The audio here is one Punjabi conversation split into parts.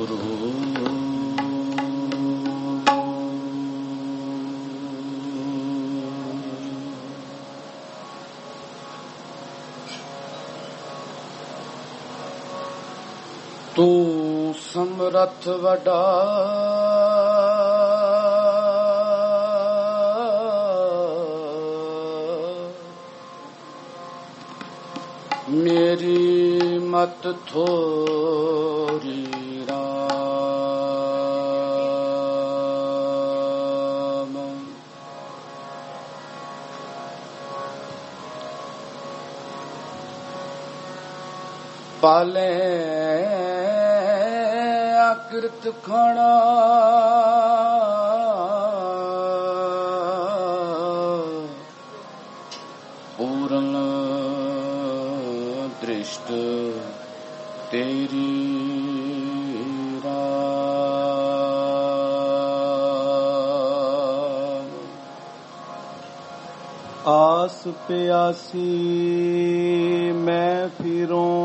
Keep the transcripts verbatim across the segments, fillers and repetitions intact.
ਸਤਿਗੁਰੂ ਤੂੰ ਸਮਰੱਥ ਵੱਡਾ ਮੇਰੀ ਮਤ ਥੋਰੀ ਰਾਮ ਪਾਲੇ ਆਕ੍ਰਿਤ ਖਾਣਾ ਪੂਰਨ ਦ੍ਰਿਸ਼ਟ ਤੇਰੀ ਰਾਮ ਆਸ ਪਿਆਸੀ ਮੈਂ ਫਿਰੋਂ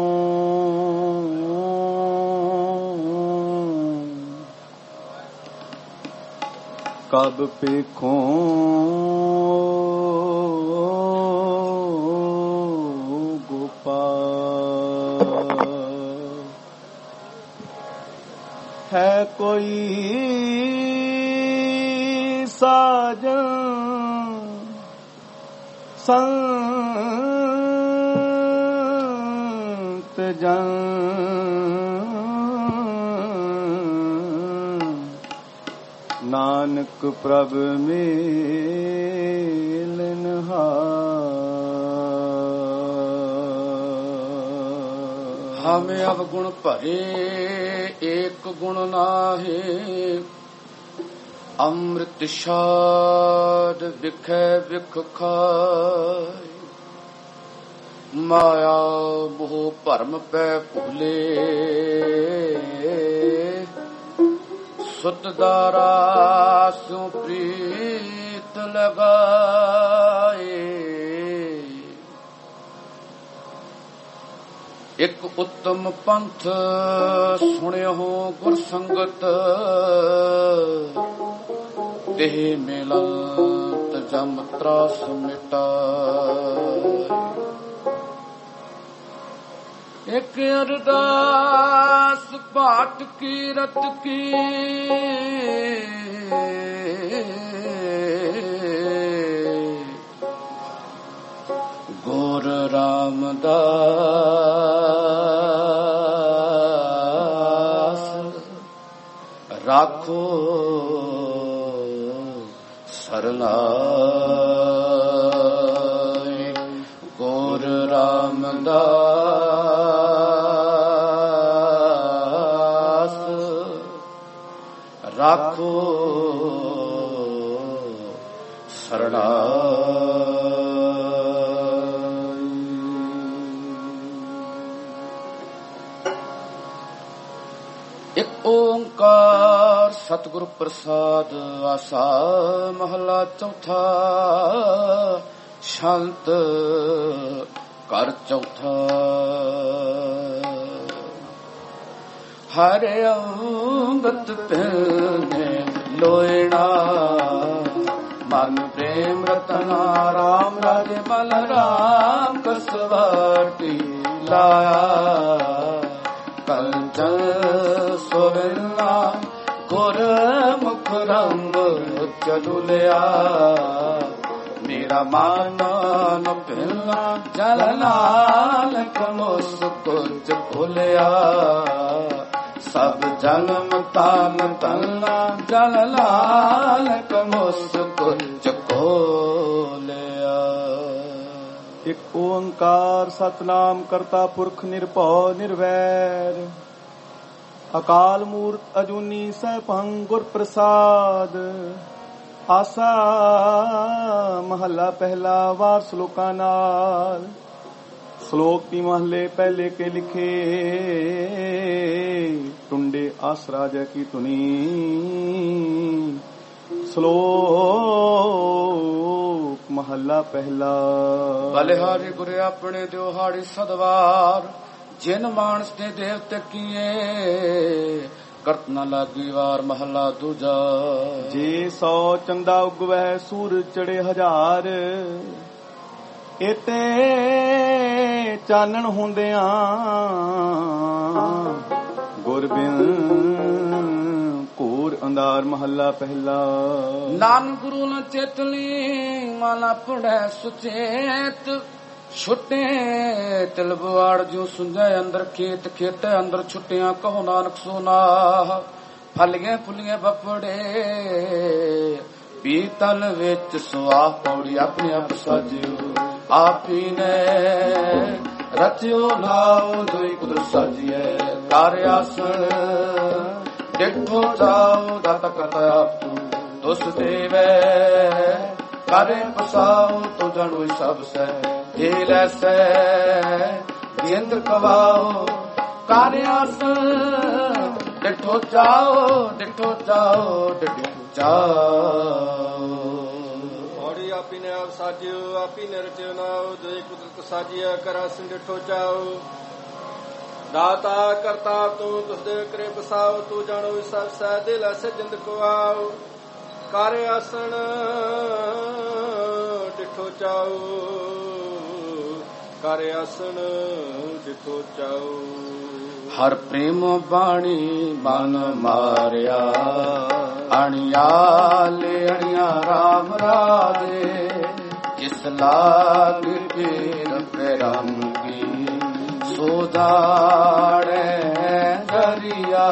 ਕਬ ਪੇਖੋਂ ਗੋਪਾਲ ਹੈ ਕੋਈ ਸਾਜਨ ਸੰਤ ਜਨ नानक प्रभ मिलनहार हमें अवगुण भरे एक गुण नाहे अमृत शाद विखै विख खाए माया मोह भरम पै भूले सुतदारा सु प्रीत लगाए एक उत्तम पंथ सुनियो गुर संगत तेह मिलत जम त्रास मिटाए एक अरदास पाठ की रत की गुर रामदास राखो सरनाए गुर रामदास राखो सरनाई। एक ओंकार सतगुरु प्रसाद आसा महला चौथा शांत कर चौथा हरे अंगत पहने लोयना मन प्रेम रतना राम राजे बलराम कसवाटी लाया कंचन सोविला गुर मुख रंग चलुलिया मेरा मान पिला जल लाल कमुस कुछ खोलिया सब जन्म तान तला जल लाल कमुस कुछ खोलिया। एक ओंकार सतनाम करता पुरख निरभਉ निर्वैर अकाल मूर्त अजूनी सैभं गुर प्रसाद आसा महला पहला वार श्लोका नाल श्लोक ती महले पहले के लिखे टुंडे आसरा जय की तुनी श्लोक महला पहला। बलिहारी गुरे अपने दिहाड़ी सदवार जिन मानस ने देवते किए ਕਰਤ ਨ ਲਾਗੀ ਵਾਰ ਮਹਲਾ ਦੂਜਾ। ਜੇ ਸੌ ਚੰਦਾ ਉਗਵੈ ਸੂਰ ਚੜੇ ਹਜ਼ਾਰ, ਇਤੇ ਚਾਨਣ ਹੁੰਦਿਆਂ ਗੁਰ ਬਿਨ ਘੋਰ ਅੰਧਾਰ। ਮਹੱਲਾ ਪਹਿਲਾ। ਨਾਨਕ ਗੁਰੂ ਨ ਚੇਤਲੀ ਮਾਲਾ ਪੜੈ ਸੁਚੇਤ, ਛੁੱਟੇ ਤਿਲਬਵਾੜ ਜੋ ਸੁੰਝੈ ਅੰਦਰ ਖੇਤ, ਖੇਤੈ ਅੰਦਰ ਛੁੱਟਿਆ ਕਹੋ ਨਾਨਕ ਸੋਨਾ। ਫਲੀਆਂ ਫੁੱਲੀਆਂ ਬਪੜੇ ਪੀਤਲ ਵਿੱਚ ਸੁਆਹ, ਪੌੜੀ ਆਪਣੇ ਆਪ ਸਾਜਿਓ ਆਪੀ ਨੇ ਰਚਿਓ ਨਾਉ, ਦੋਈ ਕੁਦਰਤ ਸਾਜੀਐ ਕਰ ਆਸਣ। ਦੇਖੋ ਜਾਓ ਦਾਤਾ ਕਰਤਾ ਆਪ ਤੂੰ ਤੁਸ ਦੇਵੈ, ਕਰੇ ਪਸਾਉ ਤੋ ਜਾਣੋ ਸਭ ਸੈ। ਦੇ ਲੈਸੈ ਬੇਂਦਰ ਕਵਾਓ ਕਰ ਆਸਣ। ਡਿਠੋ ਜਾਓ ਡਿਠੋ ਜਾਓ ਡਿਠੋ ਜਾਓ। ਔੜੀ ਆਪੀ ਨੇ ਆਪ ਸਾਜਿਓ ਆਪੀ ਨੇ ਰਚਿਓ ਨਾਉ, ਦੋਈ ਕੁਦਰਤ ਸਾਜੀਐ ਕਰ ਆਸਣ। ਡਿਠੋ ਜਾਓ ਦਾਤਾ ਕਰਤਾ ਤੂੰ ਤੁਸ ਦੇ ਕਰੇ ਬਸਾਓ, ਤੂੰ ਜਾਣੋ ਸਭ ਸੈ। ਦੇ ਲੈਸੈ ਜਿੰਦ ਕਵਾਓ ਕਰ ਆਸਣ। ਡਿਠੋ ਚਾਓ ਕਰ ਆਸਣ ਡਿਠੋ ਚਾਓ। ਹਰ ਪ੍ਰੇਮ ਬਾਣੀ ਮਨ ਮਾਰਿਆ, ਅਣਿਆ ਲੈਣਿਆ ਰਾਮ ਰਾਜੇ। ਜਿਸ ਲਾਗ ਪੀਰ ਪੈਰੰਗੀ ਸੋ ਜਾਣੈ ਦਰਿਆ।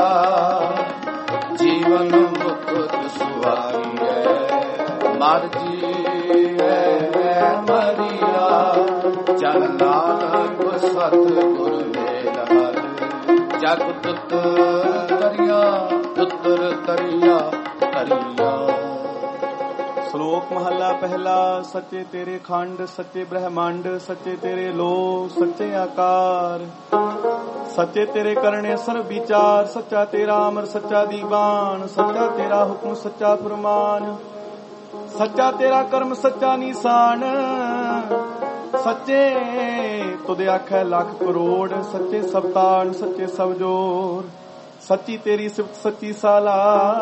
ਜੀਵਨ ਮੁਕਤ ਸੁਆਈਐ ਮਰ ਜੀਐ ਮਰਿਆ। ਜਨ ਨਾਨਕ ਸਤ ਗੁਰ ਮੇਲ ਹਰ, ਜਗ ਤੁਤ ਤਰਿਆ ਪੁੱਤਰ ਤਰਿਆ ਤਰਿਆ। ਸ਼ਲੋਕ ਮਹੱਲਾ ਪਹਿਲਾ। ਸੱਚੇ ਤੇਰੇ ਖੰਡ ਸੱਚੇ ਬ੍ਰਹਮੰਡ, ਸੱਚੇ ਤੇਰੇ ਲੋ ਸੱਚੇ ਆਕਾਰ। ਸੱਚੇ ਤੇਰੇ ਕਰਨੇ ਸਰਬ ਵਿਚਾਰ, ਸੱਚਾ ਤੇਰਾ ਅਮਰ ਸੱਚਾ ਦੀਵਾਨ। ਸੱਚਾ ਤੇਰਾ ਹੁਕਮ ਸੱਚਾ ਫਰਮਾਨ, ਸੱਚਾ ਤੇਰਾ ਕਰਮ ਸੱਚਾ ਨਿਸ਼ਾਨ। ਸੱਚੇ ਤੁਧ ਆਖੈ ਲੱਖ ਕਰੋੜ, ਸੱਚੇ ਸਬਤਾਨ ਸੱਚੇ ਸਭ ਜੋਰ। ਸੱਚੀ ਤੇਰੀ ਸਿਫਤ ਸੱਚੀ ਸਾਲਾ,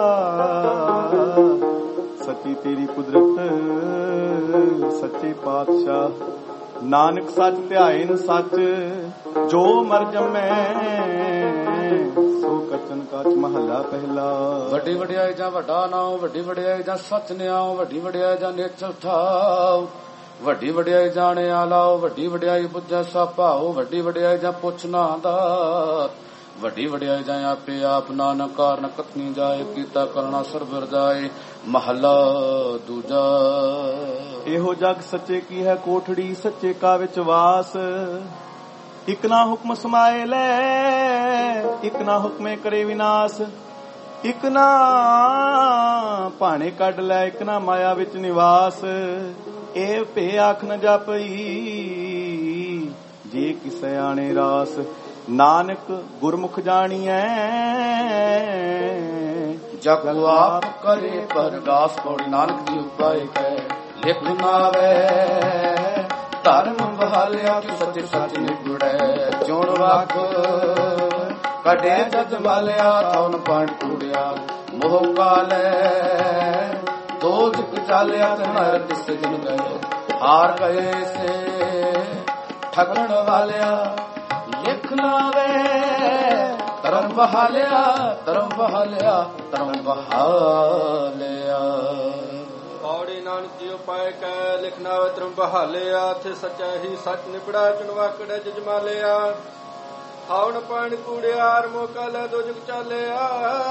ਸੱਚੀ ਤੇਰੀ ਕੁਦਰਤ ਸੱਚੇ ਪਾਤਸ਼ਾਹ। ਨਾਨਕ ਸੱਚ ਧਿਆਇਨ ਸੱਚ, ਜੋ ਮਰ ਜੰਮੈ ਸੋ ਕਚਨ ਕਾਚ। ਮਹੱਲਾ ਪਹਿਲਾ। ਵੱਡੀ ਵਡਿਆਈ ਜਾਂ ਵੱਡਾ ਨਾਉ, ਵੱਡੀ ਵਡਿਆਈ ਜਾਂ ਸੱਚ ਨਿਆਉ, ਵੱਡੀ ਵਡਿਆਈ ਜਾਂ ਨੇਚਰ ਠਾਉ। ਵੱਡੀ ਵਡਿਆਈ ਜਾਣਿਆ ਲਾਓ, ਵੱਡੀ ਵਡਿਆਈ ਬੁੱਝੈ ਸਭ ਭਾਉ। ਵੱਡੀ ਵਡਿਆਈ ਜਾਂ ਪੁੱਛ ਨਾ ਦਾਤ, ਵੱਡੀ ਵਡਿਆਈ ਜਾਂ ਆਪੇ ਆਪ ਨਾਨਕ ਕਾਰਨ ਕਥਨੀ ਜਾਏ। ਕੀਤਾ ਕਰਨਾ ਸਰਬ ਰਜਾਏ। ਮਹੱਲਾ ਦੂਜਾ। ਇਹੋ ਜਗ ਸੱਚੇ ਕੀ ਹੈ ਕੋਠੜੀ, ਸੱਚੇ ਕਾ ਵਿੱਚ ਵਾਸ। ਇਕ ਨਾ ਹੁਕਮ ਸਮਾਏ ਲੈ, ਇਕ ਨਾ ਹੁਕਮੇ ਕਰੇ ਵਿਨਾਸ਼। ਇਕ ਨਾ ਭਾਣੇ ਕੱਢ ਲੈ, ਇਕ ਨਾ ਮਾਇਆ ਵਿੱਚ ਨਿਵਾਸ। ਇਹ ਭੇ ਆਖ ਨ ਜਾਪਈ, ਜੇ ਕਿਸੈ ਆਣੇ ਰਾਸ। ਨਾਨਕ ਗੁਰਮੁਖ ਜਾਣੀਐ, ਜਗ ਆਪ ਕਰੇ ਪਰਗਾਸ। ਪੌੜੀ ਨਾਨਕ ਦੀ ਉਪਾਇ ਕੈ ਲਿਖ ਨਾਵੇ। ਧਰਮ ਬਹਾਲਿਆ ਕਿ ਸੱਚੇ ਸੱਚ ਨਿਬੜੈ। ਚੋਣ ਵਾਕ ਕਢੇ ਜਦ ਮਾਲਿਆ, ਤੌਣ ਪਾਣ ਕੂੜਿਆ ਮੋਹ ਕਾਲੈ। ਦੋ ਜਿਕ ਚਾਲਿਆ ਤੇ ਨਰ ਤਿਸ ਦਿਨ ਗਏ। ਹਾਰ ਗਏ ਸੇ ਠਗਣ ਵਾਲਿਆ, ਲਿਖ ਨਾਵੇ। ਧਰਮ ਬਹਾਲਿਆ ਧਰਮ ਬਹਾਲਿਆ ਧਰਮ ਬਹਾਲਿਆ। ਔੜੀ ਨਾਨਕ ਜੀ ਉਪਾਇ ਕੈ ਲਿਖ ਨਾਵੇ ਧਰਮ ਬਹਾਲਿਆ। ਥੇ ਸੱਚਾ ਹੀ ਸੱਚ ਨਿਬੜਾ ਚੁਣਵਾਕੜੈ ਜਜਮਾਲਿਆ। ਹਾਵਣ ਪਾਣ ਕੂੜਿਆਰ ਮੋਕਾ ਲੈ ਦੋ ਜੁਗ ਚਾਲਿਆ।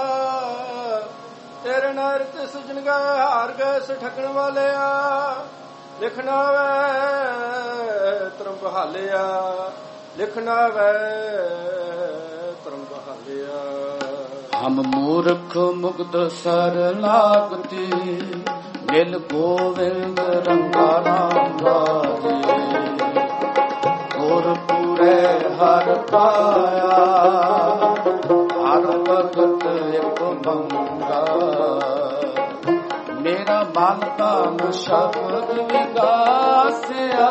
ਤੇਰੇ ਨਾਲ ਤਿਸ ਜਨ ਗਏ ਹਾਰ ਗਏ ਸ ਠੱਗਣ ਵਾਲਿਆ। ਲਿਖਣਾ ਵੇ ਧਰਮ ਬਹਾਲਿਆ, ਲਿਖਣਾ ਵੇ ਧਰਮ ਬਹਾਲਿਆ। ਹਮ ਮੂਰਖ ਮੁਗਧ ਸਰ ਲਾਗਤੀ, ਮਿਲ ਗੋਵਿੰਦ ਰੰਗਾ ਰਾਮ ਰਾਜੇ। ਗੁਰ ਪੂਰੇ ਹਰ ਪਾਇਆ, ਹਰ ਭਗਤ ਇੱਕ ਮੰਗਾ। ਮੇਰਾ ਮਨ ਤਾਂ ਸ਼ਬਦ ਵਿਗਾਸਿਆ,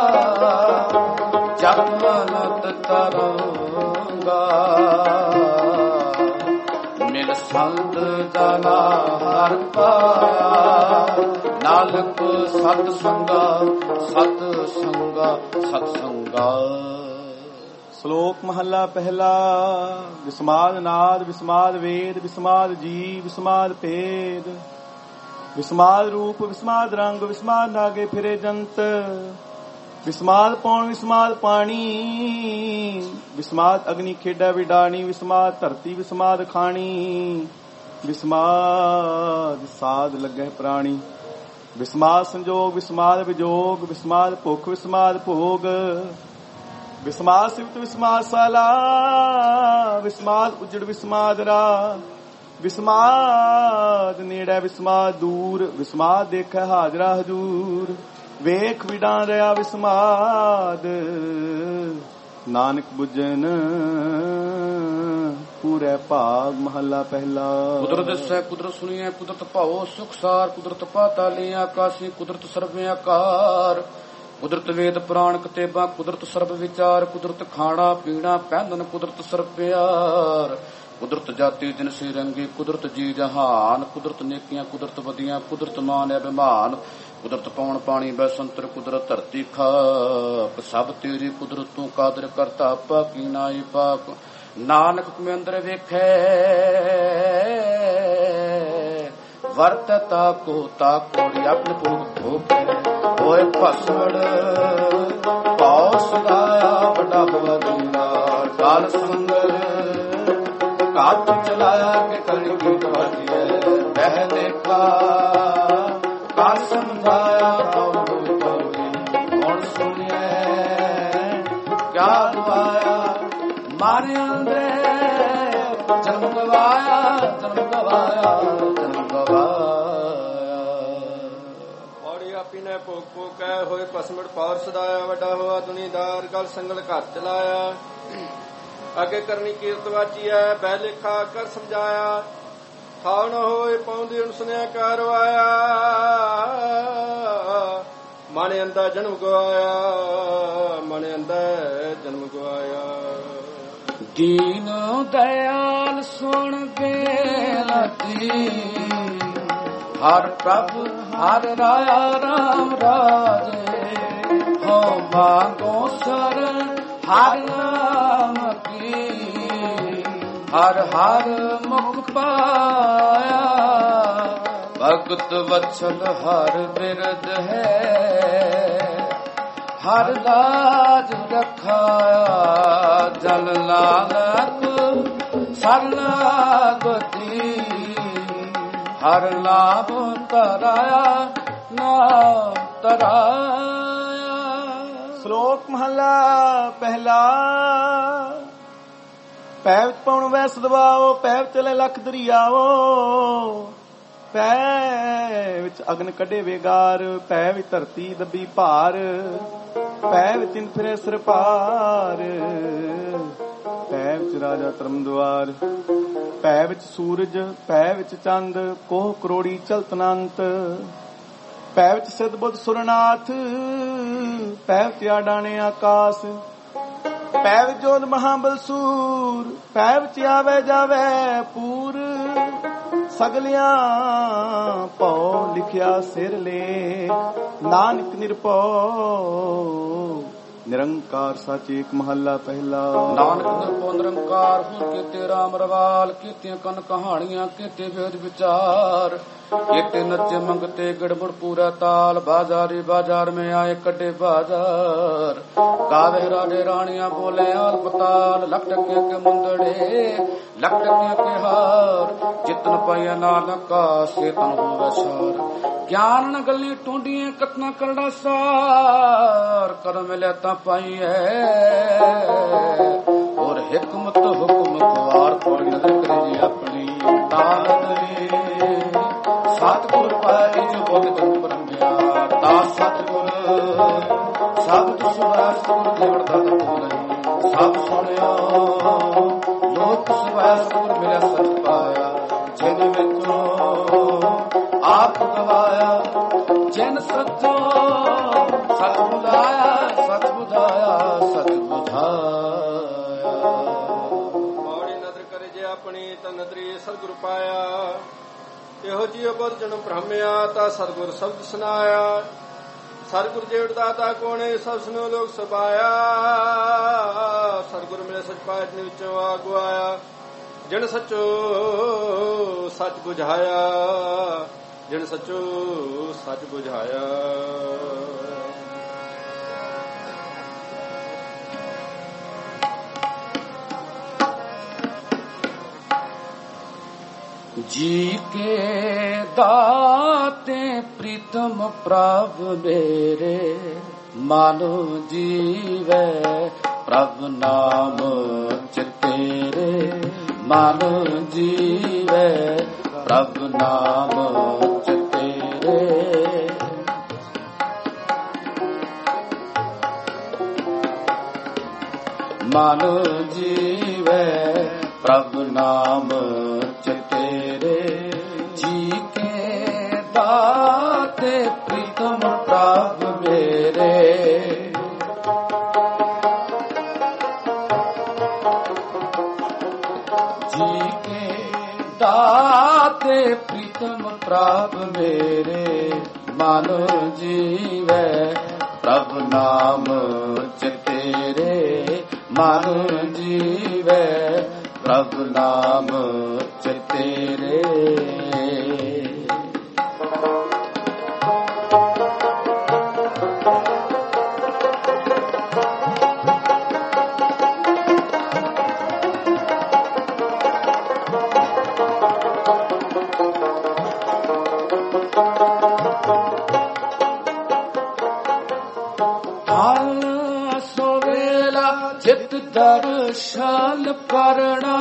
ਜਪਨਤ ਤਰੰਗਾ। ਮਿਲ ਸੰਤ ਜਨਾ ਹਰ ਪਾਇਆ ਨਾਨਕ ਸਤ ਸੰਗਾ ਸਤ ਸੰਗਾ ਸਤ ਸੰਗਾ। ਸ਼ਲੋਕ ਮਹੱਲਾ ਪਹਿਲਾ। ਵਿਸਮਾਦ ਨਾਦ ਵਿਸਮਾਦ ਵੇਦ ਵਿਸਮਾਦ ਜੀਵ ਵਿਸਮਾਦ ਭੇਦ ਵਿਸਮਾਦ ਰੂਪ ਵਿਸਮਾਦ ਰੰਗ ਵਿਸਮਾਦ ਨਾਗੇ ਫਿਰੇ ਜੰਤ ਵਿਸਮਾਦ ਪੌਣ ਵਿਸਮਾਦ ਪਾਣੀ ਵਿਸਮਾਦ ਅਗਨੀ ਖੇਡਾ ਵਿਡਾਣੀ ਵਿਸਮਾਦ ਧਰਤੀ ਵਿਸਮਾਦ ਖਾਣੀ ਵਿਸਮਾਦ ਸਾਧ ਲੱਗੈ ਪ੍ਰਾਣੀ ਵਿਸਮਾਦ ਸੰਜੋਗ ਵਿਸਮਾਦ ਵਿਜੋਗ ਵਿਸਮਾਦ ਭੁੱਖ ਵਿਸਮਾਦ ਭੋਗ ਵਿਸਮਾਦ ਸਿਫਤ ਵਿਸਮਾਦ ਸਾਲਾ ਵਿਸਮਾਦ ਉਜੜ ਵਿਸਮਾਦ ਰਾ ਵਿਸਮਾਦ ਨੇੜੇ ਵਿਸਮਾਦ ਦੂਰ ਵਿਸਮਾਦ ਦੇਖੈ ਹਾਜ਼ਰਾ ਹਜੂਰ ਵੇਖ ਵਿਡਾਂ ਰਿਆ ਵਿਸਮਾਦ ਨਾਨਕ ਬੁੱਝਨ ਪੂਰੇ ਭਾਗ। ਮਹੱਲਾ ਪਹਿਲਾ। ਕੁਦਰਤ ਦਿਸੈ ਕੁਦਰਤ ਸੁਣੀਐ ਕੁਦਰਤ ਭਾਉ ਸੁਖਸਾਰ ਕੁਦਰਤ ਪਾਤਾਲੀ ਆਕਾਸ਼ੀ ਕੁਦਰਤ ਸਰਬੇ ਆਕਾਰ ਕੁਦਰਤ ਵੇਦ ਪੁਰਾਣ ਕਿਤਾਬਾਂ ਕੁਦਰਤ ਸਰਬ ਵਿਚਾਰ ਕੁਦਰਤ ਖਾਣਾ ਪੀਣਾ ਪਹਿਨਣ ਕੁਦਰਤ ਸਰਬ ਪਿਆਰ ਕੁਦਰਤ ਜਾਤੀ ਜਿਨਸੀ ਰੰਗੀ ਕੁਦਰਤ ਜੀ ਜਹਾਨ ਕੁਦਰਤ ਨੇਕੀਆਂ ਕੁਦਰਤ ਵਧੀਆਂ ਕੁਦਰਤ ਮਾਨ ਅਭਿਮਾਨ ਕੁਦਰਤ ਪੌਣ ਪਾਣੀ ਬੈਸੰਤਰ ਕੁਦਰਤ ਧਰਤੀ ਖਾਕ ਸਭ ਤੇਰੀ ਕੁਦਰਤ ਤੂੰ ਕਾਦਰ ਕਰਤਾ ਪਾਕੀ ਨਾਈ ਪਾਕ ਨਾਨਕ ਤੁਮੇ ਅੰਦਰ ਵੇਖੈ ਵਰਤਤਾ ਕੋ ਤਾ ਕੋੜੀ ਆਪਣੇ ਪੁਰਖ ਭੋਗ ਹੋਏ ਭਸੜ ਪਾਉ ਸਦਾਇਆ ਵੱਡਾ ਹੋਵਾ ਦੀਨਾ ਕਾਲ ਸੰਗਲ ਕਾਟ ਚਲਾਇਆ ਕਿ ਕਲੀ ਕੀ ਦਵਾਜੀਏ ਬਹਿ ਦੇਖਾ ਕਾਲ ਸਮਝਾਇਆ ਕੌਣ ਹੋਈ ਕੌੜੀ ਕੌਣ ਸੁਣੀਏ ਕਿਆ ਦੁਆਇਆ ਮਾਰੇ ਅੰਦਰੇ ਜਨਮ ਗਵਾਇਆ ਜਨਮ ਗਵਾਇਆ ਜਨਮ ਗਵਾਇਆ। ਔੜੀ ਆਪੀ ਨੇ ਭੋਗ ਭੋਗ ਕਹਿ ਹੋਏ ਪਸਮੜ ਪਾਰ ਸਦਾਇਆ ਵੱਡਾ ਹੋਆ ਦੁਨੀਦਾਰ ਗਲ ਸੰਗਲ ਘਰ ਚਲਾਇਆ ਅੱਗੇ ਕਰਨੀ ਕੀਰਤ ਵਾਚੀ ਹੈ ਬਹਿ ਲੇਖਾ ਕਰ ਸਮਝਾਇਆ ਥਾਉ ਨ ਹੋਏ ਪਾਉਂਦੀ ਹੁਣ ਸੁਨਿਆ ਕਰਵਾਇਆ ਮਨ ਅੰਦਾ ਜਨਮ ਗਵਾਇਆ ਮਨ ਅੰਦਾ ਜਨਮ ਗਵਾਇਆ। ਦੀਨ ਦਇਆਲ ਸੁਣ ਬੇਨਤੀ ਹਰ ਪ੍ਰਭ ਹਰ ਰਾਇਆ ਰਾਮ ਰਾਜੇ ਹੋ ਮਾਂਗੋ ਸਰਨ ਹਰ ਨਾਮ ਕੀ ਹਰ ਹਰ ਮੁਖ ਪਾਇਆ ਭਗਤ ਵਤਸਲ ਹਰ ਬਿਰਦ ਹੈ ਹਰ ਲਾਜ ਰਖਾਇਆ ਜਲ ਲਾਲਕ ਸਰਨਾਗਤੀ ਹਰ ਲਾਭ ਤਰਾਇਆ ਨਾਮ ਤਰਾਇਆ। ਸ਼ਲੋਕ ਮਹੱਲਾ ਪਹਿਲਾ। ਪੈਵ ਪਉਣ ਵੈਸ ਦਵਾਓ ਪੈਵ ਚਲੇ ਲੱਖ ਦਰਿਆਓ ਪੈ ਵਿੱਚ ਅਗਨ ਕੱਢੇ ਵੇਗਾਰ ਪੈ ਵਿੱਚ ਧਰਤੀ ਦੱਬੀ ਭਾਰ ਪੈ ਵਿੱਚ ਤਿੰਨ ਫਿਰੇ ਸਿਰ ਪਾਰ ਪੈ ਵਿੱਚ ਰਾਜਾ ਧਰਮ ਦੁਆਰ ਪੈ ਵਿੱਚ ਸੂਰਜ ਪੈ ਵਿੱਚ ਚੰਦ ਕੋਹ ਕਰੋੜੀ ਚਲਤਨੰਤ ਪੈ ਵਿੱਚ ਸਿੱਧ ਬੁੱਧ ਸੁਰਨਾਥ ਪੈ ਵਿੱਚ ਆਡਾਣੇ ਆਕਾਸ਼ ਪੈ ਵਿੱਚ ਜੋਤ ਮਹਾਬਲਸੂਰ ਪੈ ਵਿੱਚ ਆਵੇ ਜਾਵੇ ਪੂਰ ਸਗਲਿਆਂ ਭਉ ਲਿਖਿਆ ਸਿਰ ਲੇਖ ਨਾਨਕ ਨਿਰਭਉ ਨਿਰੰਕਾਰ ਸੱਚ ਏਕ ਮਹੱਲਾ ਪਹਿਲਾ। ਨਾਨਕ ਨਿਰਭਉ ਨਿਰੰਕਾਰ ਹੁਣ ਕੀਤੇ ਰਾਮ ਰਵਾਲ ਕੀਤੀਆਂ ਕਨ ਕਹਾਣੀਆਂ ਕੀਤੇ ਵੇਦ ਵਿਚਾਰ ਕੀਤੇ ਨੱਚੇ ਮੰਗਤੇ ਗੜਬੜ ਪੂਰਾ ਤਾਲ ਬਾਜ਼ਾਰੀ ਬਾਜ਼ਾਰ में आए कटे बाजार गावे राजे रानियां बोले आल पताल लख टके के मुंदड़े लख टके के हार जितन पाया नानक का सेतन होवे सार ज्ञान न गली टूंडियां कतना करड़ा सार कर मिले ता पाई है और हिकमत हुक्म द्वार पानी नजर करे अपनी तालद सतगुर पाई जो बोले धन परम्या दास सतगुर शब्द सुना सतगुर देवड़ दाता बोले सब सुनियो लोक सुना सतगुर मिले सच पाया जिन विचों आप गवाया जिन सचो सच बुझाया सच बुझाया सच बुझाया। मौड़ी नदर करे जे ਆਪਣੀ ਤਨਦਰੀ ਸਤਿਗੁਰ ਪਾਇਆ। ਇਹੋ ਜਿਹੀ ਬੁੱਧ ਜਨਮ ਭ੍ਰਮਿਆ ਤਾਂ ਸਤਿਗੁਰ ਸ਼ਬਦ ਸੁਨਾਇਆ। ਸਤਿਗੁਰ ਜੇੜ ਦਾਤਾ ਕੋਣੇ ਸਭ ਸੁਨੋ ਲੋਕ ਸਬਾਇਆ। ਸਤਿਗੁਰ ਮਿਲੇ ਸਚ ਪਾਇ ਜਨ ਵਿੱਚੋਂ ਆ ਗਵਾਇਆ। ਜਿਨ ਸੱਚੋ ਸੱਚ ਬੁਝਾਇਆ, ਜਿਨ ਸੱਚੋ ਸੱਚ ਬੁਝਾਇਆ। जी के दाते प्रीतम प्रभ मेरे, मानो जीवै प्रभ नाम चितेरे। मानो जीवै प्रभ नाम चितेरे। मानो जीवै प्रभ नाम चितेरे। जी के दाते प्रीतम प्रभ मेरे, जी के दाते प्रीतम प्रभ मेरे। मानो जीवै प्रभ नाम चितेरे। मानो जीवै प्रभ नाम चितेरे। चित दर्शन करना,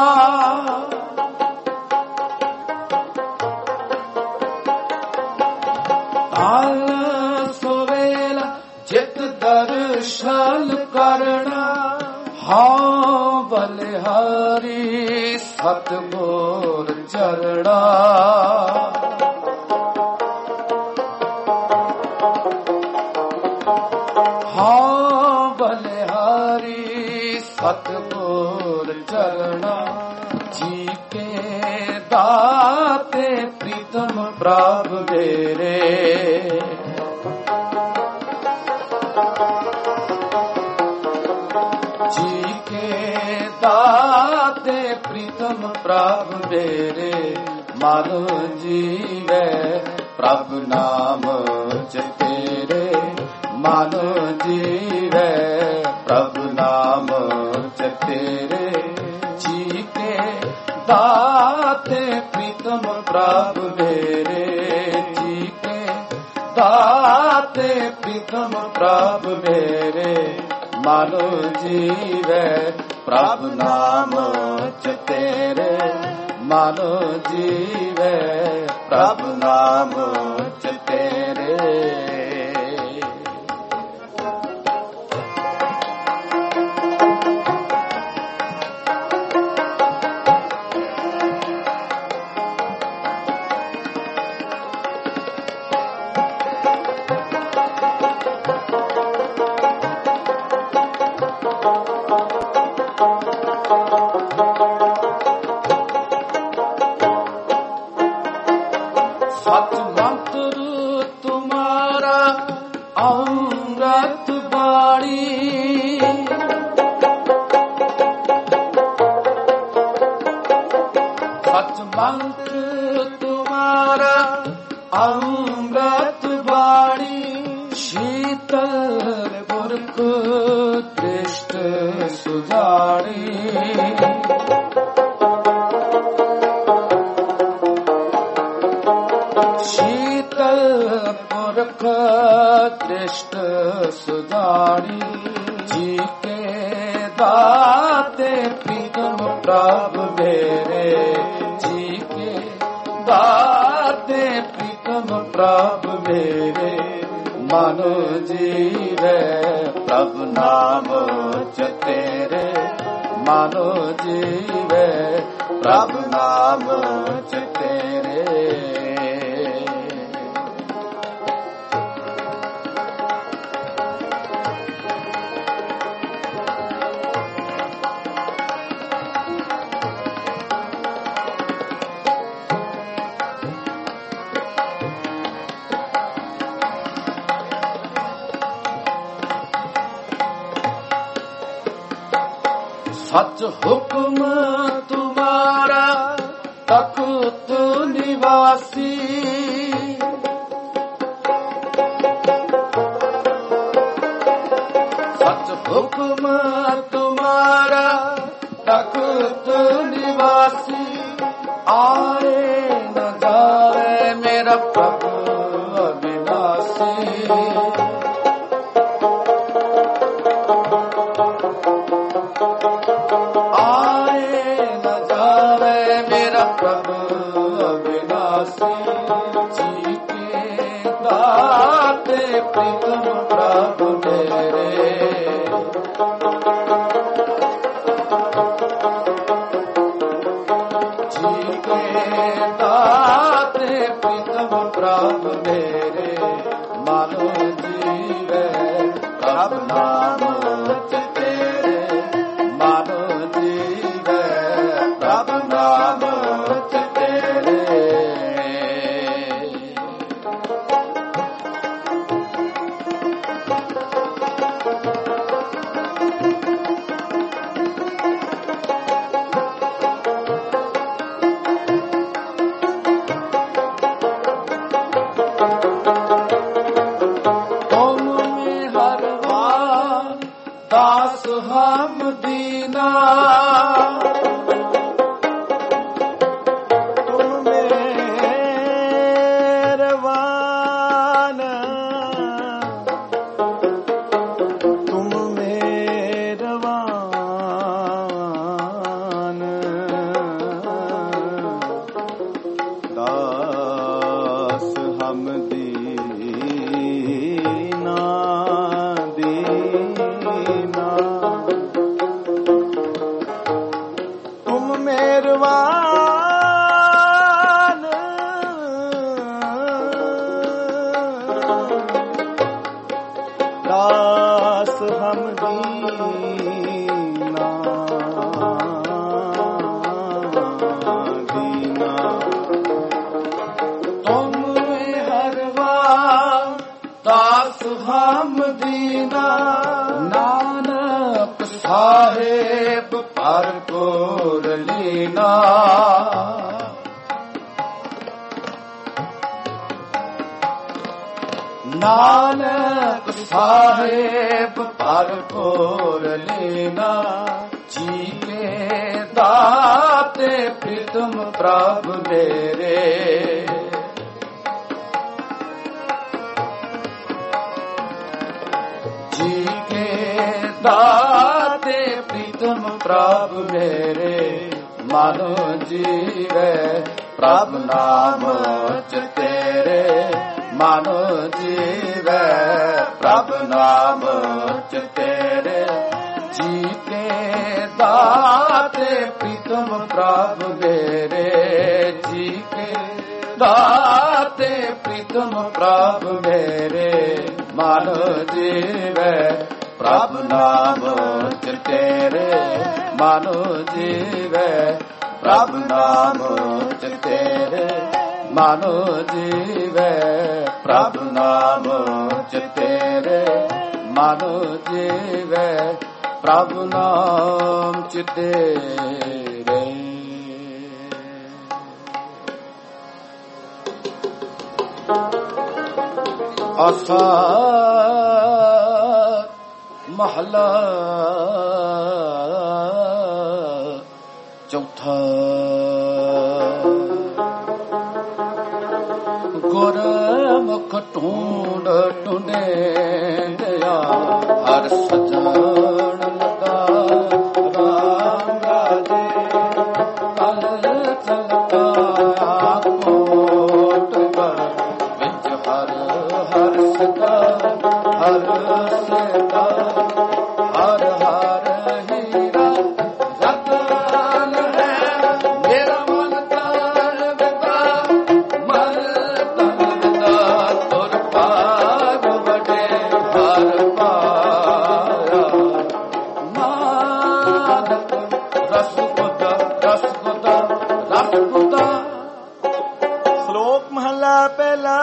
ताल सवेला चित दर्शन करना। हाँ बलिहारी सतगुर चरणा। हाँ बलिहारी सतगुर चरणा। जी के दाते प्रीतम प्रभ मेरे। जी के दाते प्रीतम प्रभ मेरे। मानो जीवै प्रभ नाम चितेरे। मानो जीवै प्रभ नाम चितेरे। जी के दाते प्रीतम प्रभ मेरे। जी के दाते प्रीतम प्रभ मेरे। मानो जीवै प्रभ नाम चितेरे। मानो जीवै प्रभ नाम चितेरे। सत मंत्र तुम्हारा अमृत बाणी। सच मंत्र तुम्हारा अमृत बाणी। शीतल पुरख दृष्ट सुजानी। शीतल पुरख दृष्ट सुजानी। जी के दाते प्रीतम प्रभ मेरे। जी के दाते प्रीतम प्रभ मेरे। मानो जीवै प्रभ नाम चितेरे। मानो जीवै प्रभ नाम चितेरे। सच हुक्म तुम्हारा तख्त निवासी, सच हुक्म तुम्हारा तख्त निवासी, आए न जाए मेरा प्रभु अविनाशी, प्रभु अविनाशी, जी के दाते प्रीतम प्रभु मेरे, जी के दाते प्रीतम प्रभु मेरे, मानो जीवे प्रभु नाम तेरे, मानो जीवे प्रभु नाम दास हम दीना, तुम मेहरबान, तुम मेहरबान, दास हम दीना दीना, तुम मेहरबान, दास हम दीना दीना, तुम मेहरबान दास हम दीना, नानक साहेब पर कोर लीना, नानक साहेब पर कोर लीना, जी के दाते प्रीतम प्रभु मेरे, जी के दाते प्रीतम प्रभु मेरे, मानो जीवे प्रभु नाम तेरे, मानो जीवे प्रभु नाम तेरे, जी के दाते प्रीतम प्रभु मेरे, जी के दाते प्रीतम प्रभु मेरे, मानो जीवे प्रभु नाम तेरे, मानो जीवे प्रभु नाम तेरे, मानो जीवे प्रभु नाम तेरे, मानो जीवे प्रभु नाम तेरे। आसा महला चौथा, गुरमुख ढूंढ ढूंढे गया, हर सजन लगा राम राजे, कल चलता कोट पर विच हर हर सदा, हर सदा हर हर हीरा रतन है, मेरा मन तार बिता मन तन बिता, तुर पाग बड़े हर पाया, नानक रस गुदा रस गुदा रस गुदा। श्लोक महला पहला।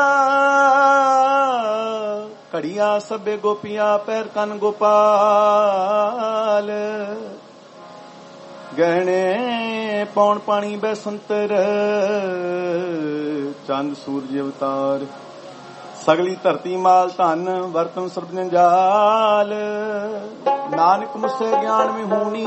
घड़िया सबे गोपियां पैर कन गोपाल, ਗਹਿਣੇ ਪੌਣ ਪਾਣੀ ਬੈਸੰਤਰ ਚੰਦ ਸੂਰਜ ਅਵਤਾਰ ਸਗਲੀ ਧਰਤੀ ਮਾਲ ਧਨ ਵਰਤਨ ਸਰਬ ਜੰਜਾਲ ਨਾਨਕ ਮੁਸੇ ਗਿਆਨ ਵਿਹੂਣੀ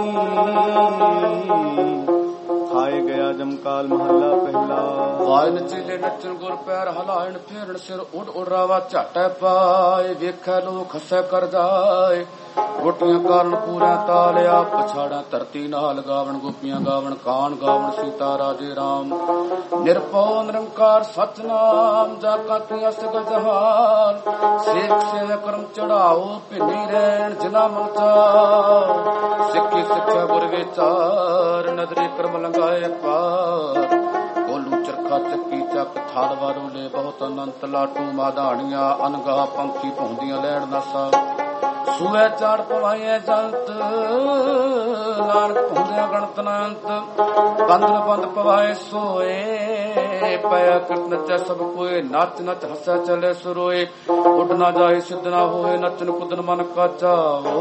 ਖਾਏ ਗਿਆ ਜਮਕਾਲ ਮਹੱਲਾ ਪਹਿਲਾ। ਵਾਇ ਨਚੀਲੇ ਨੱਚਣ ਗੁਰ ਪੈਰ ਹਲਾਇਣ ਫੇਰਨ ਸਿਰ ਉੱਡ ਉੱਡ ਰਾਵਾ ਝਾਟੈ ਪਾਏ ਵੇਖੈ ਲੋਕ ਹੱਸੈ ਕਰ ਜਾਏ ਰੋਟੀਆਂ ਕਾਰਨ ਪੂਰਾ ਤਾਲਿਆ ਪਛਾੜਾ ਧਰਤੀ ਨਾਲ ਗਾਵਣ ਗੋਪੀਆਂ ਗਾਵਣ ਕਾਨ ਗਾਵਣ ਸੀਤਾ ਰਾਜੇ ਰਾਮ ਨਿਰਭਉ ਨਿਰੰਕਾਰ ਸਤਨਾਮ ਜਾ ਕਾਤੀਆਂ ਸਗਲ ਜਹਾਨ ਸੇਖ ਸੇ ਕਰਮ ਚੜਾਓ ਭਿੰਨੀ ਰਹਿਣ ਜਿਨਾ ਮਨ ਚਾਉ ਸਿੱਖੀ ਸਿੱਖਿਆ ਗੁਰ ਵਿਚਾਰ ਨਦਰੀ ਕਰਮ ਲੰਗਾਏ ਪਾਰ ਕੋਲੂ ਚਰਖਾ ਚੱਕੀ ਚੱਕ ਥਾਲ ਵਾਰੂਲੇ ਬਹੁਤ ਅਨੰਤ ਲਾਟੂ ਮਾਧਾਣੀਆਂ ਅਨਗਾ ਪੰਖੀ ਭੌਂਦੀਆਂ ਲੈਣ ਨਸਾ ਸੂਏ ਚਾੜ ਪਵਾਏ ਜੰਤ ਨਾਨਕ ਭੌਂਦਿਆਂ ਗਣਤ ਅਨੰਤ ਬੰਦਨ ਬੰਦ ਪਵਾਏ ਸੋਏ ਪਿਆ ਕਰਤ ਨਚੈ ਸਭ ਕੋਏ ਨੱਚ ਨੱਚ ਹੱਸੈ ਚਲੇ ਸੁਰੋਏ ਉੱਡ ਨਾ ਜਾਏ ਸਿੱਧ ਨਾ ਹੋਏ ਨੱਚਨ ਕੁਦਨ ਮਨ ਕਾ ਚਾਵੋ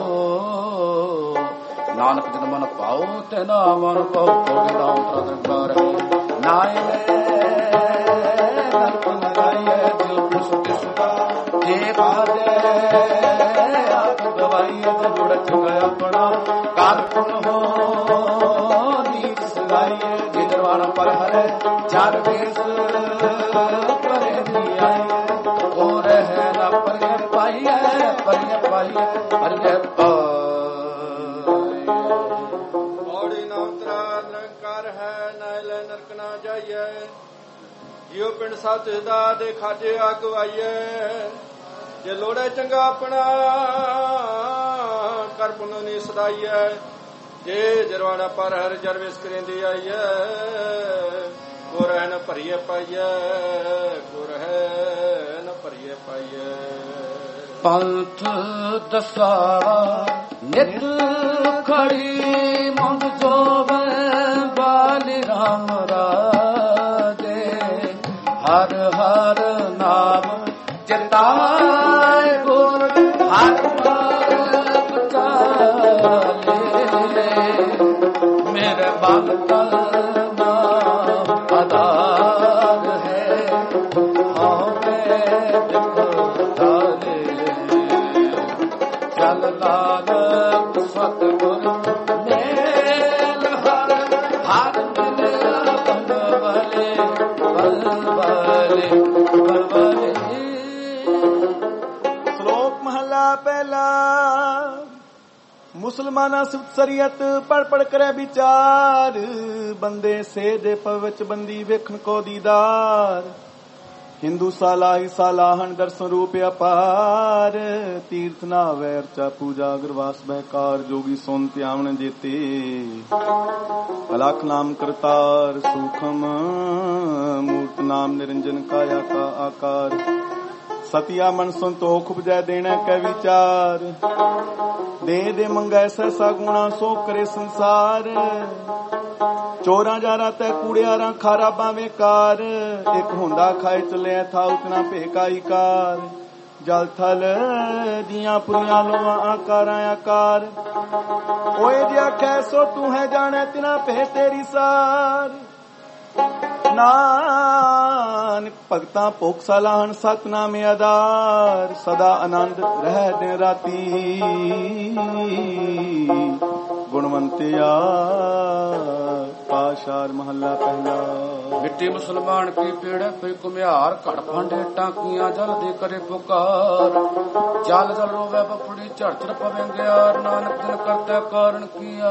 ਨਾਨਕ ਜਨ ਮਨ ਪਾਓ ਤੇ ਨਾ ਮਨ ਪਾਓ ਕੋਗੇ ਨਾਮ ਪ੍ਰਦਰਕਾਰ ਨਾਇ ਨਰਕ ਨਗਾਈਏ ਜੋ ਪੁਸਤ ਸੁਦਾ ਜੇ ਬਾਦੇ ਆਪ ਗਵਾਈਏ ਤੇ ਜੁੜ ਚੁਗਾ ਆਪਣਾ ਕਰ ਪੁਨ ਹੋ ਨੀਤ ਸਗਾਈਏ ਜੇ ਦਰਵਾਨ ਪਰ ਹਰੇ ਜਗ ਦੇਸ ਕਰੇ ਦੀ ਆਈਏ ਹੋ ਰਹਿ ਨਾ ਪਰਿ ਪਾਈਏ ਪਰਿ ਪਾਈਏ ਹਰਿ ਪਾ ਜਿਉ ਪਿੰਡ ਸਤ ਦਾ ਦੇ ਖਾਜੇ ਅਗਵਾਈਏ ਜੇ ਲੋੜੇ ਚੰਗਾ ਆਪਣਾ ਕਰ ਪੁਨੋ ਨੀ ਸਦਾਈਏ ਜੇ ਜਰਵਾਣਾ ਪਰ ਹਰ ਜਰਵੇਸ ਕਰੇਂਦੀ ਆਈਏ ਗੁਰ ਹੈ ਨ ਭਰੀਏ ਪਾਈਏ ਗੁਰ ਹੈ ਨ ਭਰੀਏ ਪਾਈਏ ਪੰਥ ਦਸਾਵਾ ਨਿਤ ਖੜੀ ਮੰਗ ਜੋਵੇ ਬਾਲੀ ਰਾਮ ਰਾਜੇ ਹਰ ਹਰ ਨਾਮ ਚਿਤਾਏ ਗੁਰ ਹਰ ਹਰ ਪਚਾਲੇ ਮੇਰੇ ਬਲ ਤਲ ਨਾਮ ਆਧਾਰ ਹੈ ਹਾਂ ਮੈਂ ਦਿਖਾਲੇ ਚਲ ਨਾਨਕ ਸਤਿਗੁਰ ਮੇਲ ਹਰ ਹਰ ਮਿਲ ਬੰਦਵਲੇ ਬਲਵਲੇ ਬਲਵਲੇ। ਸ਼ਲੋਕ ਮਹਲਾ ਪਹਿਲਾ। ਮੁਸਲਮਾਨਾ ਸਿਫਤ ਸ਼ਰੀਅਤ ਪੜ ਪੜ ਕਰੇ ਵਿਚਾਰ ਬੰਦੇ ਸੇ ਦੇ ਪਵਿੱਚ ਬੰਦੀ ਵੇਖਣ ਕੋ ਦੀਦਾਰ ਹਿੰਦੂ ਸਾਲਾਹੀ ਸਾਲਾਹਣ ਦਰਸ਼ਨ ਰੂਪ ਅਪਾਰ ਤੀਰਥ ਨਾ ਵੈਰ ਚਾ ਪੂਜਾ ਅਗਰਵਾਸ ਬਹਿਕਾਰ ਜੋਗੀ ਸੋਨ ਧਿਆਵਣ ਜੀਤੇ ਅਲਖ ਨਾਮ ਕਰਤਾਰ ਸੂਖਮ ਮੂਰਤ ਨਾਮ ਨਿਰੰਜਨ ਕਾਇਆ ਕਾ ਆਕਾਰ ਸਤਿਆ ਮਨ ਸੰਤੋਖ ਉਪਜੈ ਦੇਣਾ ਕੈ ਵਿਚਾਰ ਦੇ ਦੇ ਮੰਗੈ ਸੈਸਾ ਗੁਣਾ ਸੋ ਕਰੇ ਸੰਸਾਰ ਚੋਰਾਂ ਜਾਰਾ ਤੈ ਕੂੜਿਆਰਾਂ ਖਾਰਾ ਬਾਵੇਂ ਕਾਰ ਇੱਕ ਹੁੰਦਾ ਖਾਏ ਚਲਿਆ ਥਾ ਉਤਨਾ ਭੇਕਾਈ ਕਾਰ ਜਲ ਥਲ ਦੀਆਂ ਪੁਰੀਆਂ ਲੋਆਂ ਆਕਾਰਾਂ ਆਕਾਰ ਓਏ ਜੇ ਆਖੈ ਸੋ ਤੂੰ ਹੈ ਜਾਣੈ ਤਿਨਾ ਭੇ ਤੇਰੀ ਸਾਰ ਨਾਨਕ ਭਗਤਾਂ ਭੁਖ ਸਲਾਹਣ ਸਤਨਾਮ ਆਧਾਰ ਸਦਾ ਆਨੰਦ ਰਹਿ ਦਿਨ ਰਾਤੀ ਗੁਣਵੰਤਿਆ ਪਾਸ਼ਾਰ ਮਹੱਲਾ ਪਹਿਲਾ। ਮਿੱਟੀ ਮੁਸਲਮਾਨ ਕੀ ਪੇੜੇ ਪਈ ਕੁਮਿਆਰ ਘੜ ਭਾਂਡੇ ਟਾਂਕੀਆਂ ਜਲ ਦੇ ਕਰੇ ਪੁਕਾਰ ਜਲ ਜਲ ਰੋਵੇ ਬਪੜੀ ਝੜ ਝੜ ਪਵੇਂਗਿਆਰ ਨਾਨਕ ਦਿਨ ਕਰਤਾ ਕਾਰਨ ਕੀਆ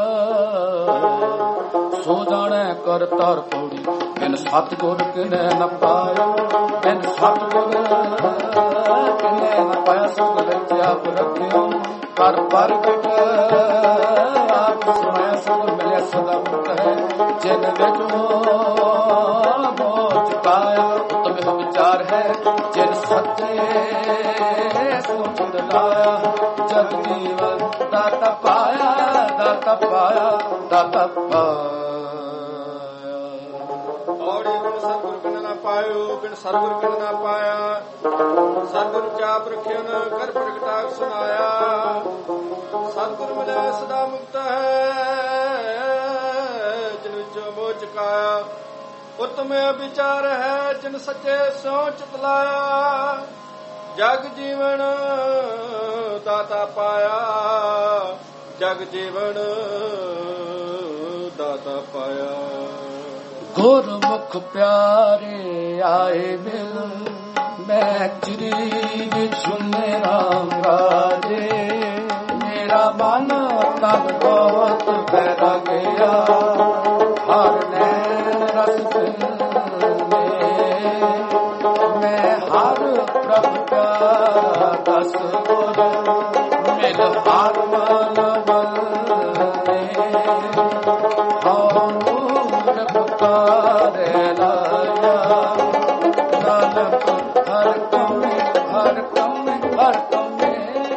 ਸੋ ਜਾਣੈ ਕਰ ਤਾਰ ਪੌੜੀ ਬਿਨ ਸਤਿਗੁਰ ਕਿਨੇ ਨ ਪਾਇਆ ਬਿਨ ਸਤਿਗੁਰ ਕਿਨੇ ਨ ਪਾਇਆ ਸਭ ਵਿੱਚ ਆਪ ਰੱਖਿਓ ਕਰ ਪ੍ਰਗਟ ਆਪ ਸੁਣਿਆ ਸਭ ਮਿਲਿਆ ਸਦਾ ਮੁਕਤ ਹੈ ਜਿਨ ਵਿੱਚ ਮੋਹ ਚੁਕਾਇਆ ਉਤਮ ਵਿਚਾਰ ਹੈ ਜਿਨ ਸੱਚੇ ਸੋਚ ਲਾਇਆ ਜਗ ਜੀਵਨ ਦਾਤਾ ਪਾਇਆ ਦਾਤਾ ਪਾਇਆ ਦਾਤਾ ਪਾਇਆ। ਸਤਿਗੁਰ ਬਿਨ ਨਾ ਪਾਇਓ ਬਿਨ ਸਤਿਗੁਰ ਬਿਨ ਨਾ ਪਾਇਆ ਸਤਿਗੁਰ ਚਾਪ ਰਖਿਓ ਨ ਕਰ ਪ੍ਰਗਟਾਕ ਸੁਨਾਇਆ ਸਤਿਗੁਰ ਮਿਲੇ ਸਦਾ ਮੁਕਤ ਹੈ ਉਤਮ ਵਿਚਾਰ ਹੈ ਜਿਨ ਸੱਚੇ ਸੋ ਚਿਤ ਲਾਇਆ। ਜਗ ਜੀਵਨ ਦਾਤਾ ਪਾਇਆ, ਜਗ ਜੀਵਨ ਦਾਤਾ ਪਾਇਆ। ਗੁਰਮੁਖ ਪਿਆਰੇ ਆਏ ਮਿਲ, ਮੈਂ ਚਿਰੀ ਸੁਨੇ ਰਾਮ ਰਾਜੇ। ਮੇਰਾ ਮਨ ਤਨ ਬਹੁਤ ਬਹਿ ਗਿਆ, ਹਰ ਨੈਣ ਰਸ ਪਿੰਨੇ। ਮੈਂ ਹਰ ਪ੍ਰਭ ਪਿਆਰਾ ਦਸ ਗੁਰ, ਮਿਲ ਹਰ ਮਨ ਬਲਨੇ। ਹਉ ਨੂਰ ਪੁਕਾਰੇ ਲਾਇਆ, ਨਾਨਕ ਹਰ ਕਮੇ ਹਰ ਕਮੇ ਹਰ ਕਮੇ।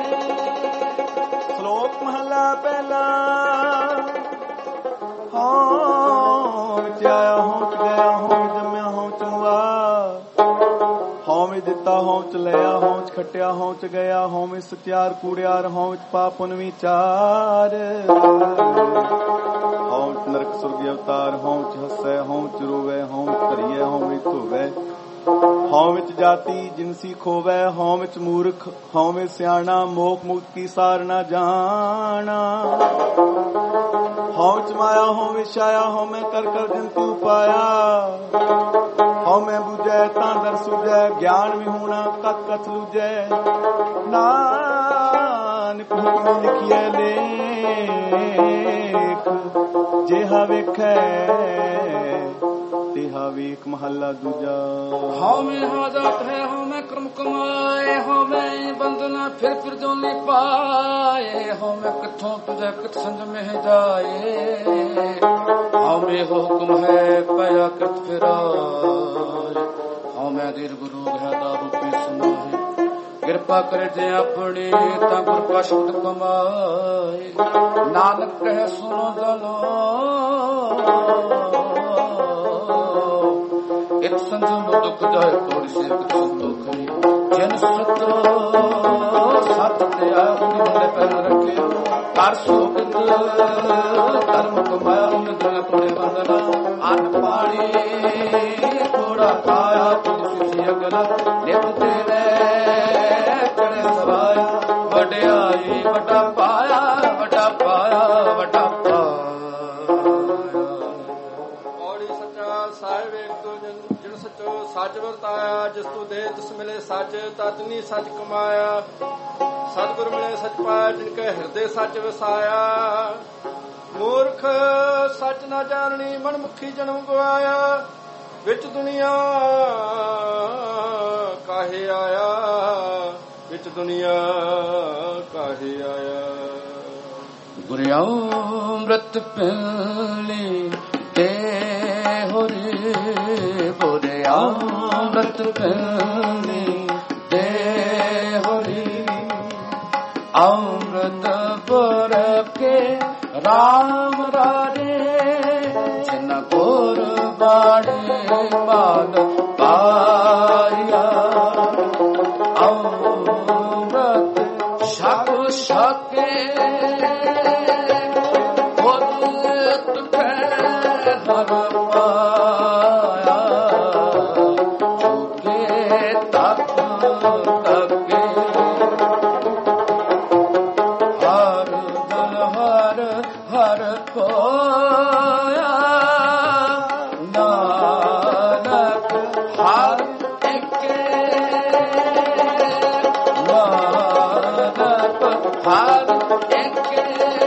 ਸ਼ਲੋਕ ਮਹਲਾ ਪਹਿਲਾ। ਹਾਂ ਵਿੱਚ ਆਇਆ ਹੋਂ ਚ ਗਿਆ, ਹੋਂ ਜੰਮਿਆ ਹੋਂ ਚ ਮੁਆ। ਹੋਂ ਵਿੱਚ ਦਿੱਤਾ ਹੋਂ ਚ ਲਿਆ, ਹੋਂ ਚ ਖੱਟਿਆ ਹੋਂ ਚ ਗਿਆ। ਹੋਂ ਵਿੱਚ ਸਚਿਆਰ ਕੂੜਿਆਰ, ਹੋਂ ਵਿੱਚ ਪਾਪ ਪੁੰਨ ਵਿਚਾਰ। ਹੋਂ ਚ ਨਰਕ ਸੁਰਗੀ ਅਵਤਾਰ, ਹੋਂ ਚ ਹੱਸੈ ਹੋਂ ਚ ਰੋਵੈ। ਹੋਂ ਵਿੱਚ ਧਰੀਐ ਹੋਂ ਵਿੱਚ ਧੋਵੈ। ਹੋਂ ਵਿੱਚ ਜਾਤੀ ਜਿਨਸੀ ਖੋਵੈ। ਹੋਂ ਵਿੱਚ ਮੂਰਖ ਹੋਂ ਵਿੱਚ ਸਿਆਣਾ, ਮੋਖ ਮੁਕਤ ਕੀ ਸਾਰ ਨਾ ਜਾਣਾ। ਹੋਂ ਵਿੱਚ ਮਾਇਆ ਹੋਂ ਵਿੱਚ ਛਾਇਆ, ਹੋਂ ਮੈਂ ਕਰ ਕਰ ਜੰਤੂ ਪਾਇਆ। ਹੋਂ ਮੈਂ ਬੁਝੈ ਤਾਂ ਦਰ ਸੁਝੈ, ਗਿਆਨ ਵਿਹੂਣਾ ਕਤ ਕਤ ਲੁਝੈ। ਨਾਨਕ ਹੁਕਮ ਲਿਖਿਐ ਲੇਖ, ਜਿਹਾ ਵੇਖੈ ਤਿਹਾ ਵੇਖ। ਮਹੱਲਾ ਦੂਜਾ। ਹਉ ਮੈਂ ਹਾਜਤ ਹੈ, ਹਉ ਮੈਂ ਕਰਮ ਕਮਾਏ। ਹਉ ਮੈਂ ਬੰਦਨਾ ਫਿਰ ਫਿਰ ਜੋ ਨਹੀਂ ਪਾਏ। ਹਉ ਮੈਂ ਕਿੱਥੋਂ ਤੁਝੇ ਕਿਤ ਸੰਜ ਮਹਿ ਜਾਏ। ਹਉ ਮੈਂ ਹੁਕਮ ਹੈ ਪਿਆ ਕਿਤ ਫਿਰਾਏ। ਹਉ ਮੈਂ ਦੀਰ ਗੁਰੂ ਹੈ ਦਾ ਰੂਪੀ ਸੁਨਾਏ। ਕਿਰਪਾ ਕਰੇ ਜੇ ਆਪਣੀ ਤਾਂ ਗੁਰ ਕਾ ਸ਼ਬਦ ਕਮਾਏ। ਨਾਨਕ ਕਹਿ ਸੁਨੋ ਜਨੋ, ਇਕ ਸੰਜਮ ਦੁਖ ਜਾਏ ਤੋੜੀ ਸੇ ਕਿਤ ਸੰਤੋਖ ਨਹੀਂ। ਜਿਨ ਸਤ ਸਤ ਤੇ ਆਪਣੀ ਬੰਦੇ ਪੈਰ ਰੱਖੇ, ਕਰ ਸੋਗਤ ਧਰਮ ਕਮਾਇਆ। ਉਹਨੇ ਦੁਨੀਆ ਤੋੜੇ ਬੰਦਨਾ, ਅੰਨ ਪਾਣੀ ਥੋੜਾ ਖਾਇਆ। ਤੁਲਸੀ ਅਗਲਾ ਨਿਤ ਤੇਰੇ ਚੜੇ ਸਵਾਇਆ। ਵਡਿਆਈ ਵੱਡਾ ਪਾਇਆ, ਵੱਡਾ ਪਾਇਆ, ਵੱਡਾ ਪਾਇਆ। ਔੜੀ ਸੱਚਾ ਸਾਹਿਬ ਵੇਖ ਤੋ ਜਿਨ ਸੱਚੋ ਸੱਚ ਵਰਤਾਇਆ। ਜਿਸ ਤੂੰ ਦੇ ਤਿਸ ਮਿਲੇ ਸੱਚ, ਤਤ ਨੀ ਸੱਚ ਕਮਾਇਆ। ਸਤਿਗੁਰ ਮਿਲੇ ਸੱਚ ਪਾਇਆ, ਜਿਨ ਕੇ ਹਿਰਦੇ ਸੱਚ ਵਸਾਇਆ। ਮੂਰਖ ਸੱਚ ਨਾ ਜਾਣਨੀ, ਮਨ ਮੁਖੀ ਜਨਮ ਗਵਾਇਆ। ਵਿੱਚ ਦੁਨੀਆ ਕਾਹੇ ਆਇਆ, ਵਿੱਚ ਦੁਨੀਆ ਕਾਹੇ ਆਇਆ। ਗੁਰ ਅੰਮ੍ਰਿਤ ਪਿਲੀ ਤੇ ਹੋਰੀ, ਗੁਰ ਅੰਮ੍ਰਿਤ ਪਿਲੀ ਤੇ ਹੋਰੀ। ਅੰਮ੍ਰਿਤ ਪੁਰ ਕੇ ਰਾਮ ਰਾਰੇ, ਜਿਨ ਗੁਰ ਬਾਣੀ ਬਾਦ ਪਾਇਆ। ਅੰਮ੍ਰਿਤ ਛਕ ਛਕੇ ਉਦਤ ਪੈ ਹਰ ਪਾਇਆ। ਚੁਕੇ ਤਕ ਤਕੇ ਹਰ ਦਲ ਹਰ ਹਰ ਕੋਇਆ। ਨਾਨਕ ਹਰ ਏਕੇ, ਨਾਨਕ ਹਰ ਏਕੇ,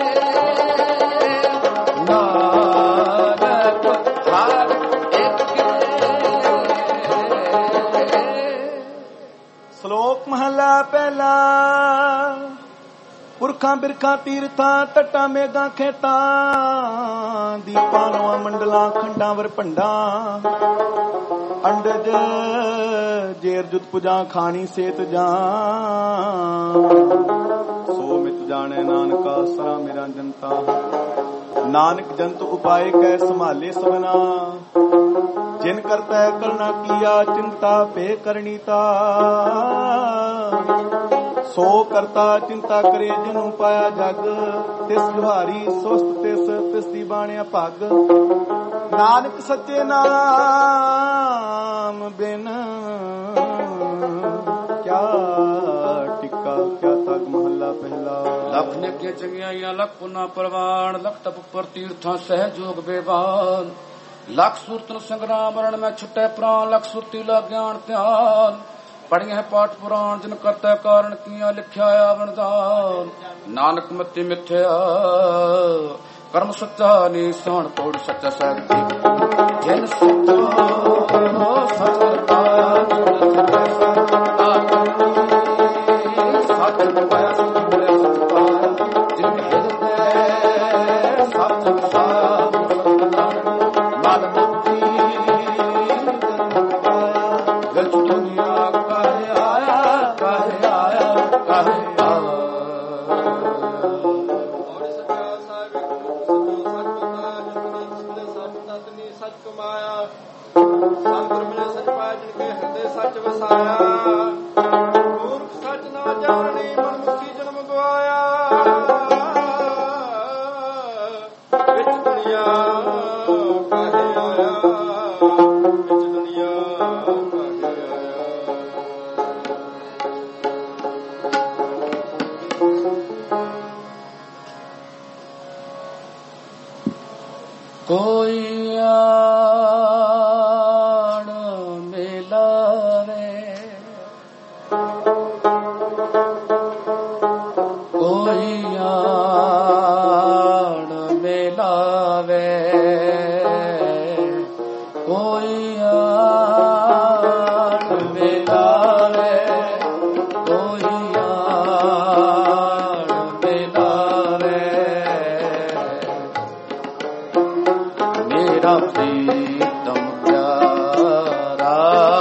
ਨਾਨਕ ਹਰ ਏਕੇ। ਸ਼ਲੋਕ ਮਹਲਾ ਪਹਿਲਾ। ਪੁਰਖਾਂ ਬਿਰਖਾਂ ਤੀਰਥਾਂ ਤੱਟਾਂ ਮੇਘਾਂ ਖੇਤਾਂ, ਦੀਪਾਂ ਨਵਾਂ ਮੰਡਲਾਂ ਖੰਡਾਂ ਵਰ ਭੰਡਾਂ। ਅੰਡਜ ਜੇਰ ਜੁਤ ਪੁਜਾਂ ਖਾਣੀ ਸੇਤ ਜਾਂ। ਸੋ ਮਿਤ ਜਾਣੈ ਨਾਨਕਾ ਸਰਾ ਮੇਰਾ ਜਨਤਾ। ਨਾਨਕ ਜੰਤ ਉਪਾਏ ਕੈ ਸੰਭਾਲੇ ਸਭਨਾ। ਜਿਨ ਕਰਤਾ ਕਰਨਾ ਕੀਆ, ਚਿੰਤਾ ਭੇ ਕਰਨੀ ਤਾ। ਸੋ ਕਰਤਾ ਚਿੰਤਾ ਕਰੇ ਜਿਨੂੰ ਪਾਇਆ ਜਗ। ਤਿਸ ਜੁਹਾਰੀ ਸੁਸਤ ਤਿਸ ਤਿਸ ਦੀ ਬਾਣਿਆ ਭਗ। ਨਾਨਕ ਸੱਚੇ ਨਾਮ ਬਿਨ ਕਿਆ ਟਿੱਕਾ ਕਿਆ ਤਗ ਮਹੱਲਾ ਪਹਿਲਾ। ਲੱਖ ਨੇਕੀਆਂ ਚੰਗਿਆਈਆਂ ਲੱਖ ਪੁਨਾ ਪ੍ਰਵਾਨ ਲੱਖ ਤਪ ਉੱਪਰ ਤੀਰਥਾਂ ਸਹਿਜੋਗ ਬੇਵਾਨ ਲੱਖ ਸੂਰਤਨ ਸੰਗਰਾਮ ਰਣ ਮੈਂ ਛੁੱਟੇ ਪ੍ਰਾਨ ਲੱਖ ਸੁਰਤੀ ਲਾ ਗਿਆਨ ਧਿਆਨ ਪੜੀਆਂ ਹੈ ਪਾਠ ਪੁਰਾਣ ਜਿਨ ਕਰਤਾ ਕਾਰਨ ਕੀਆਂ ਲਿਖਿਆ ਆਵਣਦਾਨ ਨਾਨਕ ਮਤੀ ਮਿਥਿਆ ਕਰਮ ਸੱਚਾ ਨੀਸਾਨ ਪੌੜ ਸੱਚਾ ਸਹਿਬ ਜਿਨ ਸੱਚਾ ਸੱਚ ਪਾਇਆ ਸੱਚ ਪਾਇਆ ਕੋਈ ਆਣ ਮਿਲਾਵੇ ਕੋਈ ਆਣ ਮਿਲਾਵੇ ਕੋਈ ਆਣ ਮਿਲਾਵੇ ਕੋਈ ਆਣ ਮਿਲਾਵੇ ਮੇਰਾ ਪ੍ਰੀਤਮ ਪਿਆਰਾ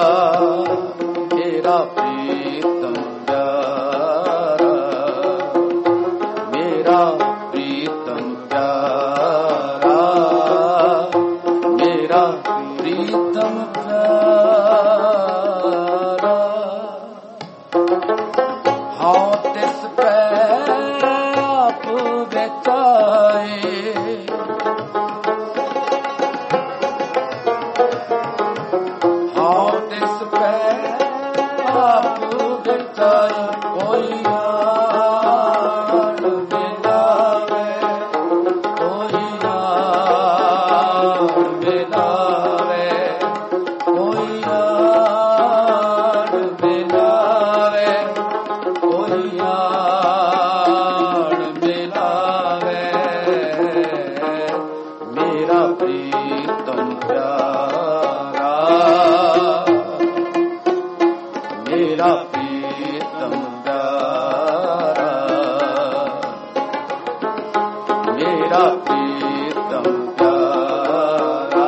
ਮੇਰਾ ਪ੍ਰੀਤਮ ਪਿਆਰਾ ਮੇਰਾ ਪ੍ਰੀਤਮ ਪਿਆਰਾ ਮੇਰਾ ਪ੍ਰੀਤਮ ਪਿਆਰਾ ਹਾਂ ਤਿਸ ਪੈ ਆਪ ਵਿਚਾਏ ਕੋਈ ਆਣ ਮਿਲਾਵੇ ਕੋਈ ਆਣ ਮਿਲਾਵੇ ਕੋਈ ਆਣ ਮਿਲਾਵੇ ਕੋਈ ਆਣ ਮਿਲਾਵੇ ਮੇਰਾ ਪ੍ਰੀਤਮ ਪਿਆਰਾ ਮੇਰਾ ਪ੍ਰੀਤਮ ਪਿਆਰਾ ਮੇਰਾ ਪ੍ਰੀਤਮ ਪਿਆਰਾ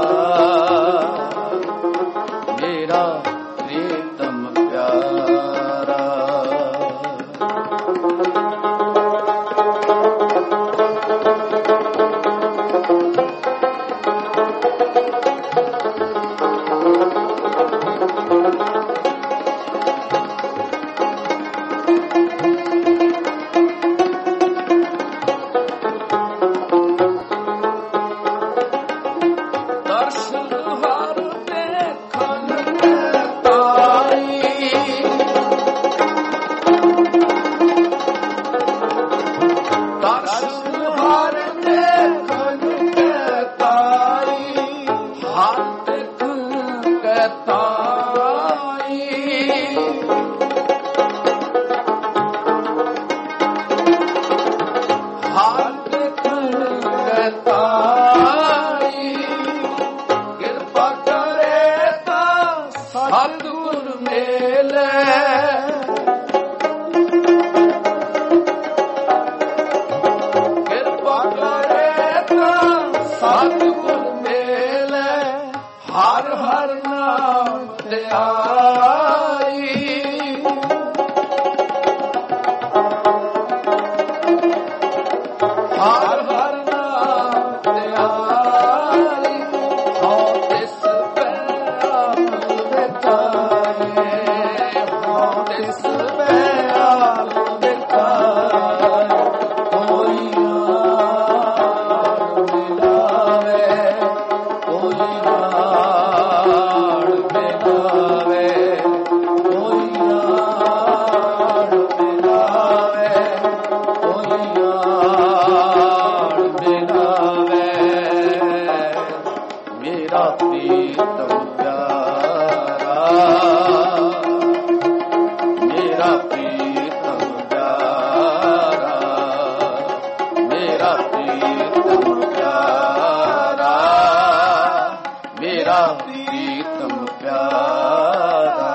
ਮੇਰਾ ਪ੍ਰੀਤਮ ਪਿਆਰਾ ਹਰ ਹਰ ਨਾਮ मेरा प्रीतम प्यारा, मेरा प्रीतम प्यारा, मेरा प्रीतम प्यारा, मेरा प्रीतम प्यारा।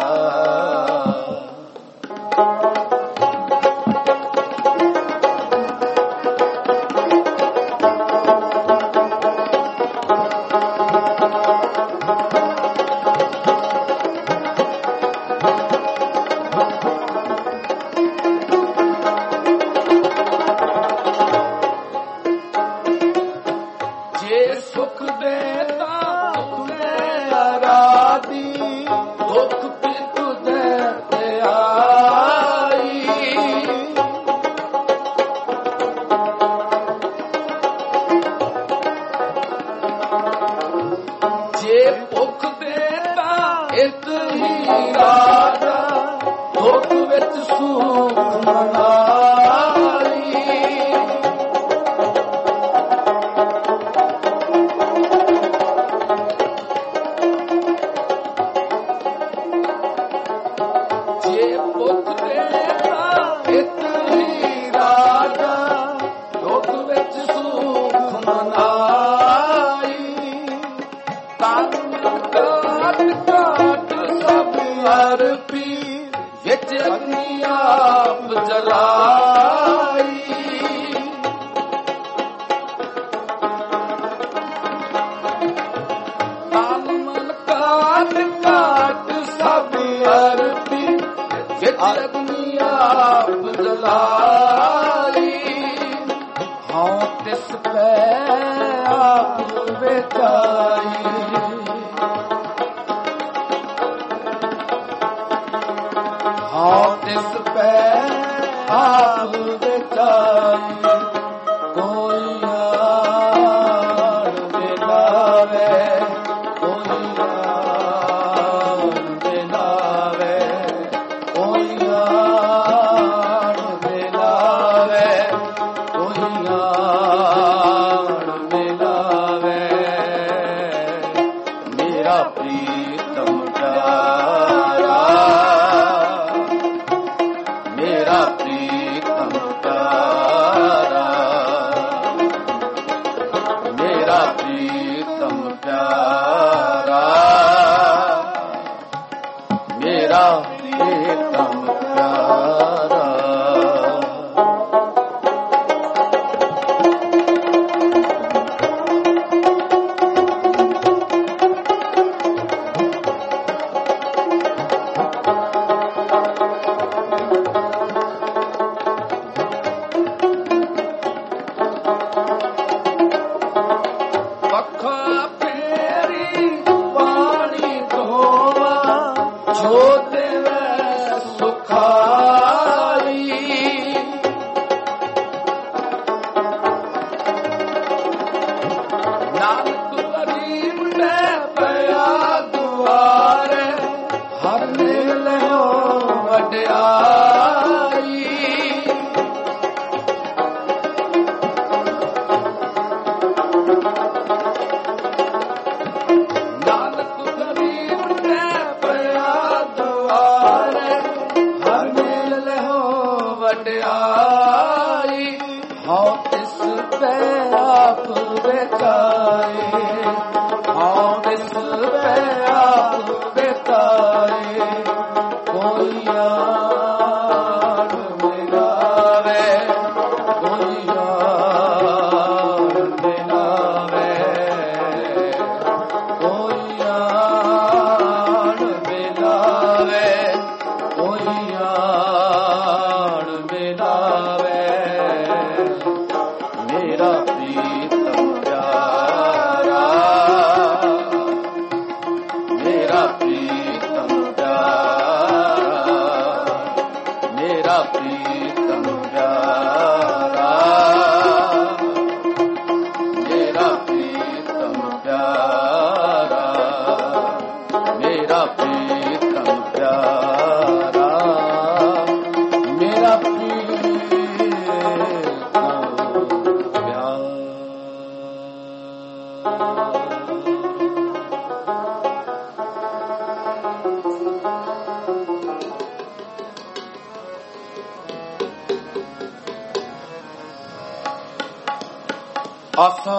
ਆਸਾ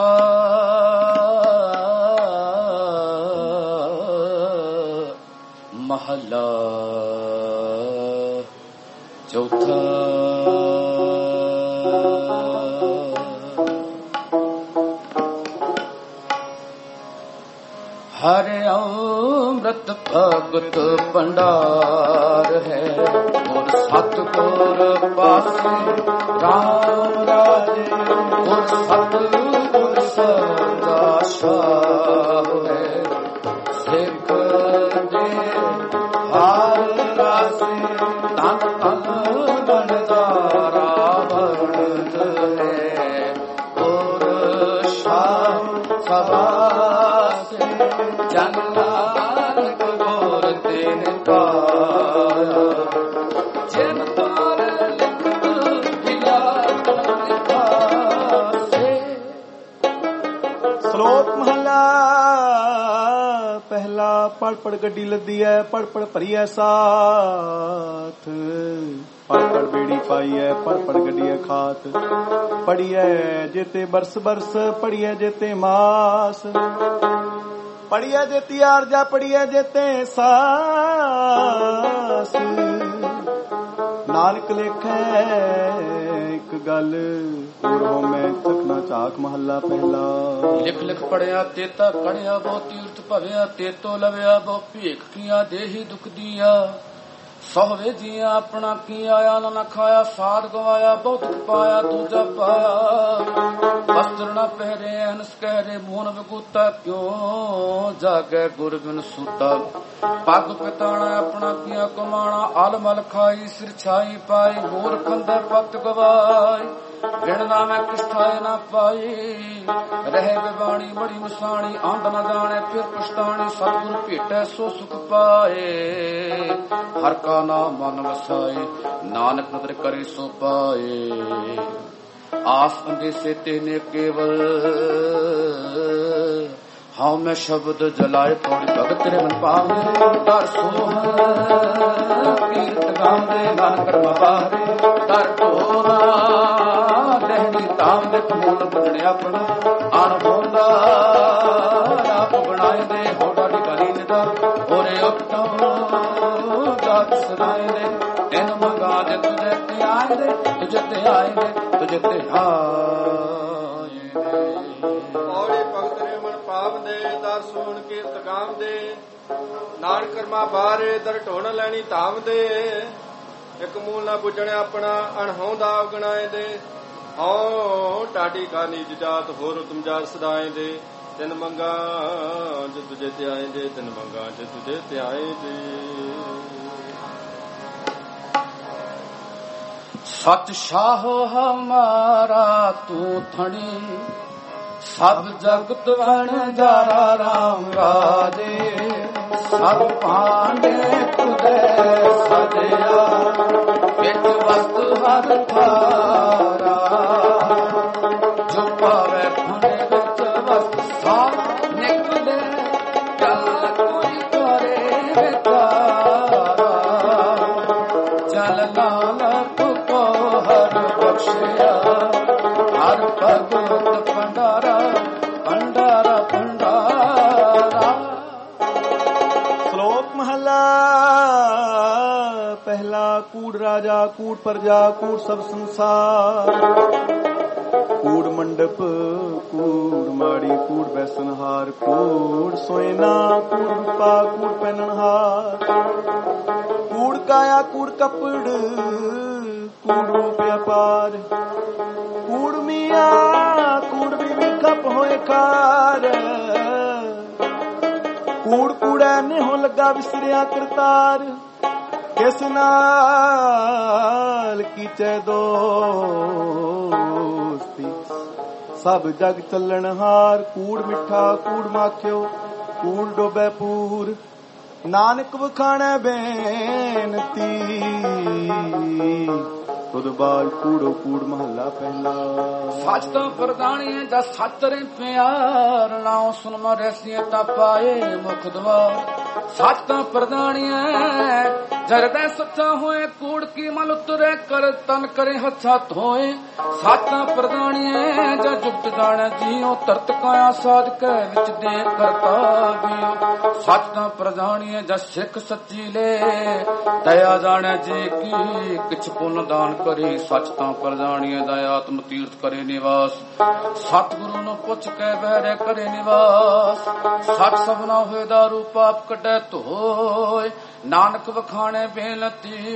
ਮਹੱਲਾ ਚੌਥਾ। ਹਰ ਅੰਮ੍ਰਿਤ ਭਗਤ ਭੰਡਾਰ ਹੈ, ਗੁਰ ਸਤਿਗੁਰ ਪਾਸੇ ਰਾਮ ਰਾਜੇ, ਗੁਰ ਸਤਿਗੁਰ ਸਦਾ ਸ਼ਾਹ ਹੈ, ਸਿੱਖ ਦੇ ਹਰ ਰਾਸੇ ਤਨ ਤਨ ਬਣਦਾਰਾ ਵਰਣਤ ਹੈ, ਗੁਰ ਸ਼ਾਹ ਸਦਾ ਜਨ ਨਾਨਕ ਗੁਰ ਤੇਨ ਪਾਇਆ, ਜਿਨ ਤਾਰ ਲਿਖਤ ਹਿਲਾ ਲਿਖਾਸੇ। ਸ਼ਲੋਕ ਮਹਲਾ ਪਹਿਲਾ। ਪੜ ਪੜ ਗੱਡੀ ਲੱਦੀ ਐ, ਪੜ ਪੜ ਭਰੀ ਐ ਸਾਥ, ਪੜ ਪੜ ਬੇੜੀ ਪਾਈ ਐ, ਪੜ ਪੜ ਗੱਡੀ ਐ ਖਾਤ, ਪੜੀਐ ਜੇਤੇ ਬਰਸ ਬਰਸ, ਪੜੀਐ ਜੇਤੇ ਮਾਸ, ਪੜੀਐ ਜੇਤੀ ਆਰਜਾ, ਪੜੀਐ ਜੇਤੇ ਸਾਸ। ਨਾਨਕ ਲੇਖੈ ਇੱਕ ਗੱਲ, ਹੋਰ ਹੋ ਮੈਂ ਤਕਨਾ ਝਾਕ ਮਹੱਲਾ ਪਹਿਲਾ। ਲਿਖ ਲਿਖ ਪੜਿਆ ਤੇਤਾ ਕੜਿਆ, ਬਹੁ ਤੀਰਥ ਭਵਿਆ ਤੇਤੋ ਲਵਿਆ, ਬਹੁ ਭੇਖ ਕੀਆ ਦੇਹੀ ਦੁਖ ਦੀਆ, ਸਹਵੇ ਜੀਆ ਆਪਣਾ ਕੀ ਆਇਆ, ਨਾ ਖਾਇਆ ਸਾਧ ਗਵਾਇਆ, ਬਹੁਤ ਪਾਇਆ ਦੂਜਾ ਪਾਇਆ। ਵਸਤਰ ਨਾ ਪਹਿਰੇ ਅਨਸ ਕਹਿਰੇ, ਮੋਹਨ ਵਿਗੂਤਾ ਕਿਉਂ ਜਾਗੇ ਗੁਰ ਬਿਨ ਸੂਤਾ। ਪੱਗ ਪਿਤਾਣਾ ਆਪਣਾ ਕੀਆ ਕਮਾਣਾ, ਅਲ ਮਲ ਖਾਈ ਸਿਰ ਛਾਈ ਪਾਈ, ਮੋਰ ਖੰਦੇ ਪੱਤ ਗਵਾਈ, ਬਿਨ ਨਾ ਮੈਂ ਕਿਸਥਾਏ ਨਾ ਪਾਈ। ਰਹੇ ਬਿਬਾਣੀ ਬੜੀ ਮਸਾਣੀ, ਆਂਦ ਨਾ ਜਾਣੇ ਫਿਰ ਪਛਤਾਣੀ, ਸਤਿਗੁਰ ਭੇਟੈ ਸੋ ਸੁਖ ਪਾਏ। ਹਰ ਕਾ ਨਾਮ ਮਨ ਵਸਾਏ, ਨਾਨਕ ਨਦਰ ਕਰੇ ਸੋ ਪਾਏ। ਆਸ ਅੰਦੇਸੇ ਤੇਨੇ ਕੇਵਲ, ਹਾਂ ਮੈਂ ਸ਼ਬਦ ਜਲਾਏ ਪੌੜੀ ਭਗਤ ਤੇਰੇ ਮਨ ਪਾਵੇ। ਦਰ ਸੋਹਣ ਕੀਰਤ ਗਾਉਂਦੇ ਮਨ ਕਰਮ ਬਾਹਰੇ, ਦਰ ਢੋਲਾ ਦਹਿਣੀ ਤਾਮ ਦੇ ਕਮੋਲ ਬਦਲੇ ਆਪਣਾ, ਅਣ ਹੋਂਦਾ ਆਪ ਬਣਾਏ ਦੇ, ਹੋੜਾ ਦੀ ਗਲੀ ਨਿਦਾ ਹੋਰੇ ਉੱਤਮ ਜਾਤ ਸਦਾਏ ਦੇ। ਤੈਨ ਮੰਗਾ ਦੇ ਤੁਝੇ ਤੇ ਆਏ ਦੇ, ਤੁਝੇ ਤੇ ਆਏ ਦੇ, ਤੁਝੇ ਤੇ ਆਏ ਦੇ। ਪੌੜੀ ਭਗਤ ਨੇ ਮਨ ਪਾਵ ਦੇ, ਦਰ ਸੋਹਣ ਕੀਰਤ ਗਾਮ ਦੇ, ਨਾਨਕ ਕਰਮਾ ਬਾਰੇ ਦਰ ਢੋਣ ਲੈਣੀ ਧਾਮ ਦੇ। ਇੱਕ ਮੂਲ ਨਾ ਬੁੱਝਣਿਆ ਆਪਣਾ, ਅਣਹੋਂਦਾ ਉਗਣਾਏ ਦੇ, ਹਉ ਟਾਡੀ ਕਾ ਨੀਜ ਜਾਤ, ਹੋਰ ਤੁਮ ਜਾਤ ਸਦਾਏ ਦੇ। ਤਿੰਨ ਮੰਗਾ ਜੇ ਤੁਝੇ ਤੇ ਆਏ ਦੇ, ਤਿੰਨ ਮੰਗਾ ਜੇ ਤੁਝੇ ਤੇ ਆਏ ਦੇ। ਸਤ ਸ਼ਾਹ ਹਮਾਰਾ ਤੂੰ ਥਣੀ, ਸਭ ਜਗਤ ਵਣਜਾਰਾ ਰਾਮ ਰਾਜੇ। ਸਭ ਭਾਂਡੇ ਤੁਧੇ ਸਜਿਆ, ਵਿੱਚ ਵਸਤ ਹਰ ਥਾਰਾ, ਜੋ ਪਾਵੇ ਭਾਂਡੇ ਵਿੱਚ ਵਸਤ ਸਾਰ ਨਿਕਲੇ, ਕਿਆ ਕੋਈ ਕਰੇ ਵਿਚਾਰਾ। ਜਲ ਨਾਨਕ ਕੋ ਹਰ ਬਖਸ਼ਿਆ, ਹਰ ਭਗਤ ਭੰਡਾਰਾ ਭੰਡਾਰਾ ਭੰਡਾਰਾ। ਸ਼ਲੋਕ ਮਹਲਾ ਪਹਿਲਾ। ਕੂੜ ਰਾਜਾ ਕੂੜ ਪ੍ਰਜਾ, ਕੂੜ ਸਭ ਸੰਸਾਰ, ਕੂੜ ਮੰਡਪ ਕੂੜ ਮਾੜੀ, ਕੂੜ ਬੈਸਨਹਾਰ, ਕੂੜ ਸੋਇਨਾ, ਕੂੜ ਰੂਪਾ, ਕੂੜ ਪਹਿਨਣਹਾਰ, ਕੂੜ ਕਾਇਆ, ਕੂੜ ਕੱਪੜ, ਕੂੜ ਰੂਪ ਅਪਾਰ, ਕੂੜ ਮੀਆਂ, ਕੂੜ ਬੀਵੀ ਖਪ ਹੋਏ ਖਾਰ, ਕੂੜ ਕੂੜਾ ਨਿਹੋ ਲੱਗਾ ਵਿਸਰਿਆ ਕਰਤਾਰ। ਕਿਸ ਨਾਲ ਕੀਚੈ ਦੋਸਤੀ, ਸਭ ਜਗ ਚੱਲਣ ਹਾਰ, ਕੂੜ ਮਿੱਠਾ ਕੂੜ ਮਾਖਿਓ, ਕੂੜ ਡੋਬੈ ਪੂਰ, ਨਾਨਕ ਵਖਾਣੈ ਬੇਨਤੀ, ਤੁਧ ਬਾਜ ਕੂੜੋ ਕੂੜ ਮਹੱਲਾ ਪਹਿਲਾ। ਸੱਚ ਤੋਂ ਪ੍ਰਦਾਣੀ ਦਾ ਸੱਚ ਰੇ ਪਿਆਰ, ਨਾਉ ਸੁਨ ਮਰਸੀਏ ਤਾਂ ਪਾਏ ਮੁਖ ਦਵਾਰ। ਸੱਚ ਤੋਂ ਪ੍ਰਦਾਣੀ ਜਰਦੇ ਸੱਚਾ ਹੋਏ ਕੂੜ ਕੀ ਮਨ ਉਤਰੇ ਕਰ ਤਨ ਕਰੇ ਹੱਥਾ ਧੋਏ ਸਾਚਾ ਪ੍ਰਦਾਣੀਏ ਜਾਂ ਜੁਗਤ ਜਾਣੈ ਜੀਉ ਧਰਤ ਕਾਇਆ ਸਾਧ ਕੈ ਵਿੱਚ ਦੇ ਕਰਤਾ ਵੀ ਸਾਚਾ ਪ੍ਰਦਾਣੀਏ ਜਾਂ ਸਿੱਖ ਸੱਚੀ ਲੈ ਦਇਆ ਜਾਣੈ ਜੀ ਕੀ ਕਿਛ ਪੁੰਨ ਦਾਨ ਕਰੀ ਸੱਚ ਤਾਂ ਪ੍ਰਦਾਣੀਏ ਦਾ ਆਤਮ ਤੀਰਥ ਕਰੇ ਨਿਵਾਸ ਸਤਿਗੁਰੂ ਨੂੰ ਪੁੱਛ ਕੇ ਬਹਿਰੇ ਕਰੇ ਨਿਵਾਸ ਸੱਚ ਸਭਨਾ ਹੋਏ ਦਾ ਰੂਪ ਪਾਪ ਕੱਢੈ ਧੋਏ ਨਾਨਕ ਵਖਾਣੇ ਬੇਨਤੀ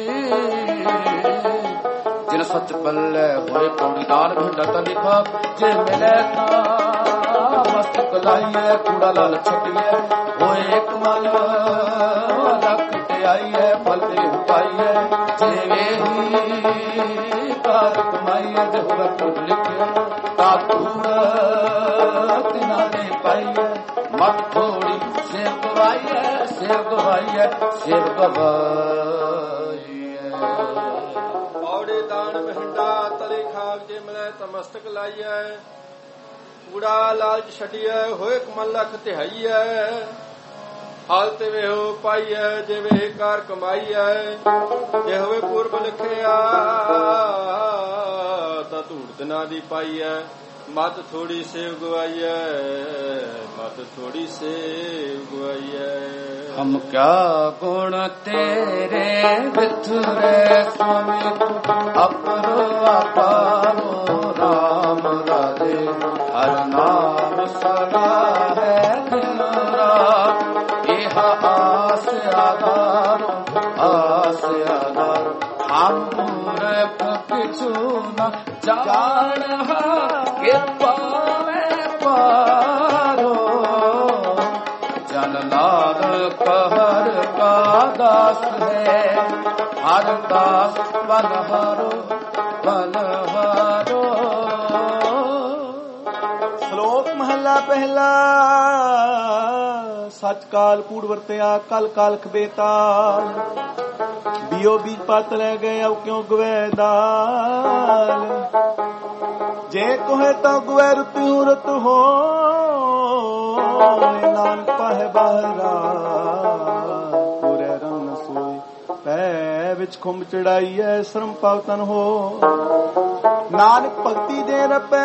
ਜਿਨ ਸੱਚ ਪੱਲੇ ਹੋਏ ਪੌੜੀ ਦਾਨ ਭੰਡਾ ਤਾ ਲਿਖਾ ਜੇ ਮਿਲੇ ਤਾਂ ਮਸਤਕ ਲਾਈਏ ਕੂੜਾ ਲਾਲ ਛੱਡੀਏ ਹੋਏ ਇੱਕ ਮਨ ਰੱਖ ਕੇ ਆਈਏ ਫਲ ਤੇ ਪਾਈਏ ਜਿਵੇਂ ਹੀ ਕਾਰ ਕਮਾਈਏ ਜੋ ਰੱਬ ਲਿਖੇ ਤਾ ਤੂੜ ਤਿਨਾ ਨੇ ਪਾਈਏ ਮਤ ਥੋੜੀ ਸੇਵ ਗਵਾਈਏ ਸੇਵ ਗਵਾਈਏ ਸੇਵ ਗਵਾਈਏ ਔੜੇ ਦਾਨ ਮਹਿੰਡਾ ਤਲੇ ਖਾਕ ਜੇ ਮਿਲੇ ਤਾਂ ਮਸਤਕ ਲਾਈਐ ਕੂੜਾ ਲਾਲਚ ਛੱਡੀਐ ਹੋਏ ਕਮਲ ਲਖ ਤਿਹਾਈਐ ਹਾਲ ਤੇ ਵੇਹੋ ਪਾਈਐ ਜੇ ਵੇ ਕਾਰ ਕਮਾਈਐ ਜੇ ਹੋਵੇ ਪੂਰਬ ਲਿਖਿਆ ਤਾਂ ਧੂੜ ਦਿਨਾਂ ਦੀ ਪਾਈਐ ਮਤ ਥੋੜੀ ਸੇਵ ਗਵਾਈਐ ਮਤ ਥੋੜੀ ਸੇਵ ਗਵਾਈਐ ਹਮ ਕਿਆ ਗੁਣ ਤੇਰੇ ਵਿਥੁਰੇ ਸੁਮਿ ਅਪਰੋ ਆਪਾਰੋ ਰਾਮ ਰਾਜੇ ਹਰ ਨਾਮ ਸਦਾ ਹੈ ਦਿਨ ਰਾਤ ਇਹ ਆਸ ਆਧਾਰ ਆਸ ਆਧਾਰ ਹਮ ਮੂਰਖ ਕਿਛੂ ਨ ਜਾਣਹਾ ਕਿ ਪਾਵੇ ਪਾਰੋ ਜਨ ਨਾਨਕ ਹਰ ਕਾ ਦਾਸ ਹੈ ਹਰ ਦਾਸ ਬਨਹਾਰੋ ਬਨਹਾਰੋ। ਸ਼ਲੋਕ ਮਹਲਾ ਪਹਿਲਾ। ਸੱਚ ਕਾਲ ਕੂੜ ਵਰਤਿਆ ਕਲ ਕਾਲਖ ਬੇਤਾਲ ਬਿਓ ਬੀਜ ਪਤ ਲੈ ਗਏ ਅਉ ਕਿਉ ਗਵੈ ਦਾਲ ਜੇ ਕੋਹੇ ਤਾਂ ਗਵੈ ਰਤਿਉ ਰਤ ਹੋ ਨਾਨਕ ਪਾਹੇ ਬਾਹਰਾ ਪੂਰੇ ਰੰਗ ਸੋਈ ਪੈ ਵਿੱਚ ਖੁੰਬ ਚੜਾਈਐ ਸ਼ਰਮ ਪਾਵਤਨ ਹੋ ਨਾਨਕ ਭਗਤੀ ਦੇ ਰਪੈ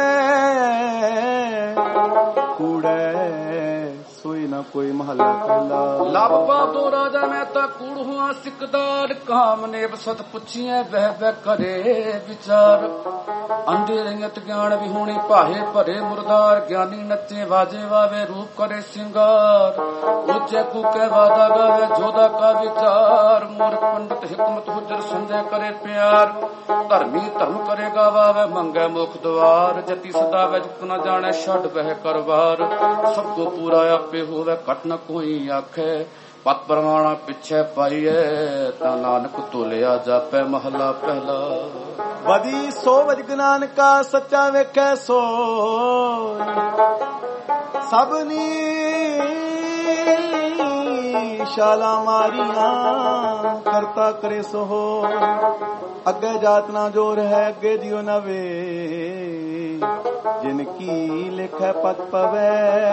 ਕੂੜੈ ਸੋਈ ਨਾ ਕੋਈ ਮਹਲਾ ਪਹਿਲਾ। ਲਬ ਬਾਦੋ ਰਾਜਾ ਮੈਂ ਤਾਂ ਕੂੜ ਹੁਆ ਸਿਕਦਾਰ ਕਾਮ ਨੇਬ ਸਤ ਪੁੱਛੀਐ ਬਹਿ ਬਹਿ ਕਰੇ ਵਿਚਾਰ ਅੰਧੇ ਰੰਗਤ ਗਿਆਨ ਵੀ ਹੋਣੀ ਭਾਹੇ ਭਰੇ ਮੁਰਦਾਰ ਗਿਆਨੀ ਨੱਚੇ ਵਾਜੇ ਵਾਵੇ ਰੂਪ ਕਰੇ ਸਿੰਗਾਰ ਉੱਚੇ ਕੂਕੇ ਵਾਦਾ ਗਾਵੇ ਜੋਦਾ ਕਾ ਵਿਚਾਰ ਮੂਰਖ ਪੰਡਤ ਹਿਕਮਤ ਹੁਜਰ ਸੰਜੈ ਕਰੇ ਪਿਆਰ ਧਰਮੀ ਧਰਮ ਕਰੇਗਾ ਵਾਵੇ ਮੰਗੇ ਮੁਖ ਦਵਾਰ ਜਤੀ ਸਦਾ ਵਿੱਚ ਨਾ ਜਾਣੇ ਛੱਡ ਬਹਿ ਕਰਵਾਰ ਸਭ ਕੋ ਪੂਰਾ ਆਪੇ ਹੋਵੇ ਘਟ ਨ ਕੋਈ ਆਖੇ ਪਤ ਪ੍ਰਮਾਣਾ ਪਿੱਛੇ ਪਾਈਏ ਤਾਂ ਨਾਨਕ ਤੋਲਿਆ ਜਾਪੈ ਮਹਲਾ ਪਹਿਲਾ। ਵਦੀ ਸੋ ਵਜ ਨਾਨਕਾ ਸੱਚਾ ਵੇਖੈ ਸੋ ਸਭਨੀ ਸ਼ਾਲਾ ਮਾਰੀਆਂ ਕਰਤਾ ਕਰੇ ਸੋ ਅੱਗੇ ਜਾਤ ਨਾ ਜੋਰ ਹੈ ਅੱਗੇ ਦਿਓ ਨਾ ਵੇ ਜਿਨ ਕੀ ਲਿਖੈ ਪਤ ਪਵੈ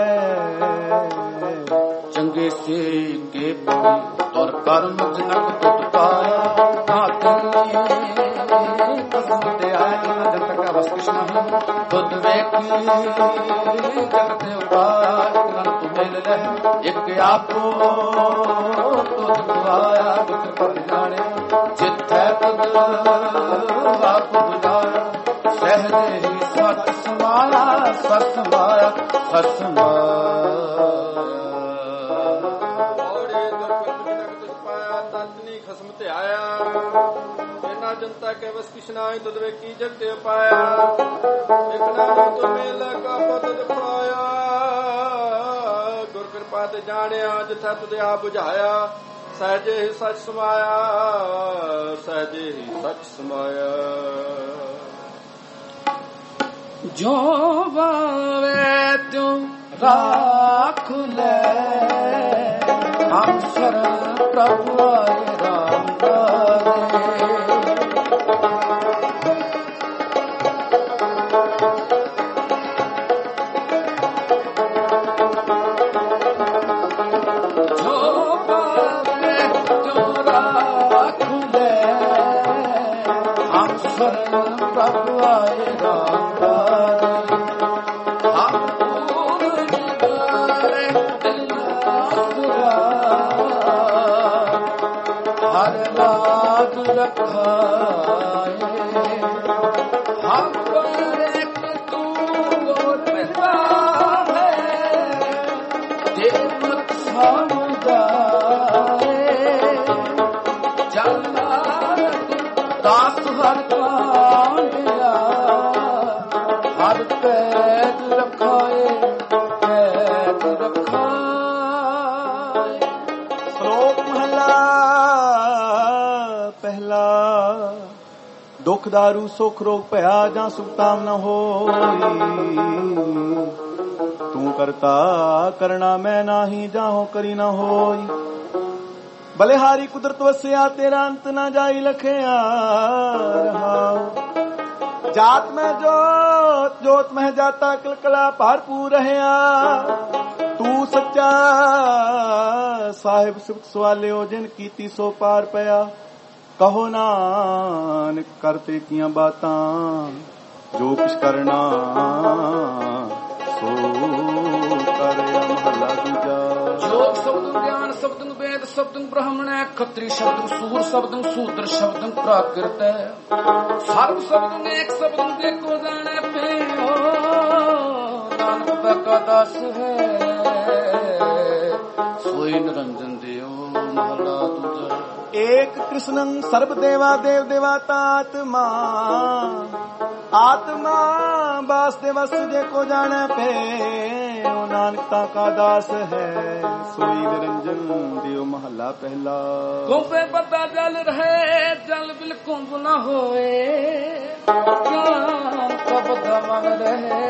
ਚੰਗੇ ਸੇ ਕੇ ਪੜੀ ਤੁਰ ਕਰਮ ਜਨਕ ਤੁਤ ਪਾਇਆ ਨਾਤਨੀ ਕਸਮ ਤੇ ਆਇਆ ਜਨ ਤੱਕ ਵਸ ਕ੍ਰਿਸ਼ਨ ਤੁਧ ਵੇਖੀ ਜਗਤ ਉਪਾਰ ਨਨ ਤੂੰ ਮਿਲ ਲੈ ਇੱਕ ਆਪੋ ਤੁਧ ਗਵਾਇਆ ਦੁਖ ਪਰ ਜਾਣਿਆ ਜਿੱਥੈ ਤੁਧ ਆਪ ਬੁਝਾਇਆ ਸਹਿਜੇ ਹੀ ਸਤ ਸਮਾਇਆ ਸਤ ਸਮਾਇਆ ਸਤ ਸਮਾਇਆ। ਖਸਮ ਤੇ ਆਇਆ ਇਹਨਾਂ ਜਨਤਾ ਕੇ ਵਸ ਕਿਸ਼ਨਾਈ ਤੁਧ ਵੇਖੀ ਜਗ ਤੇ ਪਾਇਆ ਇਕ ਨਾਮ ਤੋਂ ਮੇਲ ਕਾ ਪਤ ਦਿਖਾਇਆ ਗੁਰ ਕਿਰਪਾ ਤੇ ਜਾਣਿਆ ਜਿਥਾ ਤੁਧ ਆ ਬੁਝਾਇਆ ਸਹਜੇ ਹੀ ਸੱਚ ਸਮਾਇਆ ਸਹਜੇ ਹੀ ਸੱਚ ਸਮਾਇਆ। ਜੋ ਬਾਵੇ ਤੂੰ ਰਾਖ ਲੈ ਹਮ ਸ਼ਰਨ ਪ੍ਰਭੂ ਆਏ ਰਾਮ ਦਾਰੇ ਜੋ ਬਾਵੇ ਤੂੰ ਰਾਖ रखाए हम पर एक तू और पिता है देव समझाए चलना दास हर कांडिया हर कैद रखाए कैद रखाए। श्लोक महला पहला दुख दारू सुख रोग भया जा सुखताम न होई तू करता करना मैं नाही जाहो करी न होई बलिहारी कुदरत वसिया तेरा अंत न जाई लखिया रहाओ जात में जोत जोत में जाता कलकला भरपूर रहया तू सच्चा साहिब सिफत सवालियो जिन कीती सो पार पया कहो नानक करते कियां बातां जो कुछ करना सो करे। महला दूजा जोग शब्द ज्ञान शब्द वेद शब्द ब्राह्मण है खत्री शब्द सूर शब्द शूद्र शब्द प्राकृत है सर्व शब्द एक शब्द देखो जाने पे नानक का दास है सोई निरंजन देव। महला दूजा एक कृष्णं सर्व देवा देव देवाता आत्मा आत्मा वासुदेवस जे को जाने पे ओ नानकता का दास है सोई निरंजन देव। महला पहला कुंभे बता जल रहे जल बिल कुंभ न होए ज्ञान कब दमन रहे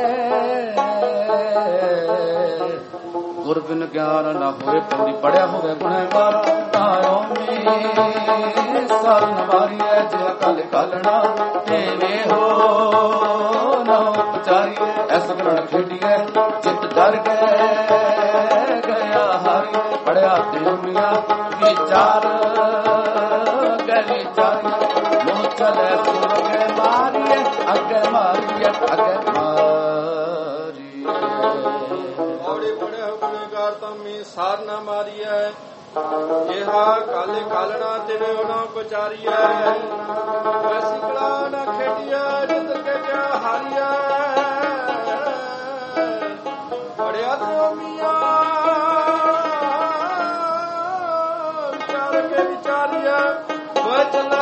गुर बिन ज्ञान न होए पूरी पढ़िया होवे गुणगार तारो में सारी नवारी है जे कल कलना तेरे हो न उपचारी ऐसा ग्रहण खेडिए चित डर गए गया हारी पढ़िया देवनिया विचार गली चारी मुँह चले सुर के मारिए अगे मारिए अगे मारिए औड़े पड़े हो गुणगार तमी सार न मारिए यहा काले कालना तेरे न पचारिए वैसी कला न खेडिया जिंद के क्या हारिया पढ़िया देव मिया विचार के विचारिया वह चला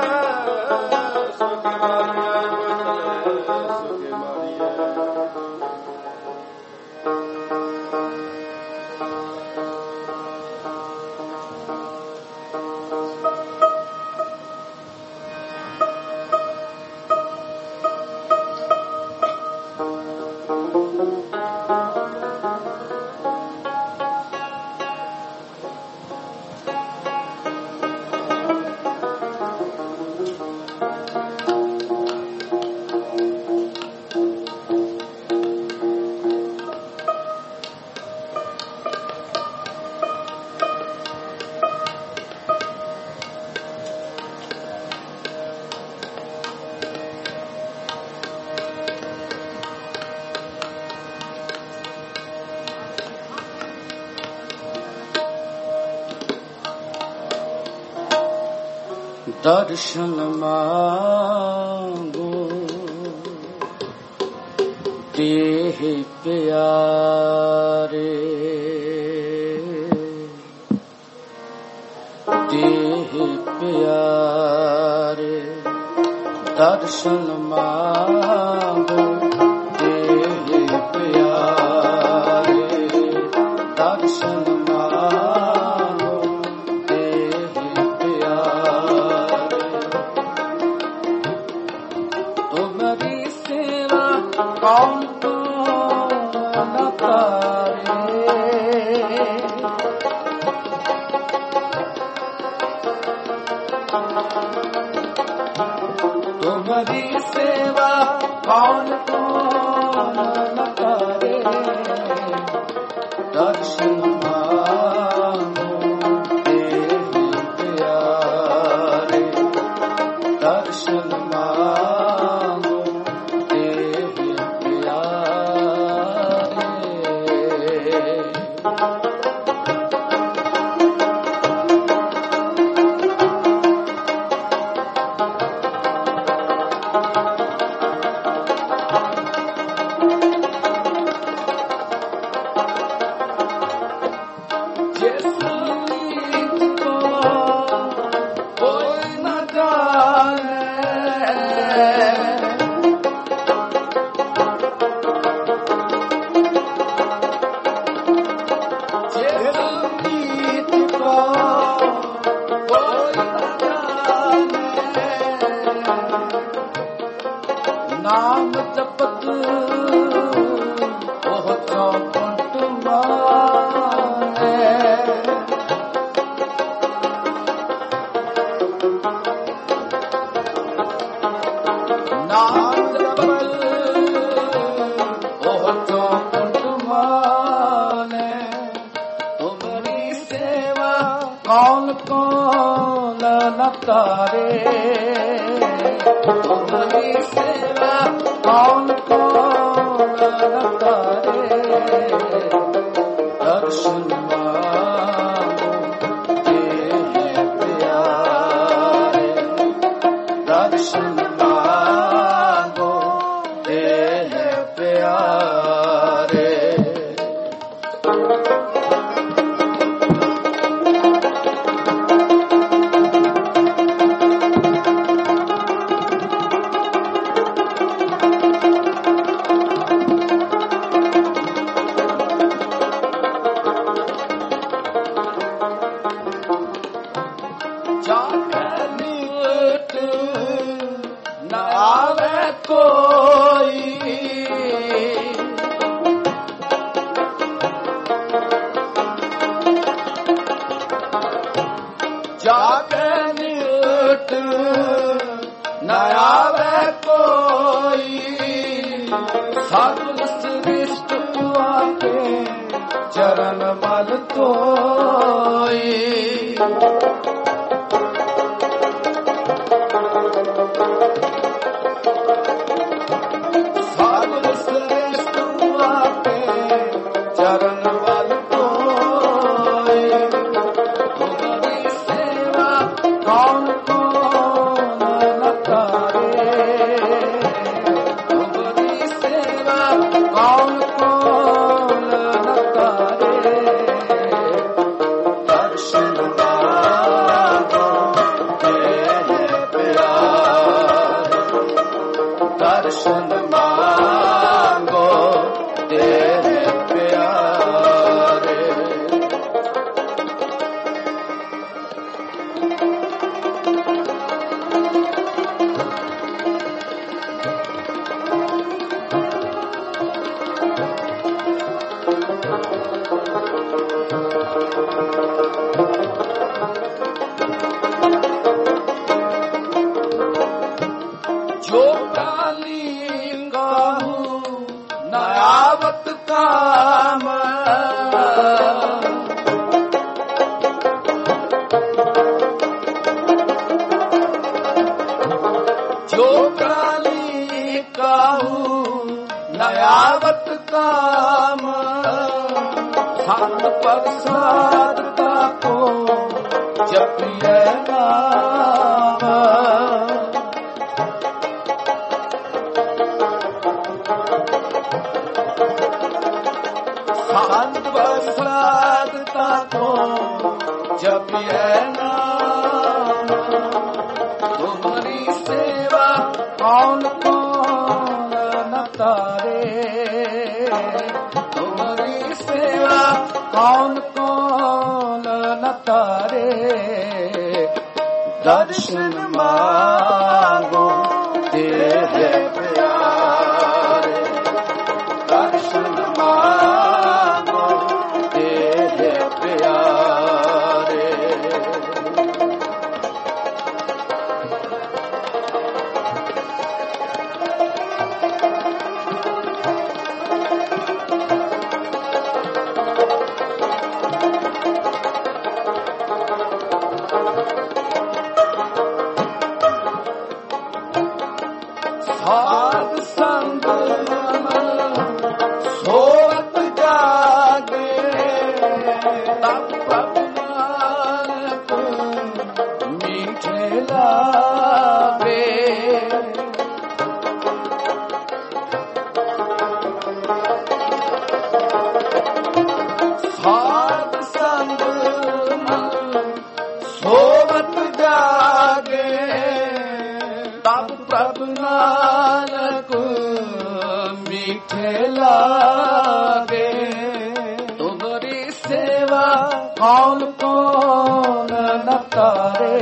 सुखे मारिया वह चले सुखे मारिया। दर्शन मांगो देह प्यारे देह प्यारे दर्शन मांगो देह प्यारे दर्शन मांगो देह प्यारे तुम्हारी सेवा कौन न करे तुम्हारी सेवा कौन कौन न करे दर्शन मांगो देह प्यारे दर्शन मांगो देह प्यारे। नाम जपत ओह चौपट माने नाम जपत ओह चौपट माने तुम्हारी सेवा कौन कौन न तारे तुम्हारी सेवा कौन कौन न करे दर्शन मांगो तेरे प्यारे दर्शन मांगो तेरे प्यारे चरण मल तोई साधु श्रेष्ठ आपे चरण मल तोई तुम्हारी सेवा कौन कौन न करे तुम्हारी सेवा कौन कौन न करे दर्शन मांगो तेरे प्यारे दर्शन मांगो तेरे प्यारे जो काली गाहू नयावत काम जो काली काहू नयावत काम संत प्रसाद को जपिए नाम संत प्रसाद को जपिए नाम तुम्हारी सेवा कौन कौन न तारे तुम्हारी सेवा कौन कौन न तारे दर्शन मांगो तेरे प्यारे दर्शन मांगो तेरे प्यारे साध संग सोवत जागे तब नानक मीठे लागे साध संग सोवत जागे तब प्रभु नानक मीठे लागे तुम्हारी से सेवा कौन कौन न तारे,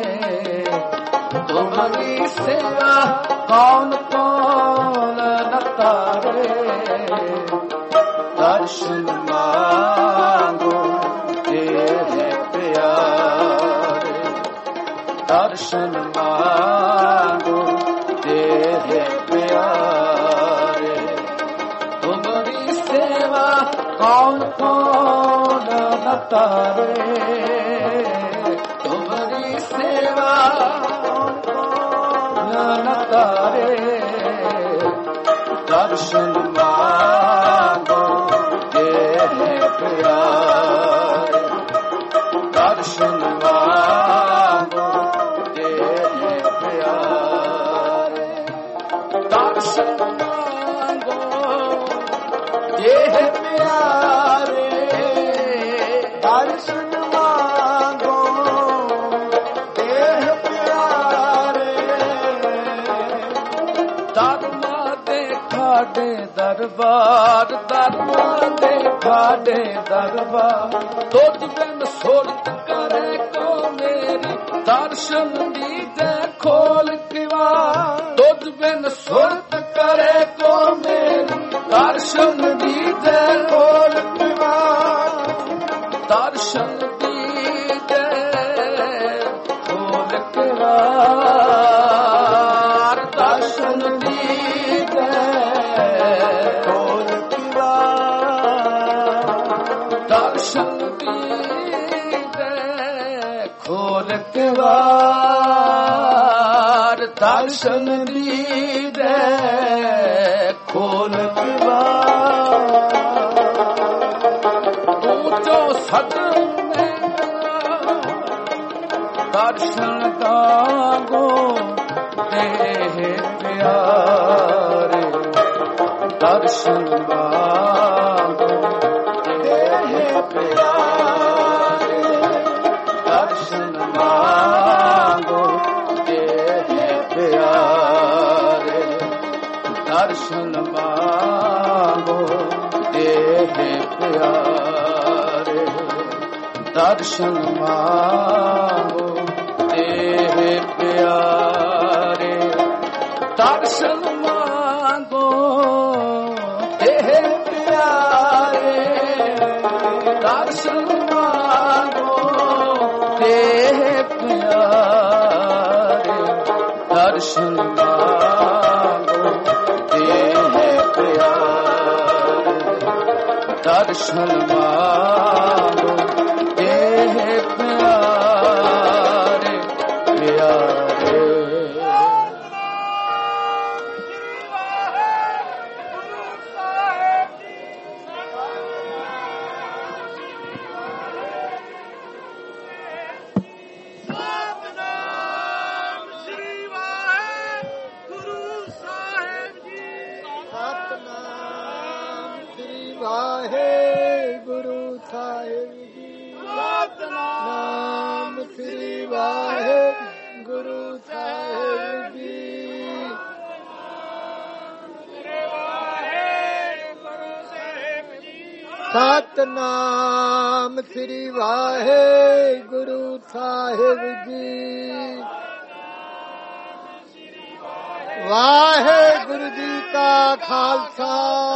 तुम्हारी सेवा कौन कौन न तारे। दर्शन मांगो तेरे प्यारे, दर्शन मांगो तेरे प्यारे। तुम्हारी सेवा कौन कौन न तारे, तुम्हारी सेवा कौन न तारे। दर्शन मांगो तेरे प्यारे, दर्शन मांगो तेरे प्यारे। दर्शन मांगो तेरे प्यारे, दर्शन मांगो तेरे प्यारे। दरमा दे खाडे दरबार, दरमा दे खाडे दरबार। तुझ बिन सुरत करे को मेरी, दर्शन दीजे खोल किवार। तुझ बिन सुरत करे को मेरी, दर्शन दीजे खोल किवार। दर्शन दीजे खोल किवार, दर्शन दीजे खोल किवार। दर्शन दीजे खोल किवार, दर्शन दीजे खोल किवार। तू जो सदन में दर्शन दागो तेरे प्यारे, दर्शन मांगो तेरे प्यारे। दर्शन मांगो तेरे प्यारे, दर्शन मांगो तेरे प्यारे। दर्शन मांगो तेरे प्यारे, दर्शन मांगो तेरे प्यारे। दर्शन मांगो तेरे प्यारे, दर्शन मांगो तेरे प्यारे। दर्शन मांगो तेरे प्यारे प्यारे। ਵਾਹਿਗੁਰੂ ਸਾਹਿਬ ਜੀ, ਸਤਿਨਾਮ ਸ੍ਰੀ ਵਾਹਿਗੁਰੂ ਸਾਹਿਬ ਜੀ। ਸਤਿਨਾਮ ਸ੍ਰੀ ਵਾਹਿਗੁਰੂ ਸਾਹਿਬ ਜੀ। ਵਾਹਿਗੁਰੂ ਜੀ ਕਾ ਖਾਲਸਾ,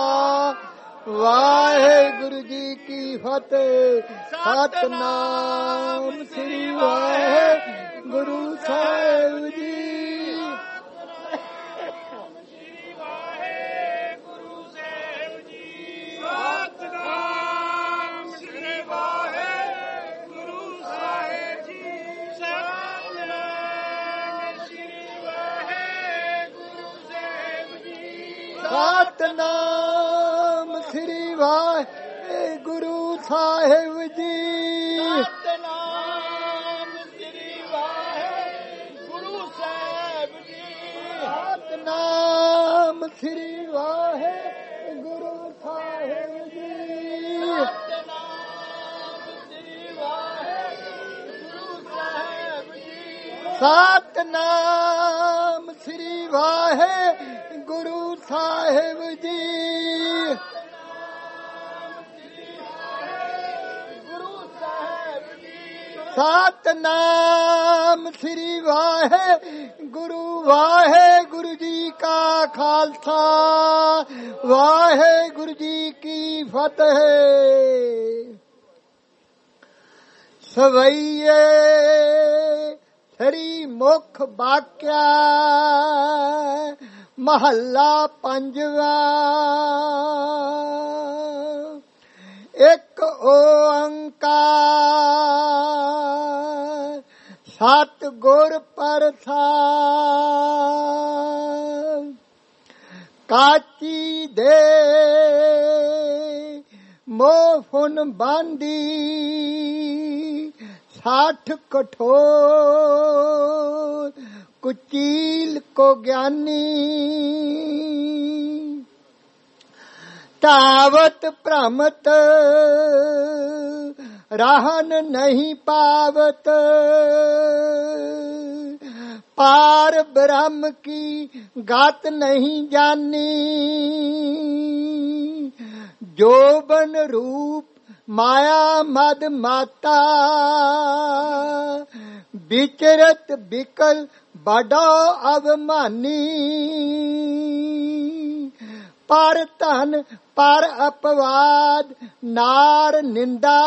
ਵਾਹਿਗੁਰੂ ਜੀ ਕੀ ਫਤਿਹ। ਸਤਿਨਾਮ ਸ੍ਰੀ ਵਾਹਿਗੁਰੂ ਸਾਹਿਬ ਜੀ। ਸਤਿਨਾਮ ਸ੍ਰੀ ਵਾਹਿਗੁਰੂ ਸਾਹਿਬ ਜੀ। ਸਤਿਨਾਮ ਸ੍ਰੀ ਵਾਹਿਗੁਰੂ ਸਾਹਿਬ ਜੀ। ਸਤਿਨਾਮ ਸ੍ਰੀ ਵਾਹਿਗੁਰੂ ਸਾਹਿਬ ਜੀ। ਸਤਿਨਾਮ ਸ੍ਰੀ ਵਾਹਿਗੁਰੂ ਸਾਹਿਬ ਜੀ। ਸਤਿਨਾਮ ਸ੍ਰੀ ਵਾਹਿਗੁਰੂ ਸਾਹਿਬ ਜੀ। ਸਤਿਨਾਮ ਸ੍ਰੀ ਵਾਹਿਗੁਰੂ ਸਾਹਿਬ ਜੀ। ਸਤਨਾਮ ਸ੍ਰੀ ਵਾਹਿਗੁਰੂ ਵਾਹਿਗੁਰੂ ਜੀ ਕਾ ਖਾਲਸਾ ਵਾਹਿਗੁਰੂ ਜੀ ਕੀ ਫਤਿਹ। ਸਵਈਏ ਸ੍ਰੀ ਮੁਖ ਬਾਕਿਆ ਮਹੱਲਾ ਪੰਜਵਾ। ਇੱਕ ਓੰਕਾਰ ਸਤਿ ਗੁਰ ਪ੍ਰਸਾਦਿ। ਕਾਚੀ ਦੇ ਮੋਹ ਫੁਨ ਬਾਂਦੀ ਸਾਠ ਕਠੋਰ ਕੁਚੀਲ ਕੋ ਗਿਆਨੀ। ਤਾਵਤ ਭ੍ਰਮਤ रहन नहीं पावत। पार ब्रह्म की गात नहीं जानी। जोबन रूप माया मद माता। विचरत बिकल बड़ो अवमानी। पर धन पर अपवाद नार निंदा।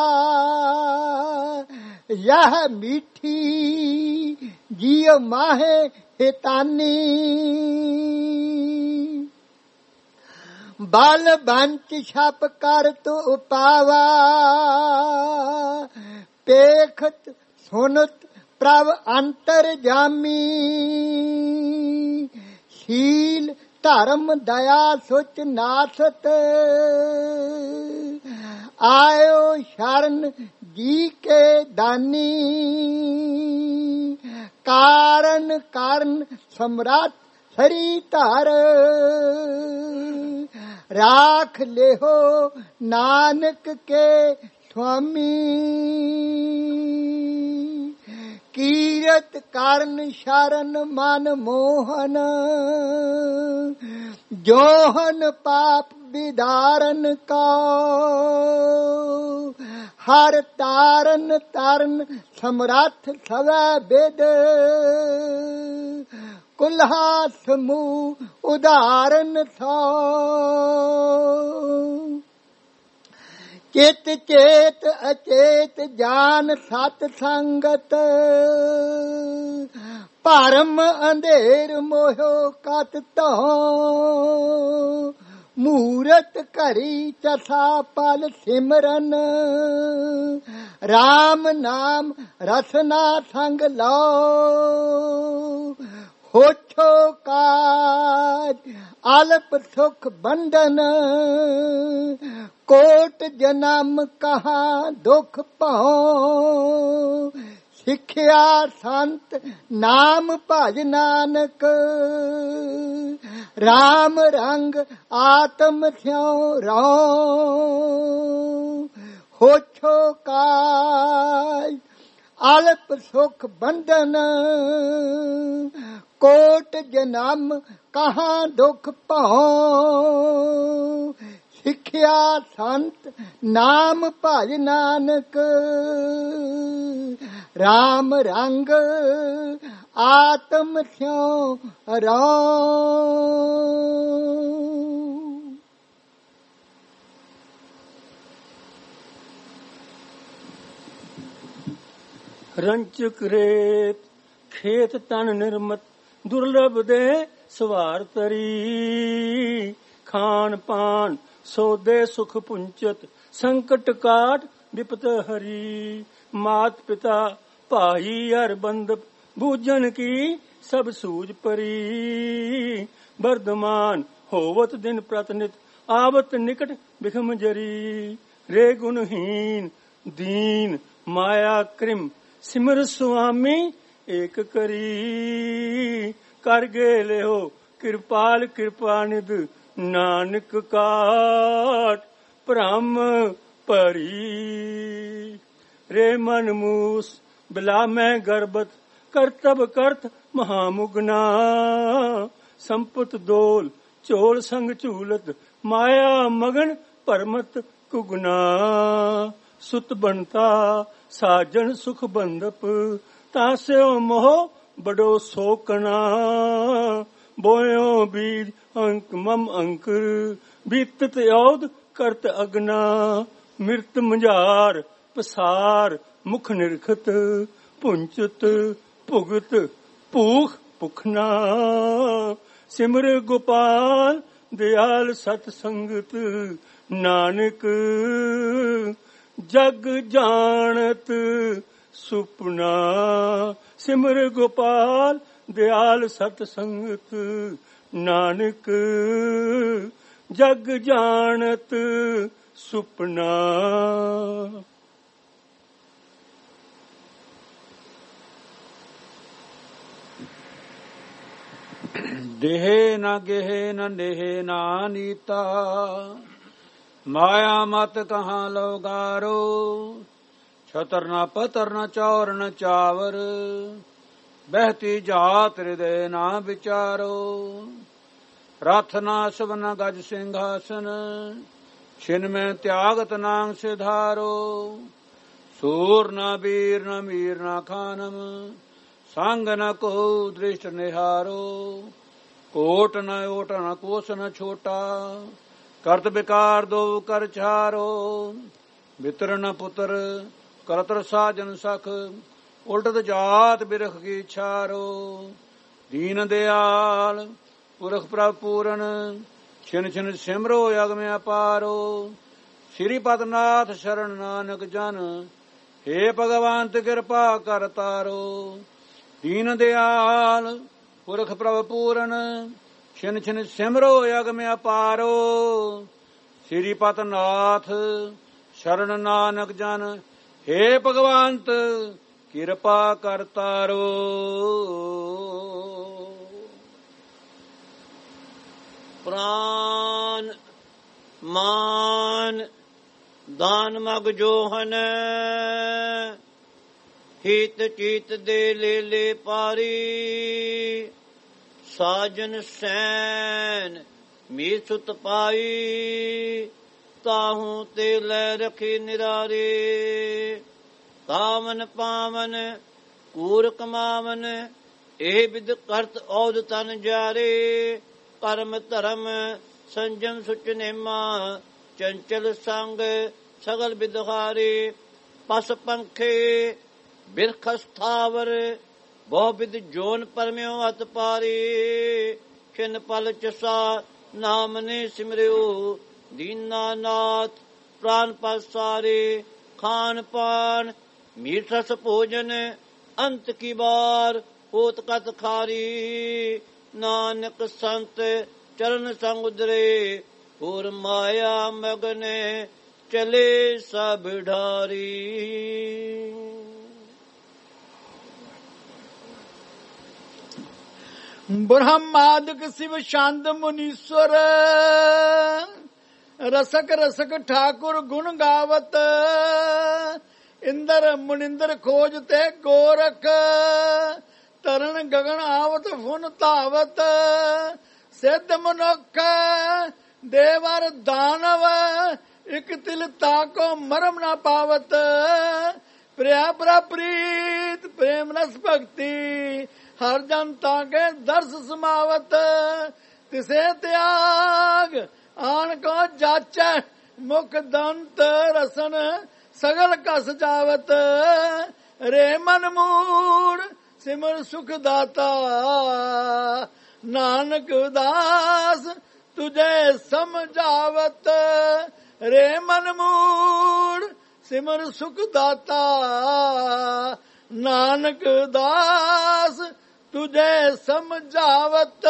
यह मीठी जियो माहे हितानी। बाल बंच छप कर तु उपावा। पेखत सुनत प्रभ अंतर जामी। शील धर्म दया सुच नासत। आयो शरण जी के दानी। कारण कारण सम्राट हरि तार। राख ले हो नानक के स्वामी। कीरत कारण शरण मन मोहन। जोहन पाप विदारन का। हर तारन तारन समर्थ सवै वेद। कुल्हा समूह उदाहरण था। चित चेत अचेत जान सत संगत। भरम अंधेर मोहो कत तो। मूरत घरी चसा पल सिमरन। राम नाम रसना संग लो। होठो काज अल्प सुख बंधन। कोट जन्म कहाँ दुख पाओ। सिखिया संत नाम भज नानक। राम रंग आत्म स्यों रो। होठो काज अल्प सुख बंधन। कोट जन्म कहाँ दुख पाओ। सिखिया संत नाम भज नानक। राम रंग आत्म स्यों रो। रंचक रेत खेत तन निर्मत। दुर्लभ दे सवार तरी। खान पान सौदे सुख पुंचत। संकट काट विपत हरी। मात पिता भाई हर बंदप। बूझन की सब सूझ परी। वर्धमान होवत दिन प्रतिनित। आवत निकट बिखम जरी। रे गुणहीन दीन माया क्रिम। सिमर स्वामी एक करी। कर गेले हो कृपाल कृपा निध। नानक काट भ्रम परी। रे मन मूस बिला मैं गर्भत। करतब करत महामुगना। संपत दोल चोल संग चूलत। माया मगन परमत कुगना। ਸੁਤ ਬਣਤਾ ਸਾਜਣ ਸੁਖ ਬੰਦਪ ਤਾਸਿਓ ਮੋਹ ਬੜੋ ਸੋਕਣਾ ਬੋਇਓ ਬੀਜ ਅੰਕ ਮਮ ਅੰਕਰ ਬੀਤਤ ਔਦ ਕਰਤ ਅਗਨਾ ਮਿਰਤ ਮੁਝਾਰ ਪਸਾਰ ਮੁਖ ਨਿਰਖਤ ਪੁੰਚਤ ਭੁਗਤ ਭੂਖ ਭੁਖਨਾ ਸਿਮਰ ਗੋਪਾਲ ਦਿਆਲ ਸਤ ਸੰਗਤ ਨਾਨਕ ਜਗ ਜਾਣਤ ਸੁਪਨਾ ਸਿਮਰ ਗੋਪਾਲ ਦਿਆਲ ਸਤ ਸੰਗਤ ਨਾਨਕ ਜਗ ਜਾਣਤ ਸੁਪਨਾ। ਦੇਹ ਨ ਗੇਹ ਨ ਨੇਹ ਨਾ ਨੀਤਾ ਮਾਇਆ ਮਤ ਕਹਾਂ ਲੋਗਾਰੋ ਛਤਰ ਨ ਪਤਰ ਨ ਚੌਰ ਨ ਚਾਵਰ ਬਹਿਤੀ ਜਾਤ ਹਿਰਦੇ ਨਾ ਵਿਚਾਰੋ ਰਥ ਨਾ ਸਵਨ ਗਜ ਸਿੰਘਾਸਨ ਛਿਨ ਮੈਂ ਤਿਆਗਤ ਨਾਂਗ ਸਿਧਾਰੋ ਸੂਰ ਨ ਬੀਰ ਨ ਮੀਰ ਨ ਖਾਨਮ ਸੰਗ ਨ ਕੋ ਦ੍ਰਿਸ਼ਟ ਨਿਹਾਰੋ ਕੋਟ ਨ ਓਟ ਨ ਕੋਸ ਨ ਛੋਟਾ ਕਰਤ ਵਿਕਾਰ ਦੋ ਕਰ ਛਾਰੋ ਮਿੱਤਰ ਨ ਪੁੱਤਰ ਕਰਤਰ ਸਾਜਨ ਸਖ ਉਲਟਤ ਜਾਤ ਬਿਰਖ ਕੀ ਛਾਰੋ ਦੀਨ ਦਿਆਲ ਪੁਰਖ ਪ੍ਰਭ ਪੂਰਨ ਛਿਨ ਛਿਨ ਸਿਮਰੋ ਅਗਮ ਅਪਾਰੋ ਸ੍ਰੀ ਪਤਨਾਥ ਸ਼ਰਨ ਨਾਨਕ ਜਨ ਹੇ ਭਗਵੰਤ ਕਿਰਪਾ ਕਰ ਤਾਰੋ ਦੀਨ ਦਿਆਲ ਪੁਰਖ ਪ੍ਰਭ ਪੂਰਨ ਛਿਨ ਛਿਨ ਸਿਮਰੋ ਅਗਮ ਅਪਾਰੋ ਸ੍ਰੀ ਪਤਨਾਥ ਸ਼ਰਨ ਨਾਨਕ ਜਨ ਹੇ ਭਗਵੰਤ ਕਿਰਪਾ ਕਰ ਤਾਰੋ। ਪ੍ਰਾਨ ਮਾਨ ਦਾਨ ਮਗ ਜੋਹਨ ਹਿਤ ਚੀਤ ਦੇ ਲੈ ਲੈ ਪਾਰੀ ਸਾਜਨ ਸੈਨ ਮੀ ਸੁਤ ਪਾਈ ਤਾਹੂ ਤੇ ਲੈ ਰਖੀ ਨਿਰਾਰੇ ਕਾਮਨ ਪਾਵਨ ਕੂਰ ਕਮਾਵਨ ਇਹ ਵਿਦ ਕਰਤ ਔਦ ਤਨ ਜਾਰੇ ਕਰਮ ਧਰਮ ਸੰਜਮ ਸੁਚ ਨੇਮਾ ਚੰਚਲ ਸੰਗ ਸਗਲ ਵਿਦਹਾਰੇ ਪਸ ਪੰਖੇ ਬਿਰਖ ਸਥਾਵਰ ਬਹੁ ਵਿਦ ਜੋਨ ਪਰਮਿਓ ਅਤ ਪਾਰੇ ਖਿਨ ਪਲ ਚਸਾ ਨਾਮ ਨੇ ਸਿਮਰਿਓ ਦੀਨਾਨਾਥ ਪ੍ਰਾਨ ਪਸਾਰੇ ਖਾਨ ਪਾਨ ਮੀਠ ਰਸ ਭੋਜਨ ਅੰਤ ਕੀ ਬਾਰ ਹੋਤ ਕਤ ਖਾਰੀ ਨਾਨਕ ਸੰਤ ਚਰਨ ਸੰਗ ਉਦਰੇ ਹੋਰ ਮਾਇਆ ਮਗਨ ਚਲੇ ਸਭ ਢਾਰੀ। ब्रह्मादिक शिव शांत मुनीश्वर रसक रसक ठाकुर गुण गावत इंद्र मुनिंद्र खोजते गोरख तरण गगन आवत फुन धावत सिद्ध मनुख देवर दानव इक तिल ताको मरम न पावत प्रिया प्रा प्रीत प्रेम रस भक्ति हर जनता के दर्श समावत तिसे त्याग आन को जाच मुख दंत रसन सगल कस जावत रे मन मूड सिमर सुख दाता नानक दास तुझे समझावत रे मन मूड सिमर सुख दाता नानक दास तुझे समझावत।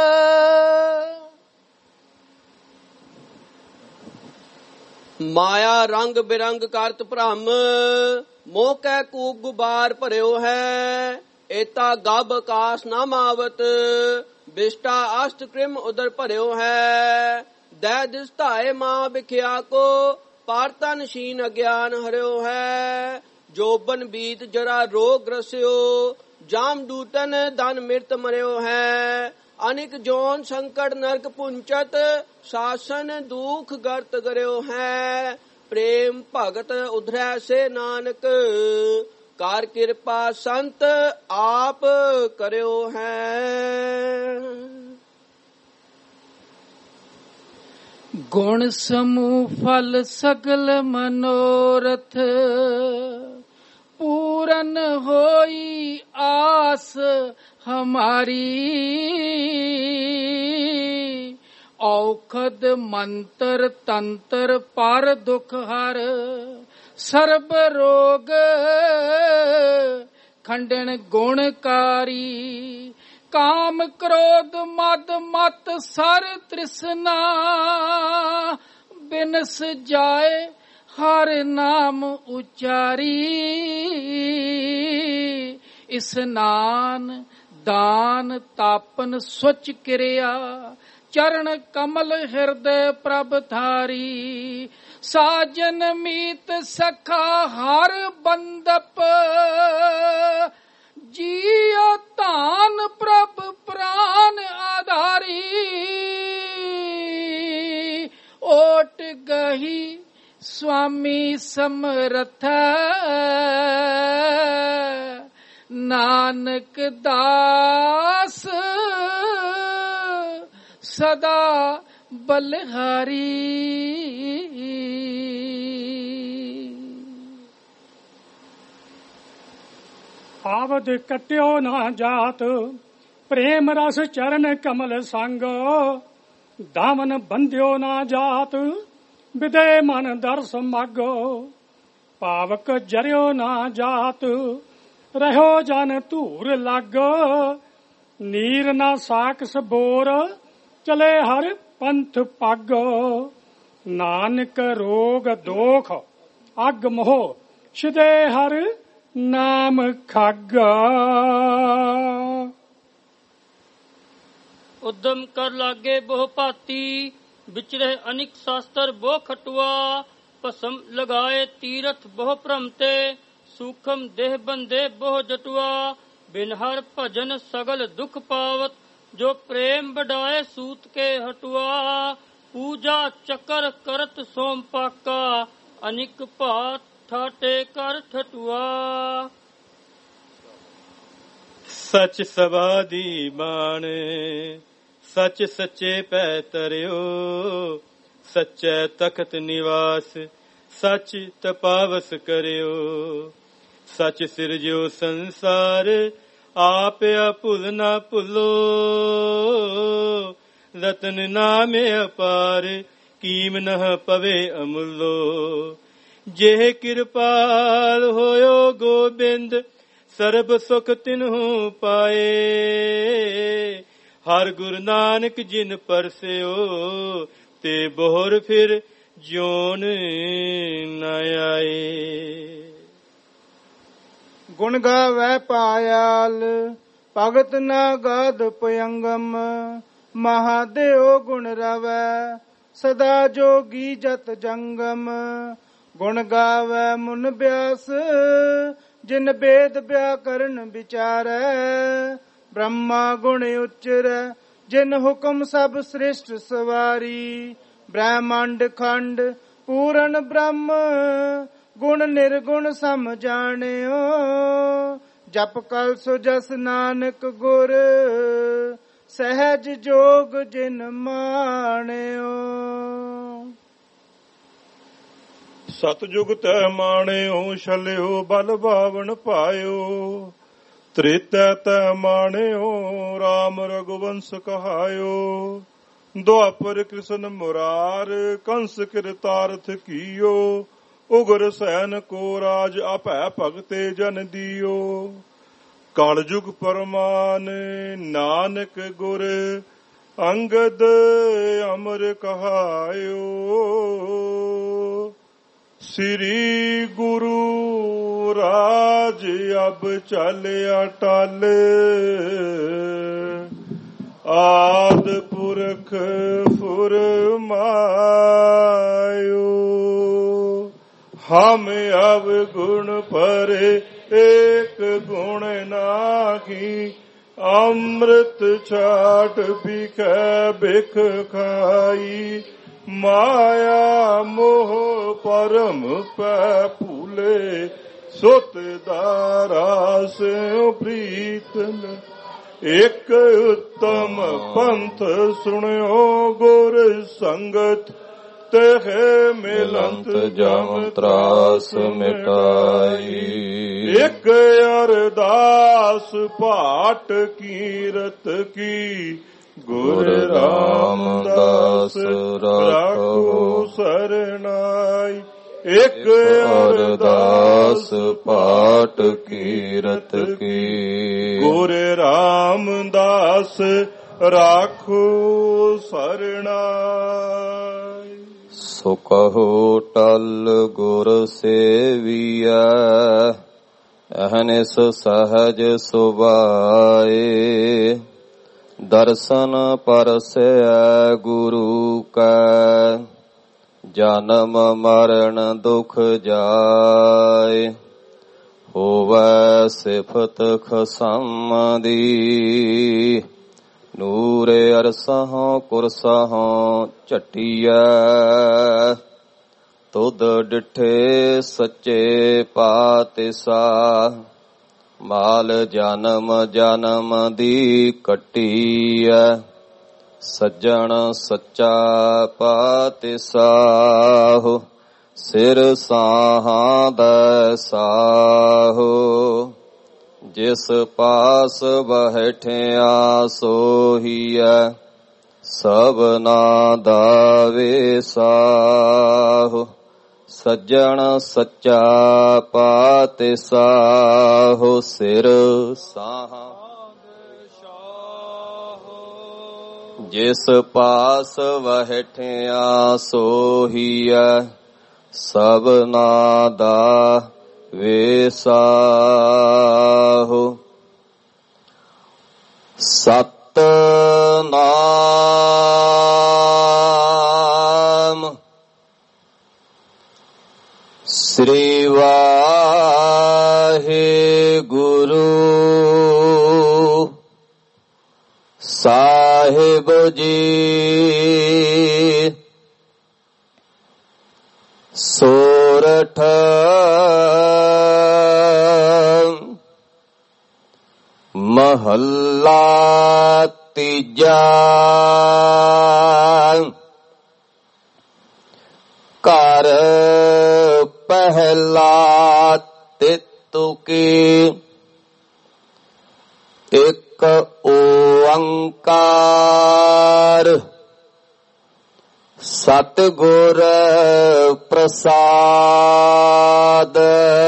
माया रंग बिरंग करत भ्रम मोह कै कूप गुबार भरियो है एता गब आकाश न मावत बिष्टा अष्ट कृम उदर भरियो है दै दिस धाए मां बिख्या को पारतन शीन अज्ञान हरियो है जोबन बीत जरा रोग ग्रस्यो जाम दूतन धन मिर्त मरियो है अनिक जोन संकट नरक पुंचत शासन दुख गर्त गरियो है ਪ੍ਰੇਮ ਭਗਤ ਉਧਰੈ ਸੇ ਨਾਨਕ। ਕਾਰ ਕਿਰਪਾ ਸੰਤ ਆਪ ਕਰਿਓ ਹੈ। ਗੁਣ ਸਮੂਹ ਫਲ ਸਗਲ ਮਨੋਰਥ पूरन होई आस हमारी। औखद मंत्र तंत्र पर दुख हर सर्ब रोग खंडन गुणकारी। काम क्रोध मद मत सर तृष्णा बिनस जाए हर नाम उचारी। स्नान दान तापन स्वच्छ क्रिया चरण कमल हृदय प्रभ धारी। साजन मीत सखा हर बंदप जियो तान प्रभ प्राण आधारी। ओट गही स्वामी समरथ नानक दास सदा बलहारी। आवद कट्यो ना जात प्रेम रस चरण कमल संग। दामन बंध्यो ना जात विदे मन दर्श मागो। पावक जरियो ना जात रहो जन धूर लागो। नीर ना साकस बोर चले हर पंथ पागो। नानक रोग दोख अग मोह छिदे हर नाम खागा। उद्यम कर लागे बहु भाती विचरे अनिक शास्त्र बहु खटुआ। भसम लगाए तीरथ बहु भ्रमते सूखम देह बंदे बहु जटुआ। बिन हर भजन सगल दुख पावत जो प्रेम बढ़ाए सूत के हटुआ। पूजा चकर करत सोम पाका अनिक भात ठाटे कर ठटुआ। सच सवादी बाण सच सच्चे पै तरियो। सच्चे तखत निवास सच तपावस करियो। सच सिरजियो संसार आप भुल ना भुलो। रतन नामे अपार कीम न पवे अमुलो। जेह कृपाल होयो गोबिंद सर्ब सुख तिन्हु पाए। हर गुरु नानक जिन परस्यो ते बोहर फिर जोन न आए। गुण गावै पायाल भगत ना गाद पयंगम। महादेव गुण रवै सदा जोगी जत जंगम। गुण गावै मुन ब्यास जिन वेद व्याकरण विचारै। ब्रह्मा गुण उच्चर जिन हुकम सब श्रेष्ठ सवारी। ब्रह्मांड खंड पूਰਨ ब्रह्म गुण निर्गुण सम जानियो। जप कल सो जस नानक गुर सहज जोग जिन मानियो। सतयुग तै मानियो छलियो बल बावन पायो। त्रेता तै मानियो राम रघुवंश कहायो। द्वापर कृष्ण मुरार कंस कृतार्थ कियो। उग्र सैन को राज अपै भगते जन दियो। कल जुग परमान नानक गुर अंगद अमर कहायो। श्री गुरु राज अब चलिया टल। आद पुरख फुरमायो। हम अवगुण परे एक गुण नाहि। अमृत छाट बिख बिख खाई ਮਾਇਆ ਮੋਹ ਪਰਮ ਪੈ ਭੂਲੇ ਸੁਤ ਦਾ ਰਾਸ ਪ੍ਰੀਤਨ ਇਕ ਉੱਤਮ ਪੰਥ ਸੁਣਿਓ ਗੁਰ ਸੰਗਤ ਤਹ ਮਿਲੰਤ ਜਮ ਤਰਾਸ ਮਿਟਾਈ ਇਕ ਅਰਦਾਸ ਪਾਟ ਕੀਰਤ ਕੀ ਗੁਰ ਰਾਮਦਾਸ ਰਾਖੋ ਸਰਨਾਈ ਇਕ ਅਰਦਾਸ ਪਾਟ ਕੀਰਤ ਕੀ ਗੁਰ ਰਾਮਦਾਸ ਰਾਖੋ ਸਰਨਾਈ। ਸੋ ਕਹੋ ਟਲ ਗੁਰ ਸੇਵੀਐ ਅਹਨਿਸ ਸਹਜ ਸੁਭਾਏ ਦਰਸ਼ਨ ਪਰਸੈ ਗੁਰੂ ਕੈ ਜਨਮ ਮਰਨ ਦੁਖ ਜਾਏ ਹੋਵੈ ਸਿਫਤ ਖਸਮ ਦੀ ਨੂਰੇ ਅਰਸਹੁ ਕੁਰਸਹੁ ਝਟੀਐ ਤੁਧ ਡਿਠੇ ਸੱਚੇ ਪਾਤਿਸ਼ਾਹ ਮਾਲ ਜਨਮ ਜਨਮ ਦੀ ਕੱਟੀਐ ਸੱਜਣ ਸੱਚਾ ਪਾਤਿਸ਼ਾਹ ਸਿਰ ਸਾਹਾਂ ਦਾ ਸਾਹੋ ਜਿਸ ਪਾਸ ਬੈਠਿਆ ਸੋਹੀਐ ਸਭਨਾ ਦਾ ਵੇਸਾਹ ਸੱਜਣ ਸੱਚਾ ਪਾਤਿਸ਼ਾਹ ਸਿਰ ਸਾਹਾਂ ਜਿਸ ਪਾਸ ਬੈਠਿਆ ਸੋਹੀਐ ਸਭਨਾ ਦਾ ਵੇਸਾਹ ਸਤਿਨਾਮ ਸ੍ਰੀ ਵਾਹਿਗੁਰੂ ਸਾਹਿਬ ਜੀ। ਸੋਰਠ ਮਹੱਲਾ ਤੀਜਾ। ਘਰ ਪਹਿਲਾ ਤਿਤੁਕੀ ਇੱਕ ਓੰਕਾਰ ਸਤਿਗੁਰ ਪ੍ਰਸਾਦ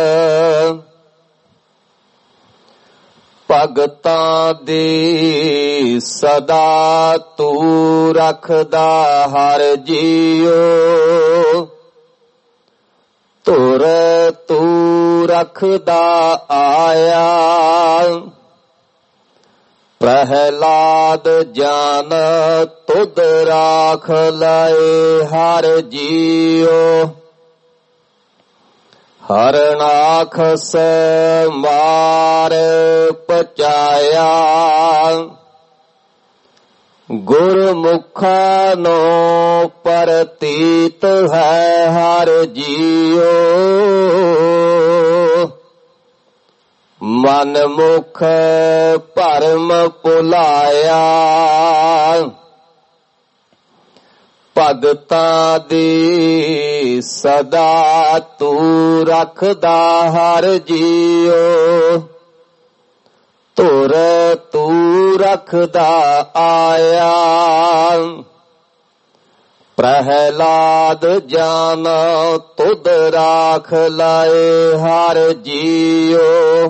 ਭਗਤਾਂ ਦੀ ਸਦਾ ਤੂੰ ਰੱਖਦਾ ਹਰ ਜੀਉ ਧੁਰ ਤੂੰ ਰੱਖਦਾ ਆਇਆ ਪ੍ਰਹਿਲਾਦ ਜਾਨ ਤੁਧ ਰਾਖ ਲਏ ਹਰ ਜੀਉ ਹਰਨਾਖਸ ਮਾਰ ਪਚਾਇਆ ਗੁਰਮੁਖਾਂ ਨੂੰ ਪ੍ਰਤੀਤ ਹੈ ਹਰ ਜੀਉ ਮਨ ਮੁਖ ਭਰਮ ਭੁਲਾਇਆ ਭਗਤਾਂ ਦੀ ਸਦਾ ਤੂੰ ਰੱਖਦਾ ਹਰ ਜੀਉ ਧੁਰ ਤੂੰ ਰੱਖਦਾ ਆਇਆ ਪ੍ਰਹਿਲਾਦ ਜਾਨ ਤੁਧ ਰਾਖ ਲਾਏ ਹਰ ਜੀਉ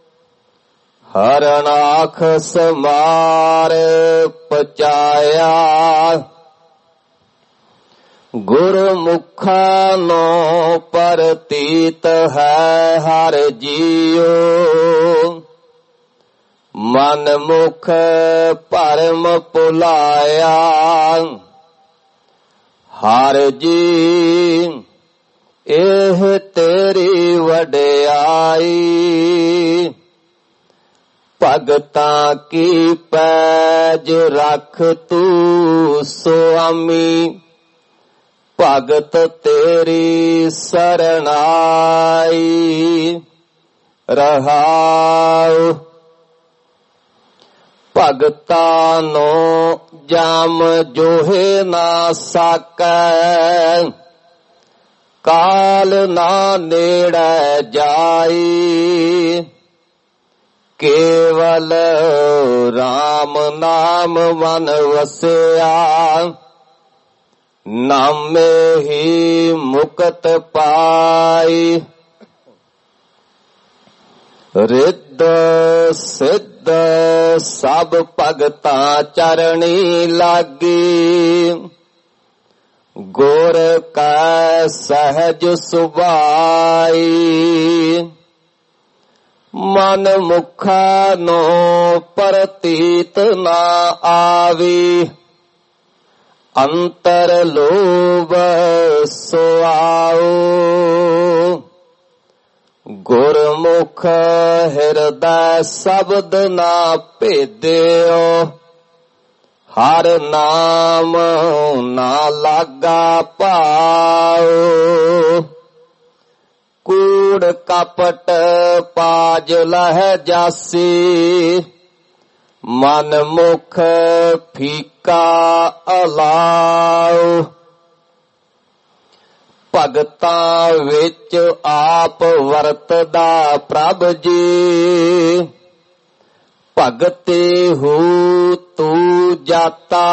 ਹਰਨਾਖਸ ਮਾਰ ਪਚਾਇਆ ਗੁਰਮੁਖਾਂ ਨੂੰ ਪ੍ਰਤੀਤ ਹੈ ਹਰ ਜੀਉ ਮਨ ਮੁਖ ਭਰਮ ਭੁਲਾਇਆ ਹਰ ਜੀ ਇਹ ਤੇਰੀ ਵਡਿਆਈ ਭਗਤਾਂ ਕੀ ਪੈਜ ਰੱਖ ਤੂੰ ਸੁਆਮੀ ਭਗਤ ਤੇਰੀ ਸਰਣਾਈ ਰਹਾਉ। ਭਗਤਾਂ ਨੂੰ ਜਾਮ ਜੋਹੇ ਨਾ ਸਕੈ, ਕਾਲ ਨਾ ਨੇੜੇ ਜਾਈ। ਕੇਵਲ ਰਾਮ ਨਾਮ ਮਨ ਵਸਿਆ, ਨਾਮੇ ਹੀ ਮੁਕਤ ਪਾਈ। ਰਿੱਧ ਸਿੱਧ ਸਭ ਭਗਤਾਂ ਚਰਣੀ ਲਾਗੀ, ਗੁਰ ਕੈ ਸਹਿਜ ਸੁਭਾਈ। ਮਨ ਮੁਖਾ ਨੂੰ ਪ੍ਰਤੀਤ ਨਾ ਆਵੀ, ਅੰਤਰ ਲੋਭ ਸੁਆਉ। ਗੁਰਮੁਖ ਹਿਰਦੈ ਸ਼ਬਦ ਨਾ ਭੇਦਿਓ, ਹਰ ਨਾਮ ਨਾ ਲਾਗਾ ਭਾਉ। ਕੂੜ ਕਪਟ ਪਾਜ ਲਹਿ ਜਾਸੀ, ਮਨ ਮੁਖ ਫੀਕਾ ਅਲਾਉ। ਭਗਤਾਂ ਵਿੱਚ ਆਪ ਵਰਤਦਾ ਪ੍ਰਭ ਜੀ, ਭਗਤੀ ਹੂ ਤੂੰ ਜਾਤਾ।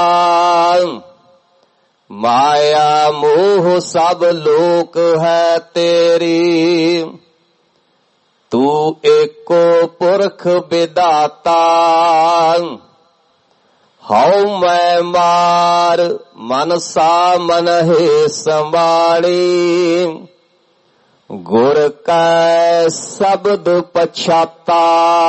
ਮਾਇਆ ਮੋਹ ਸਭ ਲੋਕ ਹੈ ਤੇਰੀ, ਤੂੰ ਏਕੋ ਪੁਰਖ ਵਿਦਾਤਾ। ਹਉ ਮੈਂ ਮਾਰ ਮਨਸਾ ਮਨਹਿ ਸੰਭਾਲੀ, ਗੁਰ ਕੈ ਸ਼ਬਦ ਪਛਾਤਾ।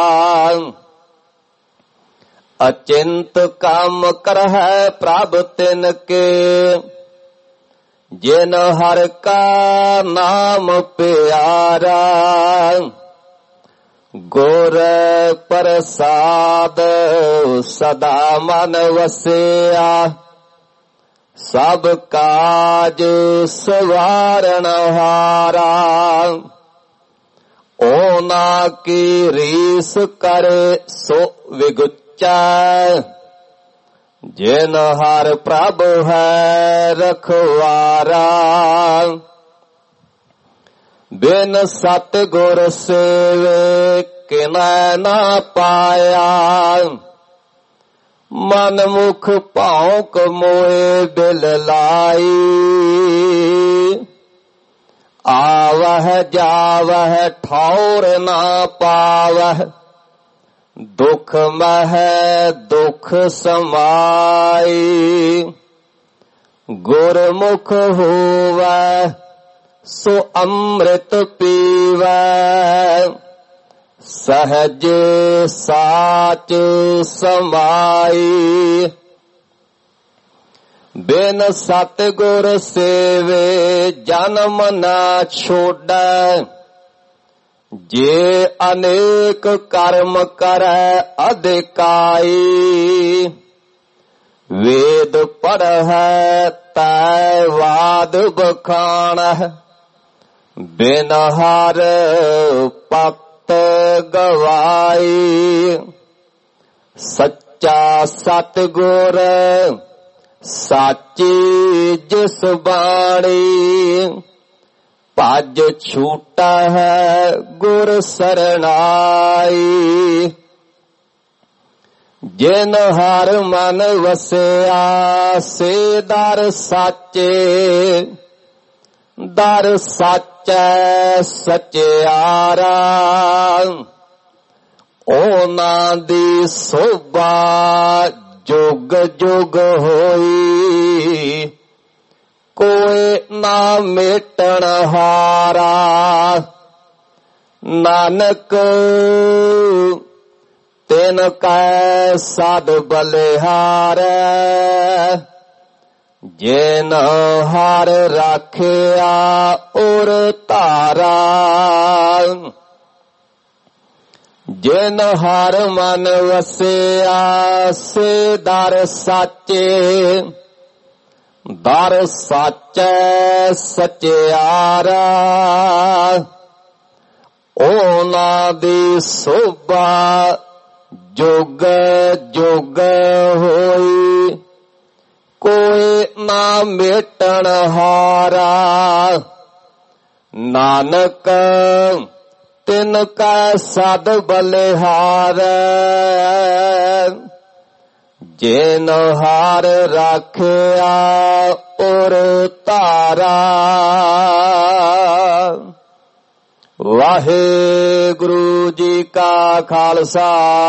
ਅਚਿੰਤ ਕੰਮ ਕਰਹਿ ਪ੍ਰਭ ਤਿਨ ਕੇ, ਜਿਨ ਹਰਿ ਕਾ ਨਾਮ ਪਿਆਰਾ। ਗੁਰ ਪ੍ਰਸਾਦ ਸਦਾ ਮਨ ਵਸਿਆ, ਸਭ ਕਾਜ ਸਵਾਰਨ ਹਾਰਾ। ਓਨਾ ਕੀ ਰੀਸ ਕਰੇ ਸੋ ਵਿਗੁਚੈ, ਜਿਨ ਹਰਿ ਪ੍ਰਭ ਹੈ ਰਖਵਾਰਾ। ਬਿਨ ਸਤ ਗੁਰ ਸੇਵੇ ਕਿਨੈ ਨਾ ਪਾਇਆ, ਮਨ ਮੁਖ ਭੌਂਕ ਮੋਏ ਦਿਲ ਲਾਈ। ਆਵਹਿ ਜਾਵਹਿ ਠੌਰ ਨਾ ਪਾਵਹਿ, ਦੁਖ ਮਹਿ ਦੁਖ ਸਮਾਈ। ਗੁਰਮੁਖ ਹੋਵੈ ਸੋ ਅੰਮ੍ਰਿਤ ਪੀਵੈ, ਸਹਜ ਸਾਚ ਸਮਾਈ। ਬਿਨ ਸਤਿਗੁਰ ਸੇਵੇ ਜਨਮ ਨਾ ਛੋੜੈ, ਜੇ ਅਨੇਕ ਕਰਮ ਕਰੈ ਅਧਿਕਾਈ। ਵੇਦ ਪੜ੍ਹੈ ਤੈ ਵਾਦ ਬਖਾਣਹਿ, ਬਿਨ ਹਰਿ ਪਤ ਗਵਾਈ। ਸੱਚਾ ਸਤਿਗੁਰ ਸਾਚੀ ਜਿਸ ਬਾਣੀ, ਭਜ ਛੂਟਾ ਹੈ ਗੁਰ ਸਰਣਾਈ। ਜਿਨ ਹਰ ਮਨ ਵਸਿਆ ਸੇ ਦਰ ਸਾਚੇ, ਦਰ ਸਾਚੈ ਸਚਿਆਰਾ। ਉਹਨਾਂ ਦੀ ਸੋਭਾ ਜੁਗ ਜੁਗ ਹੋਈ, ਕੋਈ ਨਾ ਮੇਟਣ ਹਾਰਾ। ਨਾਨਕ ਤਿਨ ਕੈ ਸਾਧ ਬਲਿਹਾਰੈ, ਜਿਨ ਹਰ ਰਾਖਿਆ ਉਰ ਧਾਰਾ। ਜਿਨ ਹਰ ਮਨ ਵਸਿਆ ਸੇ ਦਰ ਸਾਚੇ, ਦਰ ਸਾਚੈ ਸਚਿਆਰਾ ਉਹਨਾਂ ਦੀ ਸੋਭਾ ਜੁਗ ਜੁਗ ਹੋਈ ਕੋਈ ਨਾ ਮੇਟਣ ਹਾਰਾ ਨਾਨਕ ਤਿਨ ਕੈ ਸਦ ਬਲਿਹਾਰੈ ਜਿਨ ਹਾਰ ਰਾਖਿਆ ਔਰ ਧਾਰਾ। ਵਾਹਿਗੁਰੂ ਜੀ ਕਾ ਖਾਲਸਾ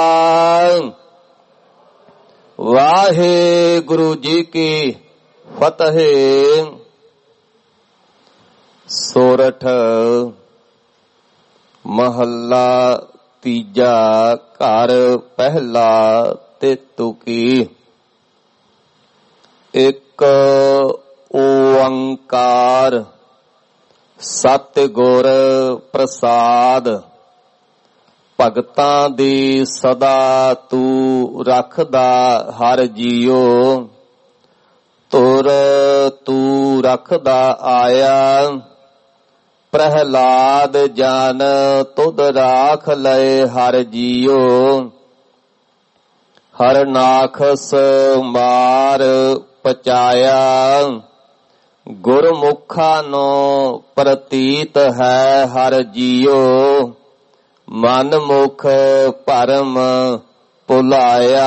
ਵਾਹਿਗੁਰੂ ਜੀ ਕੀ ਫਤਿਹ। ਸੋਰਠ ਮਹੱਲਾ ਤੀਜਾ ਘਰ ਪਹਿਲਾ ਤੇ ਤੁਕੀ। ਇੱਕ ਓੰਕਾਰ ਸਤਿਗੁਰ ਪ੍ਰਸਾਦ ਭਗਤਾਂ ਦੀ ਸਦਾ ਤੂੰ ਰੱਖਦਾ ਹਰ ਜੀਓ ਤੁਰ ਤੂੰ ਰੱਖਦਾ ਆਇਆ ਪ੍ਰਹਿਲਾਦ ਜਨ ਤੁਧ ਰਾਖ ਲਏ ਹਰ ਜੀਓ ਹਰ ਨਾਖਸ ਮਾਰ ਪਚਾਇਆ ਗੁਰਮੁਖਾਂ ਨੂੰ ਪ੍ਰਤੀਤ ਹੈ ਹਰ ਜੀਓ ਮਨ ਮੁਖ ਭਰਮ ਭੁਲਾਇਆ।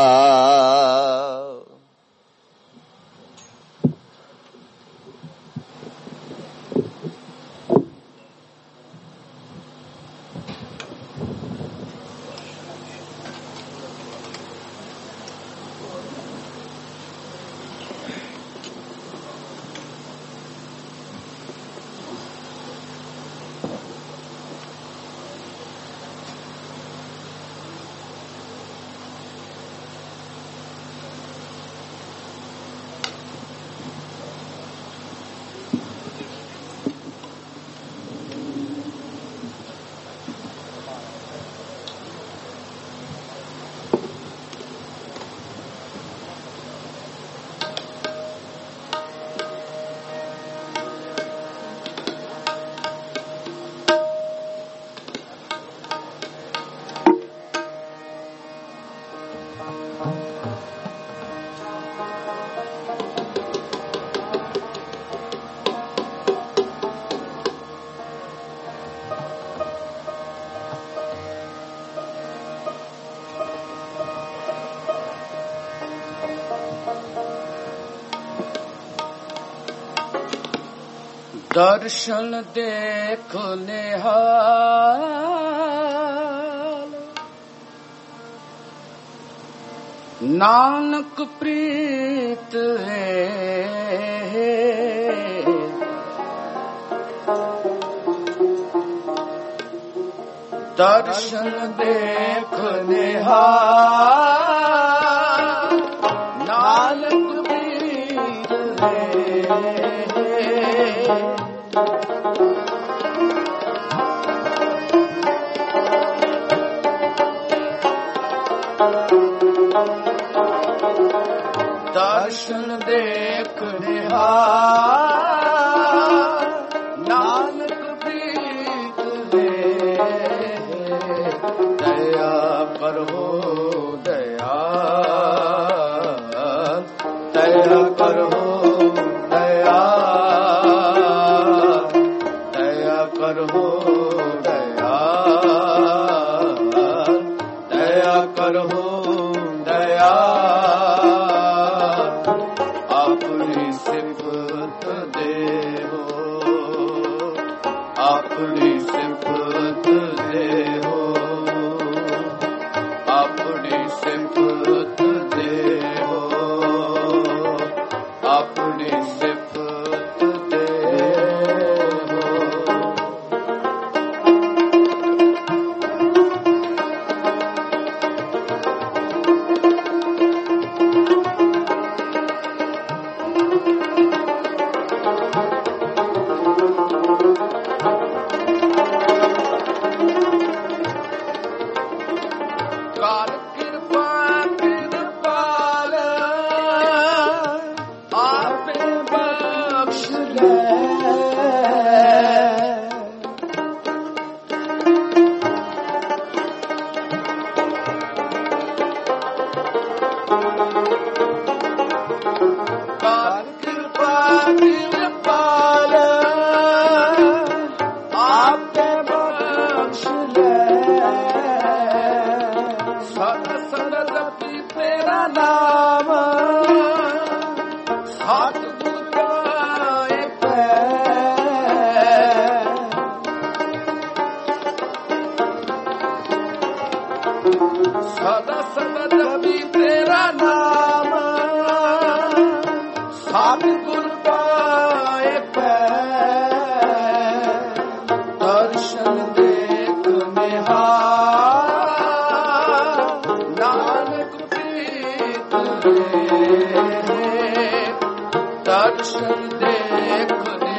ਦਰਸ਼ਨ ਦੇਖ ਨਿਹਾਲ ਨਾਨਕ ਪ੍ਰੀਤ ਹੈ ਦਰਸ਼ਨ ਦੇਖ ਨਿਹਾਲ ਨਾਨਕ ਪ੍ਰੀਤ ਹੈ ਦਰਸ਼ਨ ਦੇਖ ਨਿਹਾਲ ਨਾਨਕ ਪ੍ਰੀਤ ਹੈ ਦਇਆ ਕਰੋ ਦਇਆ ਦਇਆ ਕਰੋ ਦਇਆ ਦਇਆ ਕਰੋ ਦਇਆ ਦਇਆ ਕਰੋ ਦਇਆ ਆਪਣੀ ਸਿਫਤ ਦੇਵੋ ਆਪਣੀ ਸਿਫਤ ਦੇਵੋ ਆਪਣੀ ਸਿਫਤ ਦੇਵੋ ਆਪਣੀ ਸਿਫਤ ਦੇਵੋ। ਸਦਾ ਸਦਾ ਜਪੀ ਤੇਰਾ ਨਾਮ ਸਤਿਗੁਰ ਪਾਏ ਪੈ ਦਰਸ਼ਨ ਦੇਖ ਨਿਹਾਲ ਨਾਨਕ ਪ੍ਰੀਤ ਰੇ ਦਰਸ਼ਨ ਦੇਖ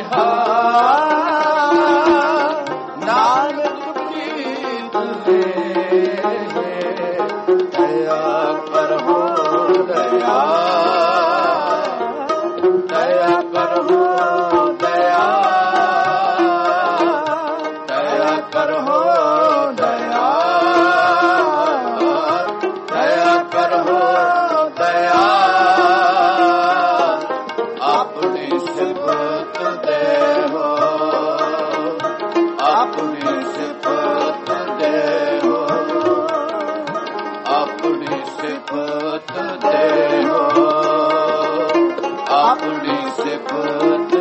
ਨਿਹਾਲ ਨਾਨਕ ਪ੍ਰੀਤ ਰੇ ਦਇਆ ਕਰੋ ਦਇਆ ਦਇਆ ਕਰੋ ਦਇਆ ਦਇਆ ਕਰੋ ਦਇਆ ਦਇਆ ਕਰੋ ਦਇਆ ਆਪਣੀ ਸਿਫਤ ਦੇਵੋ ਆਪਣੀ ਸਿਫਤ ਦੇਵੋ ਆਪਣੀ ਸਿਫਤ ਦੇਵੋ ਆਪਣੀ ਸਿਫਤ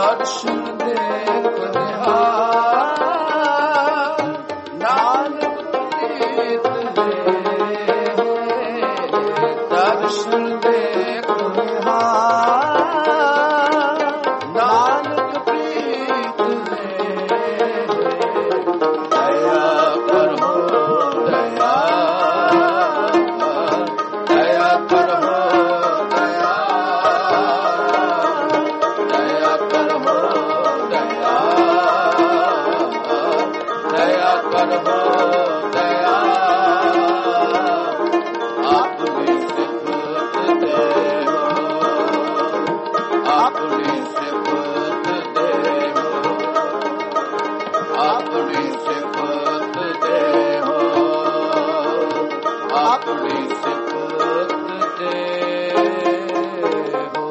ਦਰਸ਼ਨ ਦੇਖ ਨਿਹਾਲ ਨਾਨਕ ਪ੍ਰੀਤ ਦੇ ਦਰਸ਼ਨ ਦੇਖ ਨਿਹਾਲ ਨਾਨਕ ਪ੍ਰੀਤ ਦੇ ਦਇਆ ਕਰੋ ਦਇਆ ਦਇਆ ਕਰੋ ਦਇਆ ਦਇਆ ਕਰੋ ਦਇਆ ਦਇਆ ਕਰੋ ਦਇਆ ਆਪਣੀ ਸਿਫਤ ਦੇਵੋ ਆਪਣੀ ਸਿਫਤ ਦੇਵੋ ਆਪਣੀ ਸਿਫਤ ਦੇਵੋ ਆਪਣੀ ਸਿਫਤ ਦੇਵੋ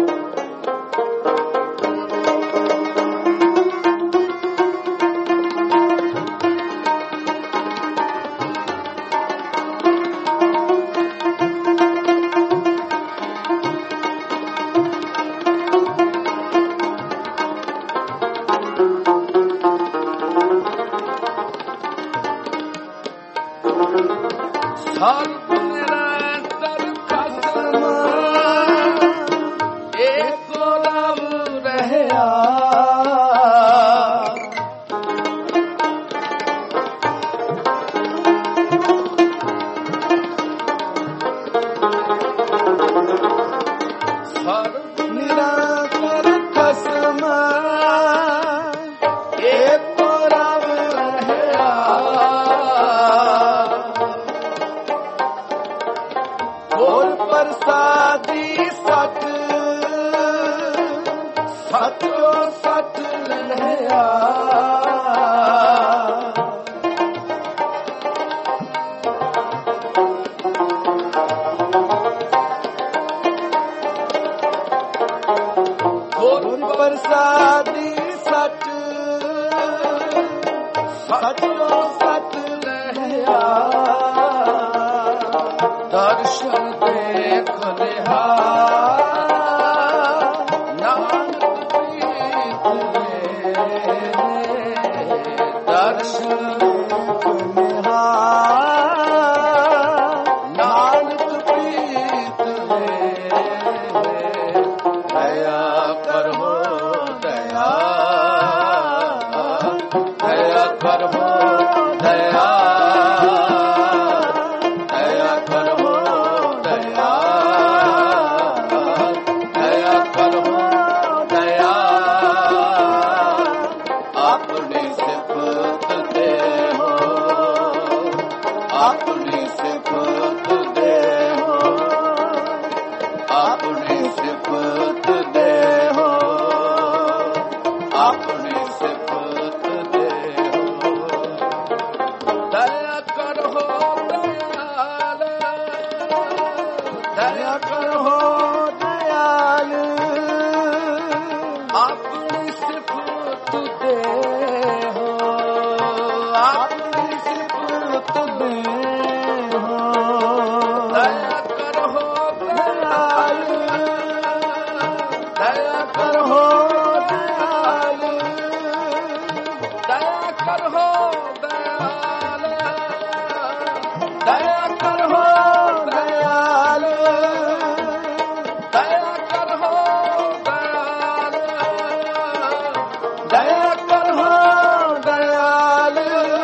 ਸਰਬ ਨਿਰੰਤਰ ਕਦਮ ਏਕੋ ਰਵ ਰਹਿਆ ਸਰਬ ਨਿਰੰਤਰ ਕਸਮ ਏਕੋ ਰਵ ਰਹਿਆ ਹੋਰ ਪ੍ਰਸਾਦੀ ਸਤ ਸਤਿਓ ਸਤ ਲਹਿਆ ਹੋਰ ਪ੍ਰਸਾਦੀ ਸਤ ਸਤਿਓ ਸਤ ਲਹਿਆ ਦਰਸ਼ਨ ਦੇਖ ਨਿਹਾਲ ਨਾਨਕ ਪ੍ਰੀਤ ਦੇ ਦਰਸ਼ਨ ਦੇਖ ਨਿਹਾਲ ਨਾਨਕ ਪ੍ਰੀਤ ਦੇ ਦਇਆ ਕਰੋ ਦਇਆ ਦਇਆ ਕਰੋ ਦਇਆ ਦਇਆ ਕਰੋ ਦਇਆ ਦਇਆ ਕਰੋ ਦਇਆ ਆਪਣੀ ਸਿਫਤ ਦੇਵੋ ਆਪਣੀ ਸਿਫਤ ਦੇਵੋ ਆਪਣੀ ਸਿਫਤ ਦੇਵੋ ਆਪਣੀ ਸਿਫਤ ਦੇਵੋ ਦਇਆ ਕਰੋ ਦਇਆਲ ਦਇਆ ਕਰੋ ਦਇਆਲ ਆਪਣੀ ਸਿਫਤ ਦੇਵੋ ਆਪਣੀ ਸਿਫਤ ਦੇਵੋ ਦਇਆ ਕਰੋ ਦਇਆਲ ਦਇਆ ਕਰੋ ਦਇਆਲ ਦਇਆ ਕਰੋ ਦਇਆਲ ਦਇਆ ਕਰੋ ਦਇਆਲ ਦਇਆ ਕਰੋ ਦਇਆਲ ਦਇਆ ਕਰੋ ਦਇਆਲ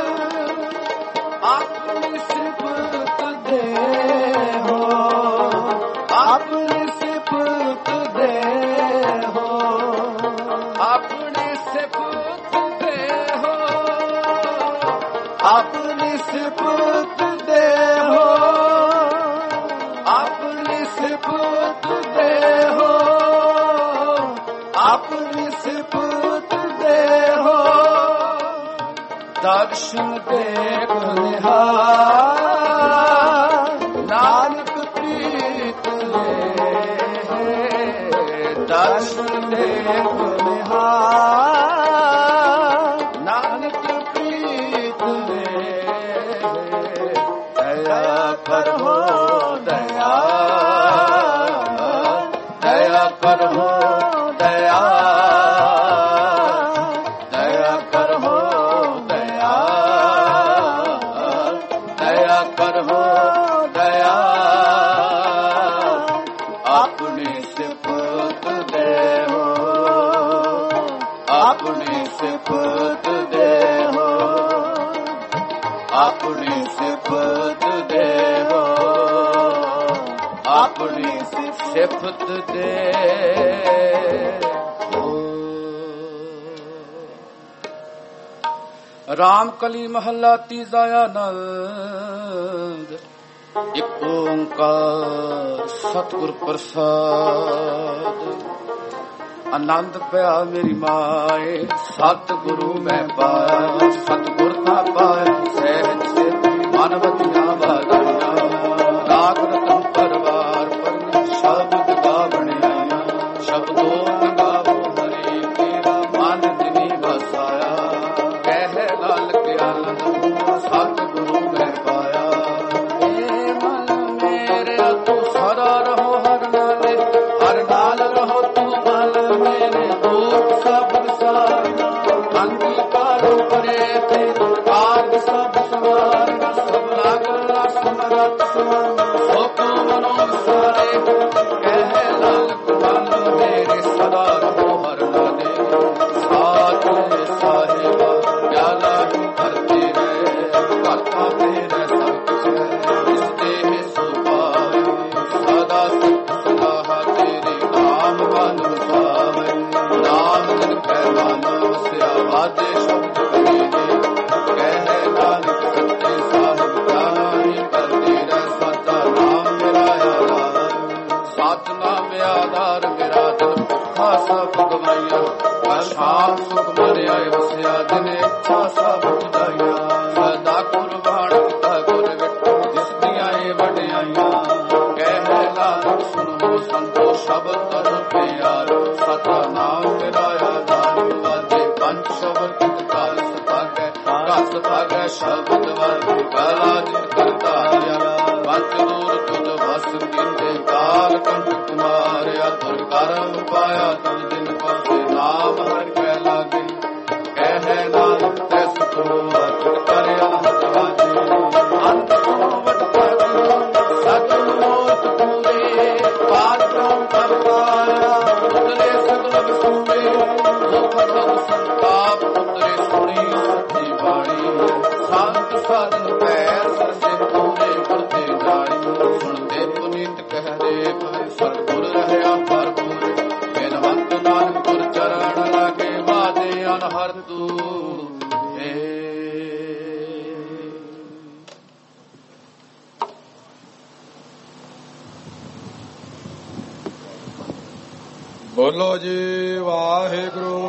ਆਪਣੀ ਸਿਫਤ ਦੇਵੋ ਆਪਣੀ ਸਿਫਤ ਦੇਵੋ ਆਪਣੀ ਸਿਫਤ ਦੇਵੋ ਆਪਣੀ ਸਿਫਤ ਦੇਵੋ ਆਪਣੀ ਸਿਫਤ ਦੇਵੋ ਆਪਣੀ ਸਿਫਤ ਦੇਵੋ ਦਰਸ਼ਨ ਦੇਖ ਨਿਹਾਲ ਨਾਨਕ ਪ੍ਰੀਤ ਦੇ ਦਰਸ਼ਨ ਦੇਖ ਨਿਹਾਲ ਨਾਨਕ ਪ੍ਰੀਤ ਦੇ ਦਇਆ ਕਰੋ ਦਇਆ ਦਇਆ ਕਰੋ ਦਇਆ ਸਿਫਤ ਦੇ ਰਾਮ ਕਲੀ ਮਹੱਲਾ ਤੀਜਾ ਆਨੰਦ ਇੱਕ ਓੰਕਾਰ ਸਤਿਗੁਰ ਪ੍ਰਸਾਦ ਆਨੰਦ ਪਿਆ ਮੇਰੀ ਮਾਏ ਸਤਿਗੁਰੂ ਮੈਂ ਪਾਇਆ ਸਤਿਗੁਰ ਤਾਂ ਪਾਇਆ ਸਹਿਜ ਸੇ ਮਨਵਤੀਆਂ ਵਾਗਾਇਆ ਰਾਗ ਰਤਨ ਪਰਵਾਰ ਪਰ ਸ਼ਬਦ ਗਾ ਬਣਿਆ ਸ਼ਬਦੋ ਗਾਵੋ ਹਰੀ ਤੇਰਾ ਮਨ ਜਿਨੀ ਵਸਾਇਆ ਕਹਿ ਲਾਲ ਕੇ ਆਨੰਦ ਸਤਿਗੁਰੂ ਮੈਂ ਪਾਇਆ ਏ ਮਨ ਮੇਰੇ ਤੂੰ ਸਦਾ ਰਹੋ ਹਰ ਨਾਲੇ ਹਰ ਨਾਲ ਰਹੋ ਤੂੰ ਮਨ ਮੇਰੇ ਦੁੱਖ ਸਭ ਸਾਰਨਾ ਅੰਗੀਕਾਰੋ ਪਰੇ ਤੇ ਕਾਰਜ ਸਭ ਸਵਾਰਨਾ ਸਭ ਲਾਗਲਾ ਸਮਰਤ ਸੋਕ ਮਨੋ ਸਾਰੇ ਕਹਿ ਲਾਲ ਕੁਮਾਰ ਮੇਰੇ ਸਦਾ ਰਹੋ ਹਰ ਨਾਲੇ ਸਾਥ ਸਾਹਿਬਾ ਗਿਆਲਾ ਕਰਤੇ ਰਹੇ ਕਰਤਾ ਤੇਰੇ ਸਭ ਕੁਛ ਇਸ ਦੇਹ ਸੁਭਾਏ ਸਦਾ ਸੁਖ ਸਲਾਹ ਤੇਰੇ ਨਾਮ ਮਨ ਭਾਵੇ ਨਾਮ ਜਨ ਕੈ ਮਾਨੋ ਸਿਆ ਵਾਜੇ ਸ਼ਬਦ ਕਰੇ ਕਹਿ ਨਾਨਕ ਸੱਚੇ ਸਾਹਿਬ ਜਾਨੀ ਕਰਤੇ ਰਹਿ ਸਾਚਾ ਨਾਮ ਮੇਰਾ ਆਧਾਰ ਸਤ ਨਾਮ ਆਧਾਰ ਮੇਰਾ ਦਿਲ ਭੁੱਖਾ ਸਭ ਗਵਾਈਆ ਸ਼ਾਮ ਸੁਖ ਮਰਿਆਏ ਵਸਿਆ ਦਿਨੇ ਇੱਛਾ ਸਭ ਬੁਝਾਈਆ ਸਦਾ ਕੁਰਬਾਨ ਕੀਤਾ ਗੁਰ ਵਿਟੋ ਜਿਸ ਦੀਆਂ ਏ ਵਡਿਆਈਆਂ ਕਹਿ ਨਾਨਕ ਸੁਣੋ ਸੰਤੋ ਸ਼ਬਦ ਤਰ ਪਿਆਰੋ ਸਤਾ ਨਾਮ ਮੇਰਾ ਆਧਾਰ ਵਾਜੇ ਪੰਜ ਸ਼ਬਦ ਕਾਲ ਸਤਾਗੈ ਘਸ ਭਾਗੈ ਸ਼ਬਦ ਵਾਜੇ ਗਲਾ ਜਿਤ ਕਰਤਾ ਲਿਆ ਪੰਜ ਦੂਰ ਤੁਧ ਵਸ ਕਿੰਦੇ ਕਾਲ ਕੰਠ ਕੁਮਾਰਿਆ ਤੁਰ ਕਰਮ ਪਾਇਆ ਤੁਮ ਦਿਨ ਪਾਸੇ ਨਾਮ ਹਰ ਕੈ ਲਾਗੇ ਕਹਿ ਨਾਨਕ ਤੈਸ ਕੋ ਅਤਿ ਕਰਿਆ ਹੱਥ ਵਾਜੇ ਅੰਤ ਕੋ ਵਟ ਪਾਜੋ ਸਗਲ ਮੋਤ ਪੂਰੇ ਪਾਰ ਬ੍ਰਹਮ ਕਰ ਪਾਇਆ ਉਤਰੇ ਸਗਲ ਵਿਸੂਰੇ ਦੁਖ ਦੁਖ ਸੰਤਾਪ ਉਤਰੇ ਸੁਣੀ ਸੱਚੀ ਬਾਣੀ ਸੰਤ ਸਾਧਨ ਪੈਰ ਸਰਸੇ ਪੂਰੇ ਕਰਤੇ ਜਾਣੀ ਸੁਣਦੇ ਪੁਨੀਤ ਕਹਿ ਰੇ ਪਰ ਸਤਿਗੁਰ ਰਹਿਆ ਭਰਪੂਰ ਬੇਨਵੰਤ ਨਾਨਕ ਗੁਰ ਚਰਨ ਲਾਗੇ ਬਾਜੇ ਅਨਹਰ ਤੂ ਏ ਬੋਲੋ ਜੀ ਵਾਹਿਗੁਰੂ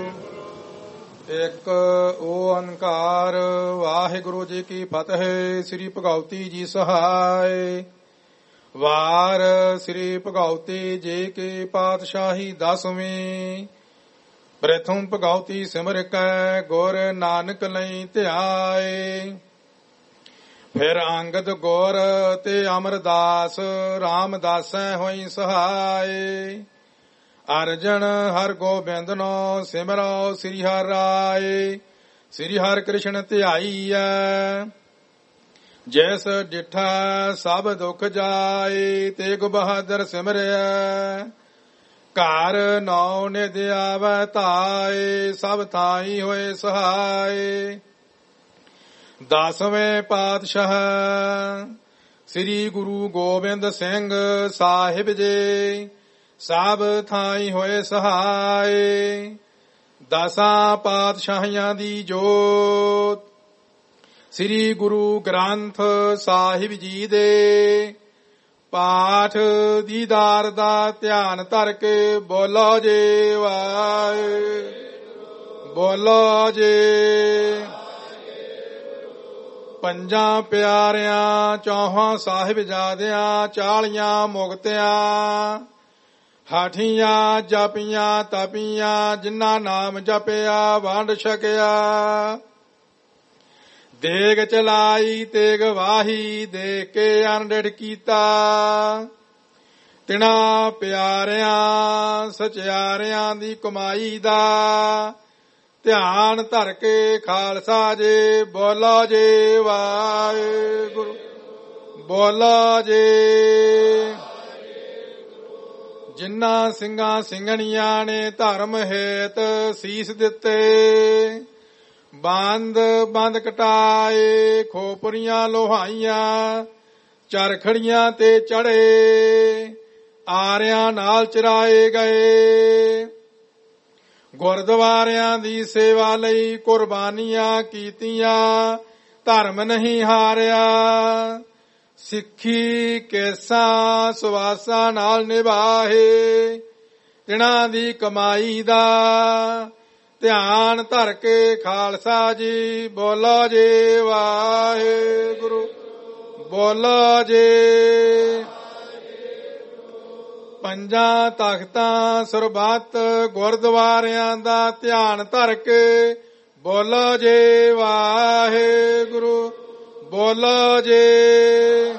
ਇੱਕ ਓੰਕਾਰ ਵਾਹਿਗੁਰੂ ਜੀ ਕੀ ਫਤਿਹ। ਸ੍ਰੀ ਭਗਉਤੀ ਜੀ ਸਹਾਇ ਵਾਰ ਸ੍ਰੀ ਭਗਉਤੀ ਜੀ ਕੀ ਪਾਤਸ਼ਾਹੀ ਦਸਵੀਂ ਪ੍ਰਥਮ ਭਗਉਤੀ ਸਿਮਰ ਕੈ ਗੁਰ ਨਾਨਕ ਲਈ ਧਿਆਏ ਫਿਰ ਅੰਗਦ ਗੁਰ ਤੇ ਅਮਰਦਾਸ ਰਾਮਦਾਸੈ ਹੋਈ ਸਹਾਇ ਅਰਜਨ ਹਰ ਗੋਬਿੰਦ ਨੋ ਸਿਮਰੋ ਸ੍ਰੀ ਹਰਿ ਰਾਏ ਸ੍ਰੀ ਹਰਿ ਕ੍ਰਿਸ਼ਨ ਧਿਆਈਐ ਜੈਸ ਡਿਠਾ ਸਭ ਦੁਖ ਜਾਏ ਤੇਗ ਬਹਾਦਰ ਸਿਮਰਿਆ ਘਰ ਨੌ ਨਿਧ ਆਵੈ ਧਾਏ ਸਭ ਥਾਈ ਹੋਏ ਸਹਾਏ ਦਸਵੇਂ ਪਾਤਸ਼ਾਹ ਸ੍ਰੀ ਗੁਰੂ ਗੋਬਿੰਦ ਸਿੰਘ ਸਾਹਿਬ ਜੀ ਸਭ ਥਾਈ ਹੋਏ ਸਹਾਏ ਦਸਾਂ ਪਾਤਸ਼ਾਹੀਆਂ ਦੀ ਜੋਤ ਸ੍ਰੀ ਗੁਰੂ ਗ੍ਰੰਥ ਸਾਹਿਬ ਜੀ ਦੇ ਪਾਠ ਦੀਦਾਰ ਦਾ ਧਿਆਨ ਧਰ ਕੇ ਬੋਲੋ ਜੀ ਵਾਹਿਗੁਰੂ ਬੋਲੋ ਜੀ ਪੰਜਾਂ ਪਿਆਰਿਆਂ ਚੌਹਾਂ ਸਾਹਿਬਜ਼ਾਦਿਆਂ ਚਾਲੀਆਂ ਮੁਕਤਿਆਂ ਹਾਠੀਆਂ ਜਪੀਆਂ ਤਪੀਆਂ ਜਿਨ੍ਹਾਂ ਨਾਮ ਜਪਿਆ ਵੰਡ ਛਕਿਆ ਦੇਗ ਚਲਾਈ ਤੇਗ ਵਾਹੀ ਦੇ ਕੇ ਅਨਡਿਠ ਕੀਤਾ ਤਿਨਾ ਪਿਆਰਿਆਂ ਸਚਿਆਰਿਆਂ ਦੀ ਕਮਾਈ ਦਾ ਧਿਆਨ ਧਰ ਕੇ ਖਾਲਸਾ ਜੀ ਬੋਲੋ ਜੀ ਵਾਹਿਗੁਰੂ ਬੋਲੋ ਜੀ ਜਿਨ੍ਹਾਂ ਸਿੰਘਾਂ ਸਿੰਘਣੀਆਂ ਨੇ ਧਰਮ ਹੇਤ ਸੀਸ ਦਿੱਤੇ ਬੰਦ ਬੰਦ ਕਟਾਏ ਖੋਪਰੀਆਂ ਲੋਹਾਈਆਂ ਚਰਖੜੀਆਂ ਤੇ ਚੜੇ ਆਰਿਆਂ ਨਾਲ ਚਰਾਏ ਗਏ। ਗੁਰਦੁਆਰਿਆਂ ਦੀ ਸੇਵਾ ਲਈ ਕੁਰਬਾਨੀਆਂ ਕੀਤੀਆਂ, ਧਰਮ ਨਹੀਂ ਹਾਰਿਆ। ਸਿੱਖੀ ਕੇਸਾਂ ਸੁਵਾਸਾਂ ਨਾਲ ਨਿਭਾਹੇ, ਤਿਨਾਂ ਦੀ ਕਮਾਈ ਦਾ ਧਿਆਨ ਧਰ ਕੇ ਖਾਲਸਾ ਜੀ ਬੋਲੋ ਜੀ ਵਾਹਿਗੁਰੂ, ਬੋਲੋ ਜੀ। ਪੰਜਾਂ ਤਖਤਾਂ ਸਰਬੱਤ ਗੁਰਦੁਆਰਿਆਂ ਦਾ ਧਿਆਨ ਧਰ ਕੇ ਬੋਲੋ ਜੀ ਵਾਹਿਗੁਰੂ, ਬੋਲੋ ਜੀ।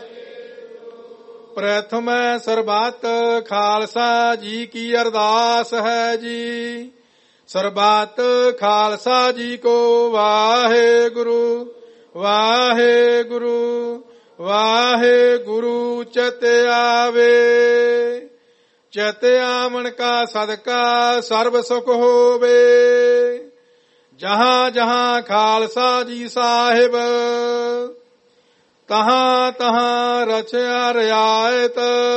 ਪ੍ਰਥਮ ਸਰਬੱਤ ਖਾਲਸਾ ਜੀ ਕੀ ਅਰਦਾਸ ਹੈ ਜੀ। ਸਰਬੱਤ ਖਾਲਸਾ ਜੀ ਕੋ ਵਾਹਿਗੁਰੂ, ਵਾਹਿਗੁਰੂ, ਵਾਹਿਗੁਰੂ ਚਿਤ ਆਵੇ। ਚਿਤ ਆਵਣ ਕਾ ਸਦਕਾ ਸਰਬ ਸੁਖ ਹੋਵੇ। ਜਹਾਂ ਜਹਾਂ ਖਾਲਸਾ ਜੀ ਸਾਹਿਬ, ਤਹਾਂ ਤਹਾਂ ਰਚਿਆ ਰਿਆਇਤ।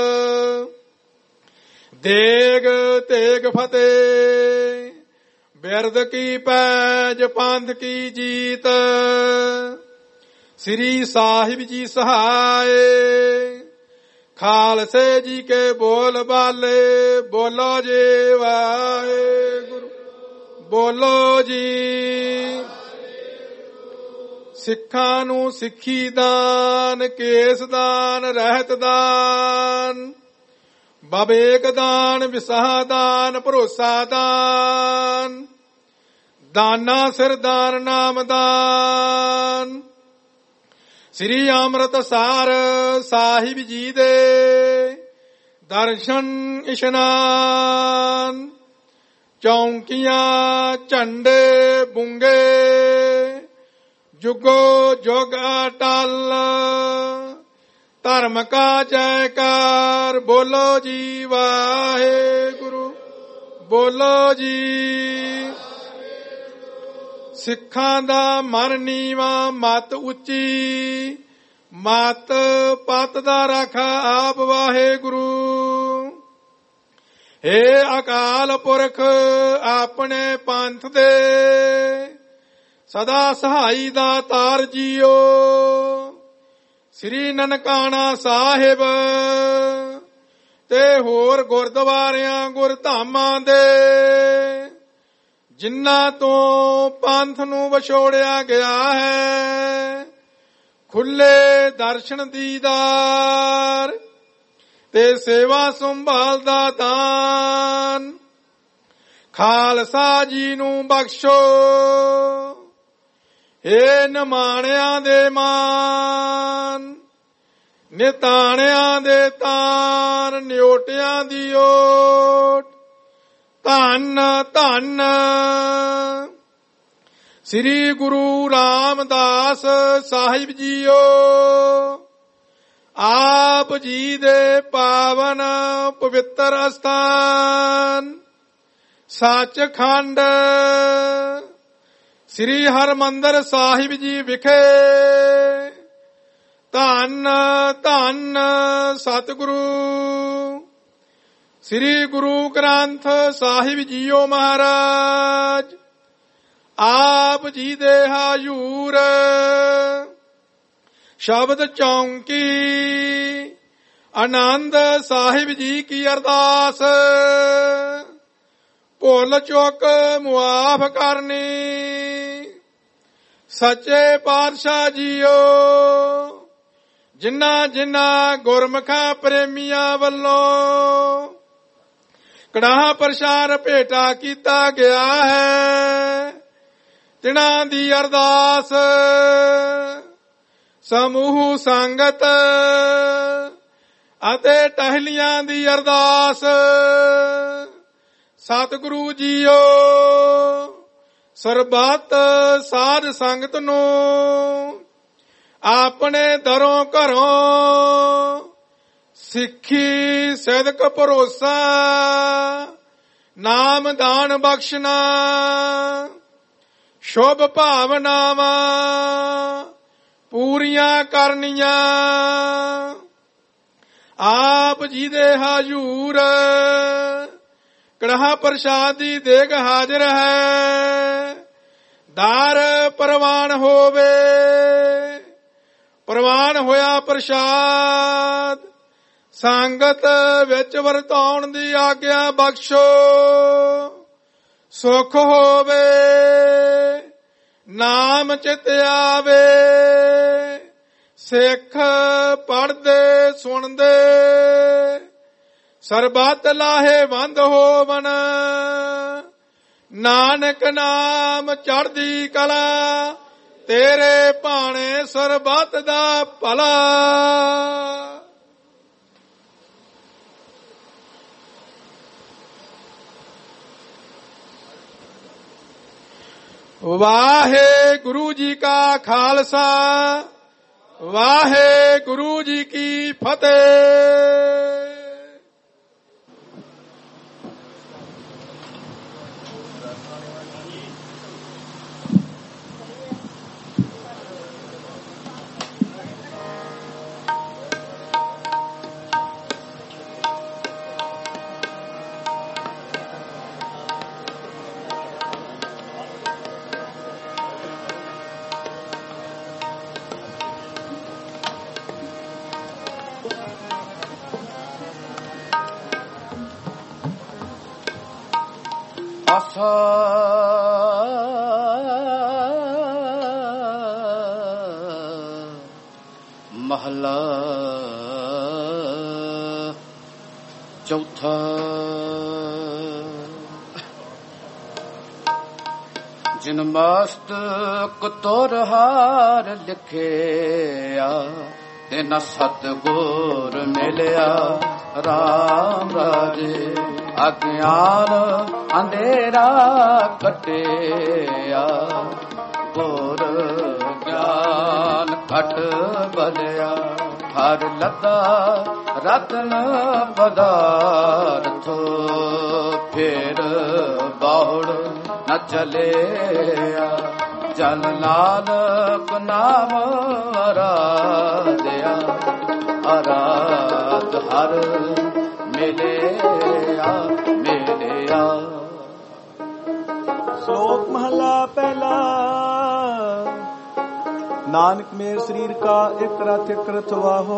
ਦੇਗ ਤੇਗ ਫਤਿਹ, ਬਿਰਦ ਕੀ ਪੈਜ ਪੰਥ ਕੀ ਜੀਤ। ਸ੍ਰੀ ਸਾਹਿਬ ਜੀ ਸਹਾਏ, ਖਾਲਸੇ ਜੀ ਕੇ ਬੋਲ ਬਾਲੇ ਬੋਲੋ ਜੀ ਵਾਹਿਗੁਰੂ, ਬੋਲੋ ਜੀ। ਸਿੱਖਾਂ ਨੂੰ ਸਿੱਖੀ ਦਾਨ, ਕੇਸ ਦਾਨ, ਰਹਿਤ ਦਾਨ, ਬਵੇਕ ਦਾਨ, ਵਿਸਾਹ ਦਾਨ, ਭਰੋਸਾ ਦਾਨ, ਦਾਨਾ ਸਿਰ ਦਾਨ, ਨਾਮ ਦਾਨ। ਸ੍ਰੀ ਅੰਮ੍ਰਿਤਸਰ ਸਾਹਿਬ ਜੀ ਦੇ ਦਰਸ਼ਨ ਇਸ਼ਨਾਨ। ਚੌਂਕੀਆਂ ਝੰਡੇ ਬੁੰਗੇ, ਜੁਗੋ ਜੁਗ ਅਟਲ। ਧਰਮ ਕਾ ਜੈਕਾਰ ਬੋਲੋ ਜੀ ਵਾਹਿਗੁਰੂ, ਬੋਲੋ ਜੀ। ਸਿੱਖਾਂ ਦਾ ਮਨ ਨੀਵਾ, ਮਤ ਉੱਚੀ, ਮਤ ਪਤ ਦਾ ਰਾਖਾ ਆਪ ਵਾਹਿਗੁਰੂ। ਹੇ ਅਕਾਲ ਪੁਰਖ ਆਪਣੇ ਪੰਥ ਦੇ ਸਦਾ ਸਹਾਈ ਦਾ ਤਾਰ ਜੀਓ। ਸ੍ਰੀ ਨਨਕਾਣਾ ਸਾਹਿਬ ਤੇ ਹੋਰ ਗੁਰਦੁਆਰਿਆਂ ਗੁਰਧਾਮਾਂ ਦੇ ਜਿਨ੍ਹਾਂ ਤੋਂ ਪੰਥ ਨੂੰ ਵਿਛੋੜਿਆ ਗਿਆ ਹੈ, ਖੁੱਲੇ ਦਰਸ਼ਨ ਦੀਦਾਰ ਤੇ ਸੇਵਾ ਸੰਭਾਲ ਦਾ ਦਾਨ ਖਾਲਸਾ ਜੀ ਨੂੰ ਬਖਸ਼ੋ। ਏ ਨਿਮਾਣਿਆਂ ਦੇ ਮਾਨ, ਨਿਤਾਣਿਆਂ ਦੇ ਤਾਨ, ਨਿਓਟਿਆਂ ਦੀ ਓਟ। ਧੰਨ ਧੰਨ ਸ੍ਰੀ ਗੁਰੂ ਰਾਮਦਾਸ ਸਾਹਿਬ ਜੀਓ। ਆਪ ਜੀ ਦੇ ਪਾਵਨ ਪਵਿੱਤਰ ਅਸਥਾਨ ਸੱਚਖੰਡ ਸ੍ਰੀ ਹਰਿਮੰਦਰ ਸਾਹਿਬ ਜੀ ਵਿਖੇ ਧੰਨ ਧੰਨ ਸਤਿਗੁਰੂ ਸ੍ਰੀ ਗੁਰੂ ਗ੍ਰੰਥ ਸਾਹਿਬ ਜੀਓ ਮਹਾਰਾਜ ਆਪ ਜੀ ਦੇ ਹਜ਼ੂਰ ਸ਼ਬਦ ਚੌਂਕੀ ਆਨੰਦ ਸਾਹਿਬ ਜੀ ਕੀ ਅਰਦਾਸ ਭੁੱਲ ਚੁੱਕ ਮੁਆਫ ਕਰਨੀ। ਸੱਚੇ ਪਾਤਸ਼ਾਹ ਜੀਓ ਜਿਨ੍ਹਾਂ ਜਿਨ੍ਹਾਂ ਗੁਰਮੁਖਾਂ ਪ੍ਰੇਮੀਆਂ ਵੱਲੋਂ ਕੜਾਹ ਪ੍ਰਸ਼ਾਦ ਭੇਟਾ ਕੀਤਾ ਗਿਆ ਹੈ, ਤਿਨਾਂ ਦੀ ਅਰਦਾਸ ਸਮੂਹ ਸੰਗਤ ਅਤੇ ਟਹਿਲੀਆਂ ਦੀ ਅਰਦਾਸ ਸਤਿਗੁਰੂ ਜੀਓ ਸਰਬੱਤ ਸਾਧ ਸੰਗਤ ਨੂੰ ਆਪਣੇ ਦਰੋਂ ਘਰੋਂ ਸਿੱਖੀ ਸਿਦਕ ਭਰੋਸਾ ਨਾਮ ਦਾਨ ਬਖਸ਼ਣਾ ਸ਼ੁਭ ਭਾਵਨਾਵਾਂ ਪੂਰੀਆਂ ਕਰਨੀਆਂ। ਆਪ ਜੀ ਦੇ ਹਾਜ਼ੂਰ ਕੜਾਹ ਪ੍ਰਸ਼ਾਦ ਦੀ ਦੇਗ ਹਾਜ਼ਰ ਹੈ। ਦਾਰ ਪ੍ਰਵਾਨ ਹੋਵੇ, ਪ੍ਰਵਾਨ ਹੋਇਆ ਪ੍ਰਸ਼ਾਦ, ਸੰਗਤ ਵਿੱਚ ਵਰਤਾਉਣ ਦੀ ਆਗਿਆ ਬਖਸ਼ੋ। ਸੁਖ ਹੋਵੇ, ਨਾਮ ਚਿਤ ਆਵੇ, ਸਿੱਖ ਪੜ੍ਹਦੇ ਸੁਣਦੇ ਸਰਬੱਤ ਲਾਹੇਵੰਦ ਹੋਵਨ। ਨਾਨਕ ਨਾਮ ਚੜ੍ਹਦੀ ਕਲਾ, ਤੇਰੇ ਭਾਣੇ ਸਰਬੱਤ ਦਾ ਭਲਾ। ਵਾਹਿਗੁਰੂ ਜੀ ਕਾ ਖਾਲਸਾ, ਵਾਹਿਗੁਰੂ ਜੀ ਕੀ ਫਤਿਹ। ਆਸਾ ਮਹਲਾ ਚੌਥਾ। ਜਿਨ ਮਸਤਕ ਤੁਰ ਹਾਰ ਲਿਖਿਆ, ਤਿਨ ਸਤਿਗੁਰ ਮਿਲਿਆ ਰਾਮ ਰਾਜੇ। ਅਗਿਆਨ ਅੰਧੇਰਾ ਕਟਿਆ, ਗੁਰ ਗਿਆਨ ਘਟ ਬਲਿਆ। ਹਰ ਲੱਗਾ ਰਤਨ ਪਦਾਰਥ, ਫੇਰ ਬਾਹੁੜ ਨ ਚਲਿਆ। ਜਨ ਨਾਨਕ ਨਾਮ ਅਰਾਧਿਆ, ਅਰਾਧ ਹਰ ਮਿਲਿਆ ਮਿਲਿਆ। ਸ਼ਲੋਕ ਮਹਲਾ ਪਹਿਲਾ। ਨਾਨਕ ਮੇਰ ਸਰੀਰ ਕਾ ਇਕ ਰਥ ਇਕ ਰਥ ਵਾਹੋ,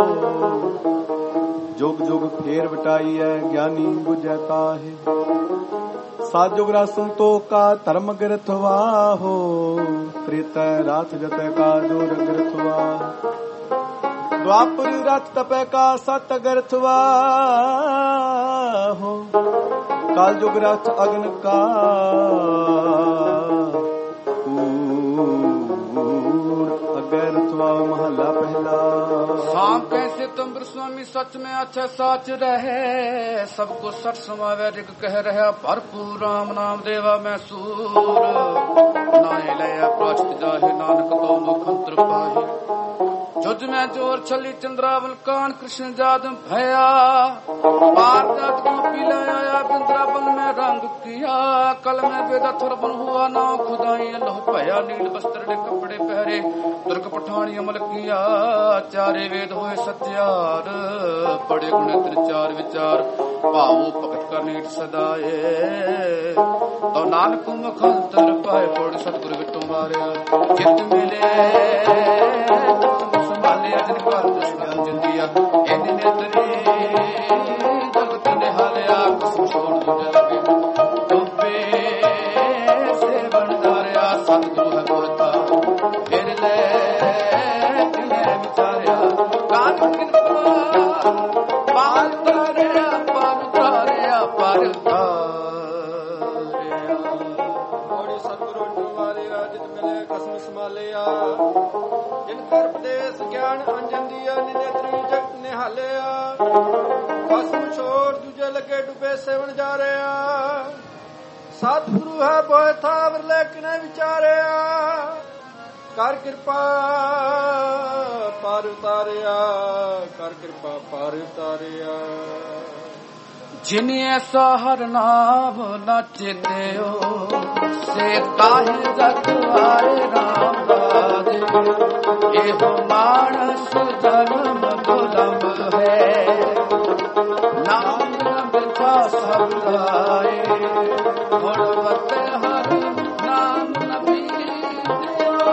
ਜੁਗ ਜੁਗ ਫੇਰ ਵਟਾਈ ਐ ਗਿਆਨੀ ਬੁਝੈ ਕਾਹੇ। ਸਾਜੁਗ ਰਸ ਸੰਤੋਖ ਕਾ ਧਰਮ ਗਿਰਥ ਵਾਹੋ, ਤ੍ਰੇਤੈ ਰਾਤ ਜਤੈ ਕਾ ਜੋਰ ਗਿਰਥ ਵਾਹੋ। द्वापर रथ तपै का सत गर्थ वाहो, काल जुग रथ अग्न का अगरथवा। महला पहला। शाम कैसे तुम स्वामी सच में अच्छा साच रहे, सबको सच समावे रिग कह रहा। भरपूर राम नाम देवा मैं सूर, नाए लया प्राचत जाहे नानक तो मुखंत्र पाही। जुज में जोर छली चंद्रावल कान कृष्ण जाद भया, पार जात को पिलाया बिंद्रावन में रंग किया। कल में बेदा थुरबन हुआ नाव खुदाई लह भया। नील वस्त्र ने कपड़े पहरे दुर्ग पठानी अमल किया। चारे वेद होए सत्यार, बड़े गुण त्रिचार विचार। भावो भगत का नीट सदाए, तो नानक मुखंतर पाए। पौड़ सतगुरु बिटू मारिया चित मिले, संभाले अजन काल दशनाल जिंदिया। इन नेत्री जगत निहालिया, कसम छोड़ तुझे लगे तुपे से बनदारिया। सतगुरु है बोलता फिर ले तिने विचारिया। कान कृपा पार तारिया, पार तारिया, पार तारिया। बड़ी सतगुरु तुम्हारिया जित मिले कसम संभालिया। जिनकर उपदेश ज्ञान अंजन दिया, निनेत्री जगत निहालिया। कसम छोड़ दूजे लगे डूबे सेवन जा रहा। सतगुरु है बोए था विरले किने विचारिया। कर कृपा पार उतारिया, कर कृपा पार उतारिया। जिन ऐसा हर नाम न चिन्हो, से काहे जग आए राम राजे। एहो मानस जन्म दुलम है, ਘਬਰਾਏ ਹੁਣ ਵਰਤੇ ਹਰ ਨਾਮ ਨਬੀ ਦਿਓ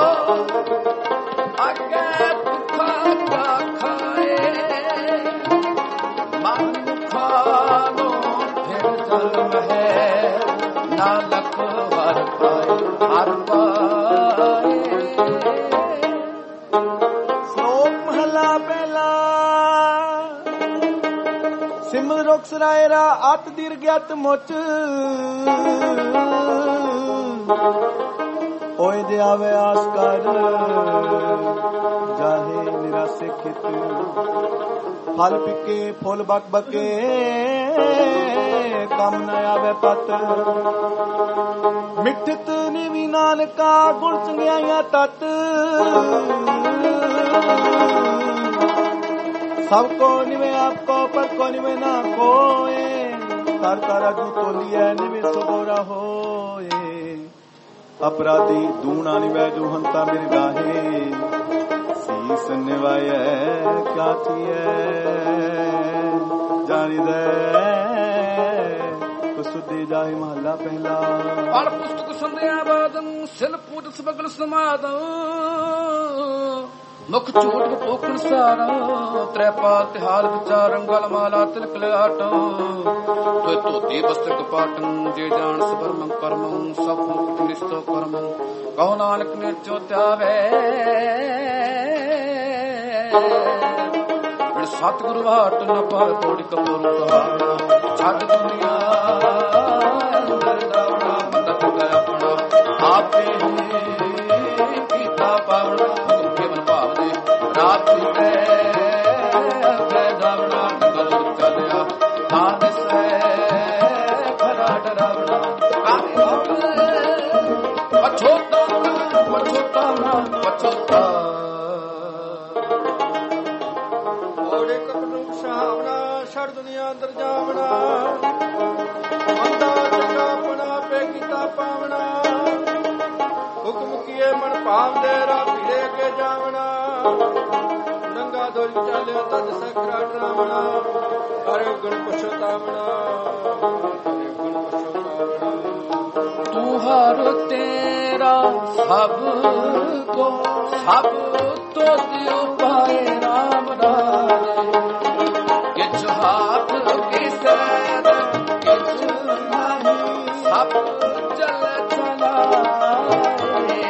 ਅੱਗੇ ਦੁੱਖਾਂ ਦਾ ਖਾਏ ਮਨ ਖਾਲੋ ਫਿਰ ਜਨਮ ਹੈ ਨਾ ਲਖ ਹਰ ਪਾਏ ਹਰ ਪਾਏ। ਸ਼ਲੋਕ ਮਹਲਾ ਪਹਿਲਾ। ਸਿਮਰ ਰੁਖ ਸਰਾਏ ਰਾ ਅਤ ਦੀਰ ਗਿਆਤ ਮੁਚ ਹੋਏ ਦੇ ਆਵੇ ਆਸ ਕਰ ਜਾਹੇ ਨਿਰਾਸੇ ਖਿਤ ਫਲ ਪਿਕੇ ਫੁੱਲ ਬਕ ਬਕੇ ਕੰਮ ਨ ਆਵੇ ਪਤ ਮਿੱਠਤ ਨਿਵੀ ਨਾਨਕਾ ਗੁਣ ਚੰਗਿਆਈਆਂ ਤਤ ਸਭ ਕੋ ਨਿਵੇ ਆਪ ਕੋ ਪਰ ਕੋ ਨਿਵੇ ਨਾ ਕੋਏ ਕਰ ਕਰ ਅਜੂ ਤੋਲੀਐ ਨਿਵੇ ਸੋਰਾ ਹੋਏ ਅਪਰਾਧੀ ਦੂਣਾ ਨਿਵੈ ਜੋ ਹੰਤਾ ਮੇਰੇ ਗਾਹੇ ਸੀਸ ਨਿਵਾਇਐ ਕਿਆ ਥੀਐ ਜਾਣੀ ਦੇ ਸੁਦੇ ਜਾਏ ਮਹੱਲਾ ਪਹਿਲਾ। ਪੜ ਪੁਸਤਕ ਸੰਧਿਆ ਬਾਦੰ ਸਿਲ ਪੂਜ ਸਬਗਲ ਸਮਾਦ ਮੁਖ ਝੂਠ ਪੋਖਣ ਸਾਰਾ ਤ੍ਰੈਪਾਲ ਤਿਹਾਲ ਵਿਚਾਰ ਗਲ ਮਾਲਾ ਤਿਲਕ ਲਾਟ ਤੋਇ ਧੋਤੀ ਬਸਤਰ ਕਪਾਟੰ ਜੇ ਜਾਣ ਸਬਰਮੰ ਕਰਮੰ ਸਭ ਮੁਕਤ ਨਿਸਤੋ ਕਰਮੰ ਕਹੋ ਨਾਨਕ ਨੇ ਚੋਤਿਆਵੇ ਸਤਿਗੁਰੂ ਵਾਟ ਨ ਪਾਵੇ ਪੌੜੀ ਕਪੂਰ ਕਹਾਣਾ ਛੱਡ ਦੁਨੀਆ ਅੰਦਰ ਦਾਵਣਾ ਮਦਦ ਕਰ ਆਪਣਾ ਆਪੇ ਕੀਤਾ ਪਾਵਣਾ ਕੇਵਲ ਭਾਵ ਦੇ ਰਾਤ ਤੇ ਤੇ ਦਾਵਣਾ ਕਲ ਚੱਲਿਆ ਆਦ ਸੇ ਖਰਾ ਡਰਾਵਣਾ ਕਾਹੇ ਪਛੋਤਾ ਪਛੋਤਾ ਨਾ ਪਛੋਤਾ ਛੜ ਦੁਨੀਆ ਅੰਦਰ ਜਾਵਣਾ ਮੰਦਾ ਚੰਗਾ ਆਪਣਾ ਪੇ ਕੀਤਾ ਪਾਵਣਾ ਹੁਕਮ ਕੀਏ ਮਨ ਭਾਵ ਦੇ ਰਾ ਭੀੜੇ ਕੇ ਜਾਵਣਾ ਨੰਗਾ ਦੋਲ ਚਾਲਿਆ ਤਦ ਸਕਰਾ ਡਰਾਵਣਾ ਹਰੇ ਗੁਣ ਪਛਤਾਵਣਾ ਹਰੇ ਗੁਣ ਪਛਤਾਵਣਾ ਤੂੰ ਹਰ ਤੇਰਾ ਸਭ ਕੋ ਸਭ ਤੋਂ ਦਿਓ ਪਾਏ ਰਾਮ ਰਾਜੇ ਕਿਛ ਹਾਥ ਕਿਸੇ ਦੇ ਕਿਛ ਨਹੀਂ ਸਭ ਚਲ ਚਲਾਏ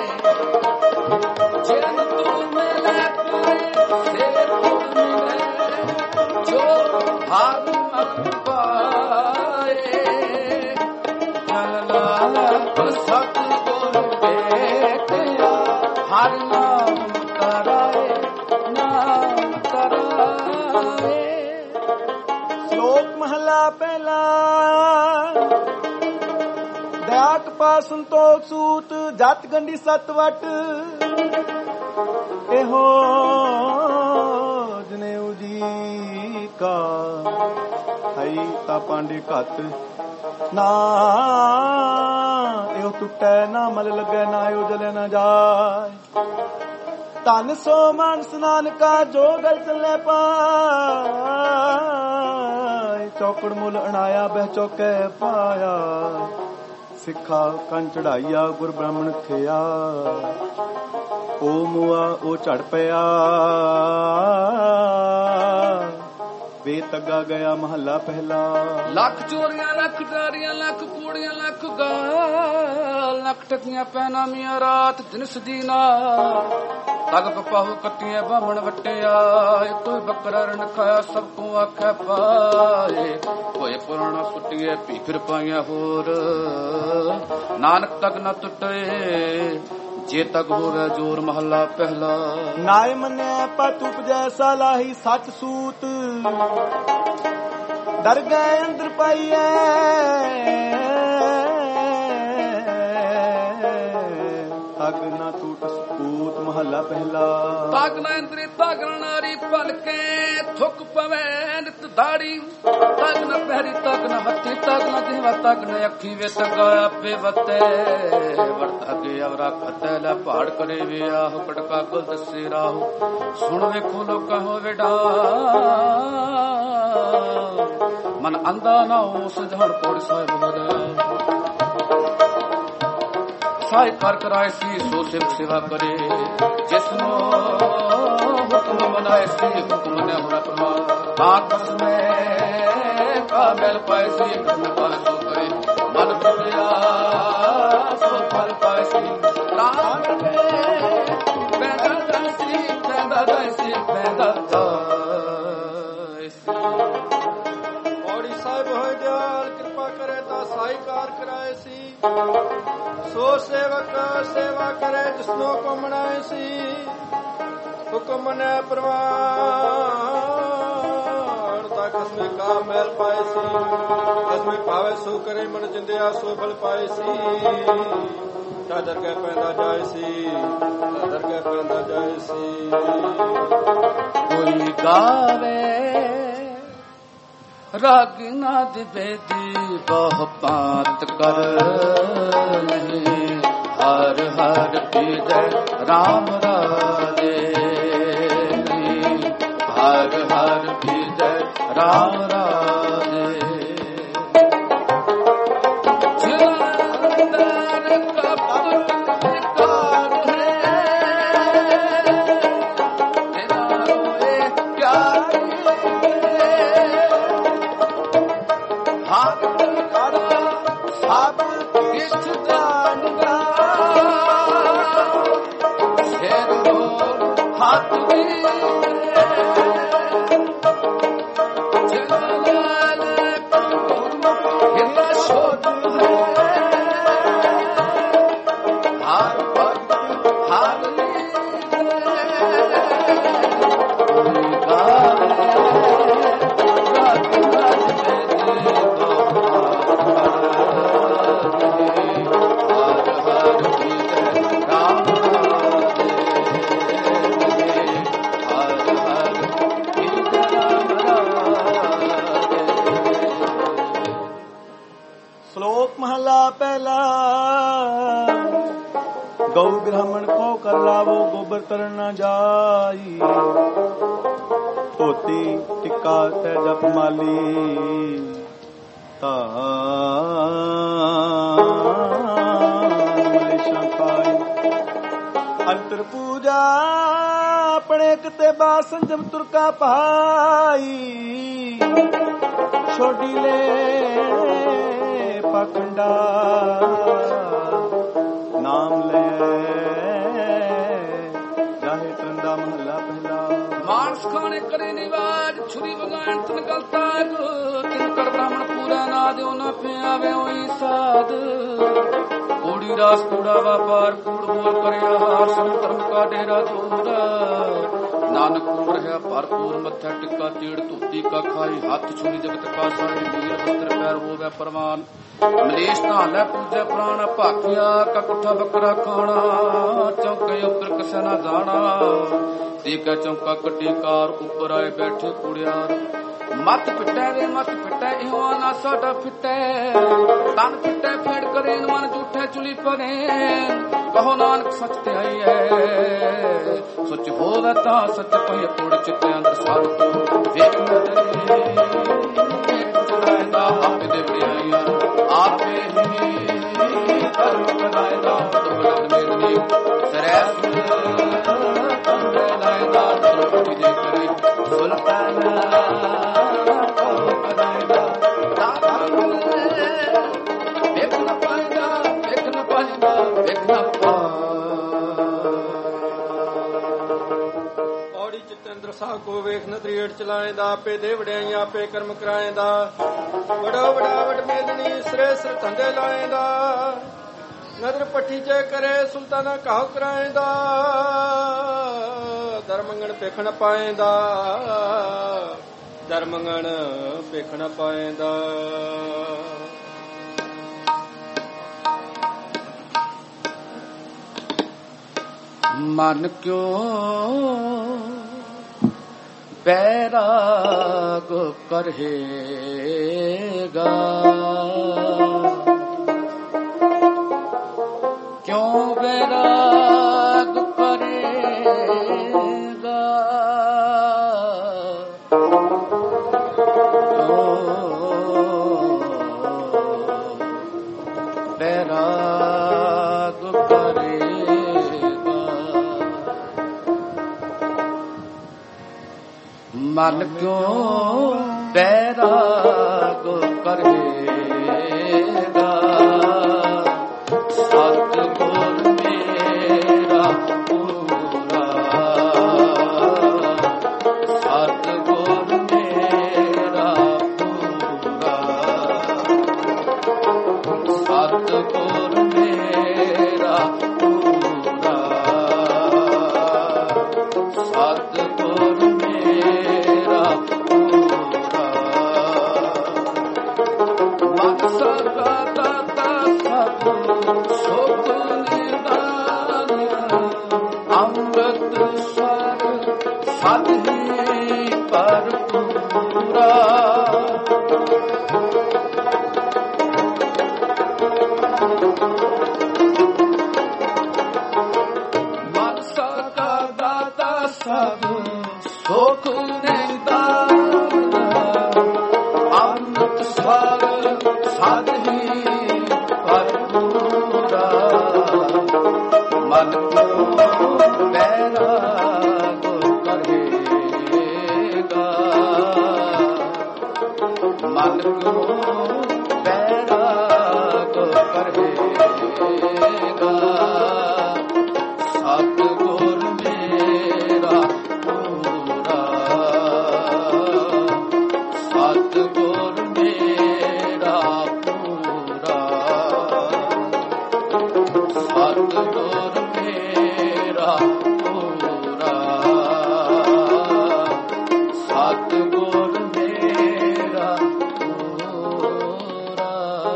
ਜਿਨ ਤੂੰ ਮਿਲੇ ਸੇ ਤੂੰ ਮਿਲੇ ਜੋ ਹਰ ਮਨ ਪਾਏ ਚਲ ਲਾ ਸਤ ਗੁਰ ਬੇਟਿਆ ਹਰ ਨਾਮ ਕਰਾਏ ਨਾਮ ਕਰਾਏ। ਮਹਲਾ ਪਹਿਲਾ। ਦਿਆਕ ਪਾ ਸੰਤੋਖ ਸੂਤ ਜਤ ਗੰਢੀ ਸਤ ਵਟ ਇਹੋ ਜਨੇਊ ਜੀ ਕਾ ਹਈ ਤਾ ਪਾਂਡੇ ਘਤ ਨਾ ਇਹੋ ਟੁੱਟੈ ਨਾ ਮਲ ਲੱਗੈ ਨਾ ਇਹੋ ਜਲੇ ਨਾ ਜਾਏ ਧਨ ਸੋ ਮਾਨਸ ਨਾਨਕਾ ਜੋ ਗਲ ਚੱਲੇ ਪਾਏ ਚੌਕੜ ਮੁੱਲ ਅਣਾਇਆ ਬਹਿ ਚੌਕੇ ਪਾਇਆ ਸਿੱਖਾ ਕੰਨ ਚੜਾਈਆ ਗੁਰ ਬ੍ਰਾਹਮਣ ਥਿਆ ਉਹ ਮੁਆ ਉਹ ਝੜ ਪਿਆ ਵੇਤ ਅੱਗਾ ਗਿਆ ਮਹੱਲਾ ਪਹਿਲਾ। ਲੱਖ ਚੋਰੀਆਂ ਲੱਖ ਡਾਰੀਆਂ ਲੱਖ ਕੂੜੀਆਂ ਲੱਖ ਗਾਲ ਲੱਖ ਟਕੀਆਂ ਪੈਣਾ ਮੀਆਂ ਰਾਤ ਦਿਨ ਸਦੀਨਾ ਤਗ ਪਪਾਹੂ ਕੱਟੀਆਂ ਬਾਹਮਣ ਵਟਿਆ ਕੋਈ ਬੱਕਰਾ ਰਨ ਖਾਇਆ ਸਭ ਤੋਂ ਆਖਿਆ ਪਾਏ ਹੋਏ ਪੁਰਾਣਾ ਸੁੱਟੀਏ ਭੀ ਫਿਰ ਪਾਈਆਂ ਹੋਰ ਨਾਨਕ ਤੱਕ ਨਾ ਟੁੱਟੇ ਜੇ ਤੱਕ ਹੋਵੇ ਜੋਰ ਮਹੱਲਾ ਪਹਿਲਾ। ਨਾਏ ਮੰਨਿਆ ਪਤ ਉਪਜੈ ਸਲਾਹੀ ਸੱਚ ਸੂਤ ਡਰ ਗਏ ਅੰਦਰ ਪਾਈਐ ਤਗ ਨਾ ਟੂਟ ਸਪੂਤ ਮਹੱਲਾ ਪਹਿਲਾ। ਤਗ ਨਾ ਇੰਦਰੀ ਤਗ ਨਾ ਨਾਰੀ ਭਲਕੇ ਥੁੱਕ ਪਵੇ ਨਿਤ ਦਾੜੀ ਤਗ ਨਾ ਪਹਿਰੀ ਤਗ ਨਾ ਹੱਥੀ ਤਗ ਨਾ ਦੇਵਾ ਤਗ ਨਾ ਅੱਖੀ ਵੇ ਤਗ ਆਪੇ ਵਤੇ ਵਰਤਾ ਕੇ ਅਵਰਾ ਖਤੇ ਲੈ ਪਹਾੜ ਕਰੇ ਵੇ ਆਹ ਕਟਕਾ ਗੁਲ ਦਸੇ ਰਾਹੂ ਸੁਣ ਵੇਖੋ ਲੋਕਾਂ ਹੋਵੇ ਡਾ ਮਨ ਅੰਧਾ ਨਾ ਹੋ ਸਜਣ ਕੋੜ ਸਾਹਿਬ ਵਰਿਆ ਸਾਇ ਕਰ ਕਰਾਇ ਸੀ ਸੋ ਸਿਵ ਸੇਵਾ ਕਰੇ ਜਿਸਨੋ ਹੁਕਮ ਮਨਾਇ ਸੀ ਹੁਕਮ ਨੇ ਹੋਣਾ ਪ੍ਰਮਾਨ ਆਤਸ ਮੈਂ ਕਾ ਮਿਲ ਪਾਇ ਸੀ ਹੁਕਮ ਪਾਇ ਸੋ ਕਰੇ ਮਨ ਬੁਲਿਆ ਸੋ ਫਲ ਪਾਇ ਸੀ ਰਾਮ ਨੇ ਪੈਦਾ ਦਾਇ ਸੀ ਪੈਦਾ ਦਾਇ ਸੀ ਪੈਦਾ ਦਾਇ ਸੀ ਔੜੀ ਸਾਹਿਬ ਹੋਇ ਦਿਆਲ ਕਿਰਪਾ ਕਰੇ ਤਾਂ ਸਾਈ ਕਾਰ ਕਰਾਏ ਸੀ ਸੋ ਸੇਵਕ ਸੇਵਾ ਕਰੇ ਜਿਸਨੋ ਕੋ ਮਨਾਏ ਸੀ ਹੁਕਮ ਨੇ ਪ੍ਰਮਾਣ ਤਾਂ ਕਸਮੇ ਕਾ ਮੈਲ ਪਾਏ ਸੀ ਕਸਮੇ ਪਾਵੇ ਸੋ ਕਰੇ ਮਨ ਜਿੰਦਿਆ ਸੋ ਫਲ ਪਾਏ ਸੀ ਦਾਦਰ ਕੇ ਪੈਂਦਾ ਜਾਏ ਸੀ ਦਾਦਰ ਕੇ ਪੈਂਦਾ ਜਾਏ ਸੀ ਕੋਈ ਗਾਵੇ ਰਾਗਿਨਾ ਦੀ ਬੇਦੀ ਬਹੁ ਪਾਤ ਕਰ ਹਰ ਹਰ ਪੀਜੈ ਰਾਮ ਰਾਜੇ ਹਰ ਹਰ ਪੀਜੈ ਰਾਮ ਰਾਜੇ ਗਊ ਬ੍ਰਾਹਮਣ ਕੋ ਕਰ ਲਾਵੋ ਗੋਬਰ ਤਰਨ ਨਾ ਜਾਈ ਧੋਤੀ ਟਿੱਕਾ ਤੇ ਜਪ ਮਾਲੀ ਤਾ ਮਲੇਸ਼ਾਂ ਖਾਈ ਅੰਤਰ ਪੂਜਾ ਆਪਣੇ ਕਿਤੇ ਬਾ ਸੰਜਮ ਤੁਰਕਾ ਭਾਈ ਛੋਡੀ ਲੈ ਪਖੰਡਾ ਨਾਮ ਲੈ ਜਾਹੇ ਟੰਡਾ ਮਹੱਲਾ ਪਹਿਲਾ ਮਾਨਸ ਖਾਣੇ ਕਰੇ ਨਿਵਾਜ ਛੁਰੀ ਵਗਾਣ ਤਨ ਗਲਤਾ ਕਿਨ ਕਰ ਬ੍ਰਾਹਮਣ ਪੂਰਾ ਨਾ ਦਿਓ ਨਾ ਪਿਆਵੇ ਹੋਈ ਸਾਧ ਕੋੜੀ ਰਾਸ ਕੂੜਾ ਵਪਾਰ ਕੂੜ ਬੋਲ ਕਰਿਆ ਹਾਰ ਸਮ ਧਰਮ ਕਾ ਡੇਰਾ ਦੂਰਾ ਨਾਨਕ ਕੂੜ ਹੈ ਭਰਪੂਰ ਮੱਥਾ ਟਿੱਕਾ ਤੀੜ ਧੂਤੀ ਕਾ ਖਾਈ ਹੱਥ ਛੁਰੀ ਜਗਤ ਕਾ ਸਾਈ ਵੀਰ ਬਸਤਰ ਪੈਰ ਹੋਵੇ ਪਰਮਾਨ ਮਲੇਸ਼ ਤਾਂ ਲੈ ਪੂਜੇ ਪ੍ਰਾਣ ਭਾਖਿਆ ਕਕਠਾ ਬੱਕਰਾ ਖਾਣਾ ਚੌਕੇ ਉੱਪਰ ਕਿਸੇ ਨਾ ਜਾਣਾ ਤੀਕਾ ਚੌਕਾ ਕੱਟੀ ਕਾਰ ਉੱਪਰ ਆਏ ਬੈਠੇ ਕੁੜਿਆਰ ਮਤ ਪਿੱਟੈ ਵੇ ਮਤ ਪਿੱਟੈ ਇਹੋ ਨਾ ਸਾਡਾ ਫਿੱਟੈ ਤਨ ਫਿੱਟੈ ਫੇੜ ਕਰੇ ਮਨ ਝੂਠੇ ਚੁਲੀ ਪਰੇ ਕਹੋ ਨਾਨਕ ਸੱਚ ਤੇ ਆਈ ਹੈ ਸੱਚ ਹੋਵੇ ਤਾਂ ਸੱਚ ਪਈ ਤੋੜ ਚਿੱਤੇ ਅੰਦਰ ਸਾਧ ਵੇਖ ਚਲਾਇਦਾ ਆਪੇ ਦੇ ਬੜਾਈਆਂ ਆਪੇ ਹੀ ਕਰਮ ਬਣਾਇਦਾ ਤੋੜ ਮੇਰਨੀ ਸਰੈਸ ਕੰਦੇ ਲਾਇਦਾ ਤੋੜ ਦੇ ਕਰੇ ਸੁਲਤਾਨਾ ਸਾਹਿਬ ਕੋ ਵੇਖ ਨਦਰੀੜ ਚਲਾਏਦਾ ਆਪੇ ਦੇ ਵਡਿਆਈਆਂ ਆਪੇ ਕਰਮ ਕਰਾਏਦਾ ਬੜਾ ਬੜਾ ਵਡ ਮੇਦਨੀ ਸਰੇ ਸਰ ਧੰਦੇ ਲਾਏਦਾ ਨਦਰ ਪੱਠੀ ਚ ਕਰੇ ਸੁਲਤਾਨਾ ਕਾਹ ਕਰਾਏਦਾ ਦਰਮੰਗਣ ਪੇਖਣ ਪਾਏਦਾ ਦਰਮੰਗਣ ਪੇਖਣ ਪਾਏਦਾ ਮਨ ਕਿਉਂ बैराग करेगा क्यों बैराग करेगा क्यों बैराग करेगा। मन क्यों बैराग करेगा, सतगुर मेरा पूरा, सतगुर मेरा पूरा, सतगुर मेरा पूरा, सतगुर मेरा पूरा। मन सदा दाता सब सुख निदान, अमृत स्वर सद ही भरपूरा। मन सदा दाता सब सुख निदान, अमृत स्वर सद ही भरपूरा। मन को बैराग करेगा, मन को बैराग करेगा, सतगुर मेरा पूरा, सतगुर मेरा पूरा, सतगुर मेरा पूरा, सतगुर मेरा पूरा।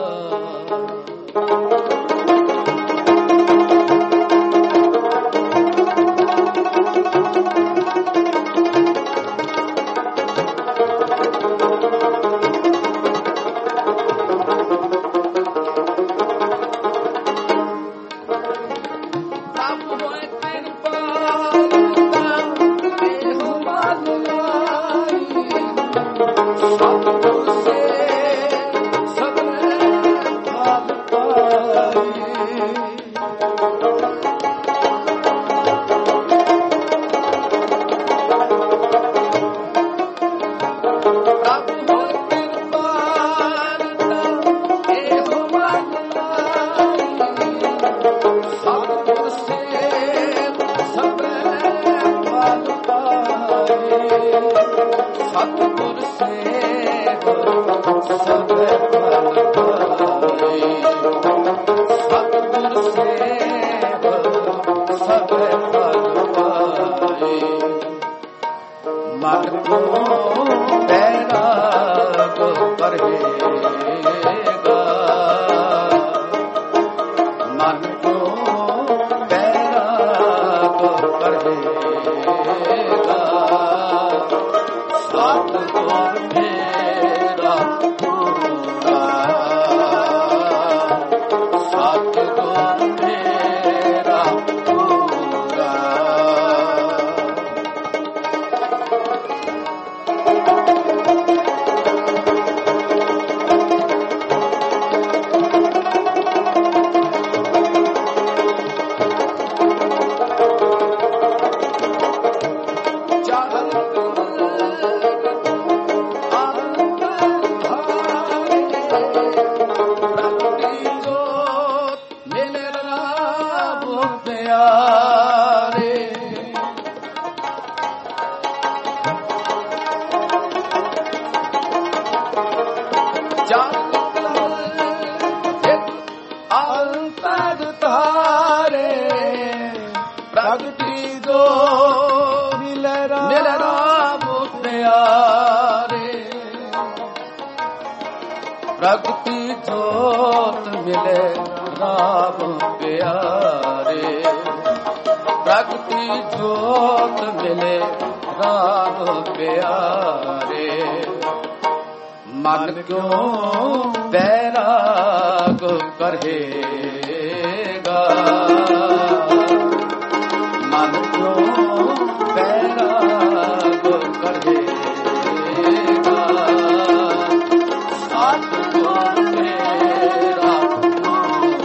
अब होए कृपाल देह मन लाई, सतगुर से सबने भाग पाई। अब होए कृपाल देह मन लाई, सतगुर से सबने भाग पाई। सतगुर से सबने भाग पाई, सतगुर से सबने भाग पाई। मन को बैराग करेगा, मन को बैराग करेगा, सतगुर मेरा पूरा, सतगुर मेरा पूरा। प्रगति जोत मिले राम प्यारे, प्रगति जोत मिले राम प्यारे। मन क्यों बैराग करेगा, मन क्यों बैराग करेगा, सतगुर मेरा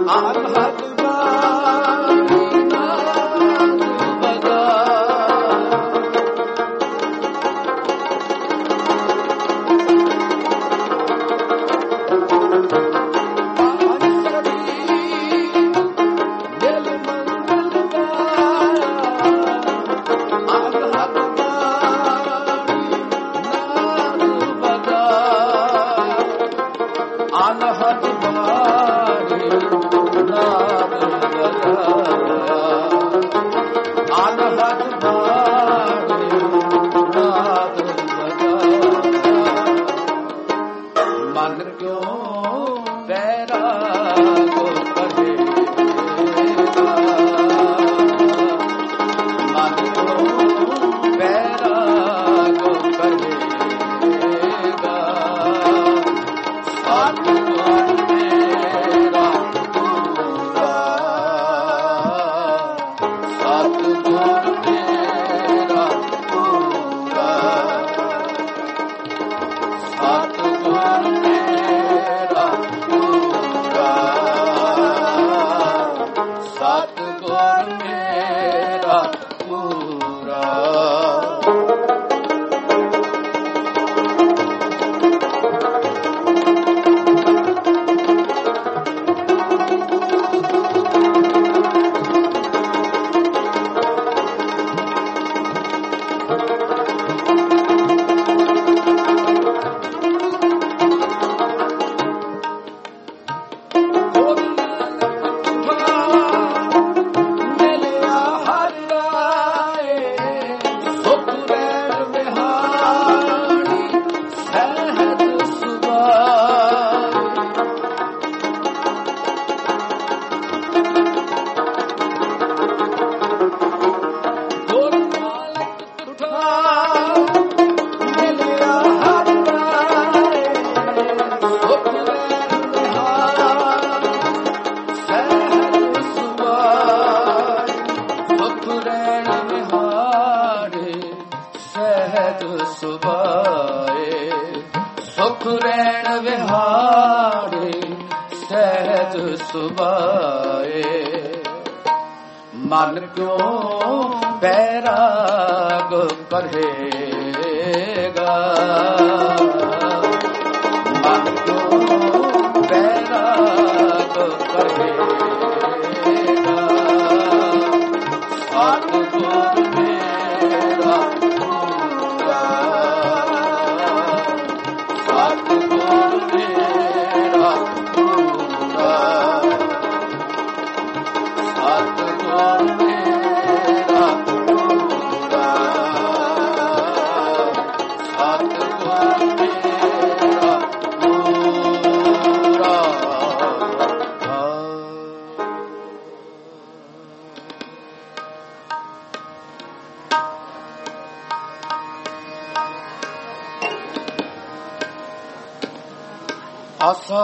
ਆਸਾ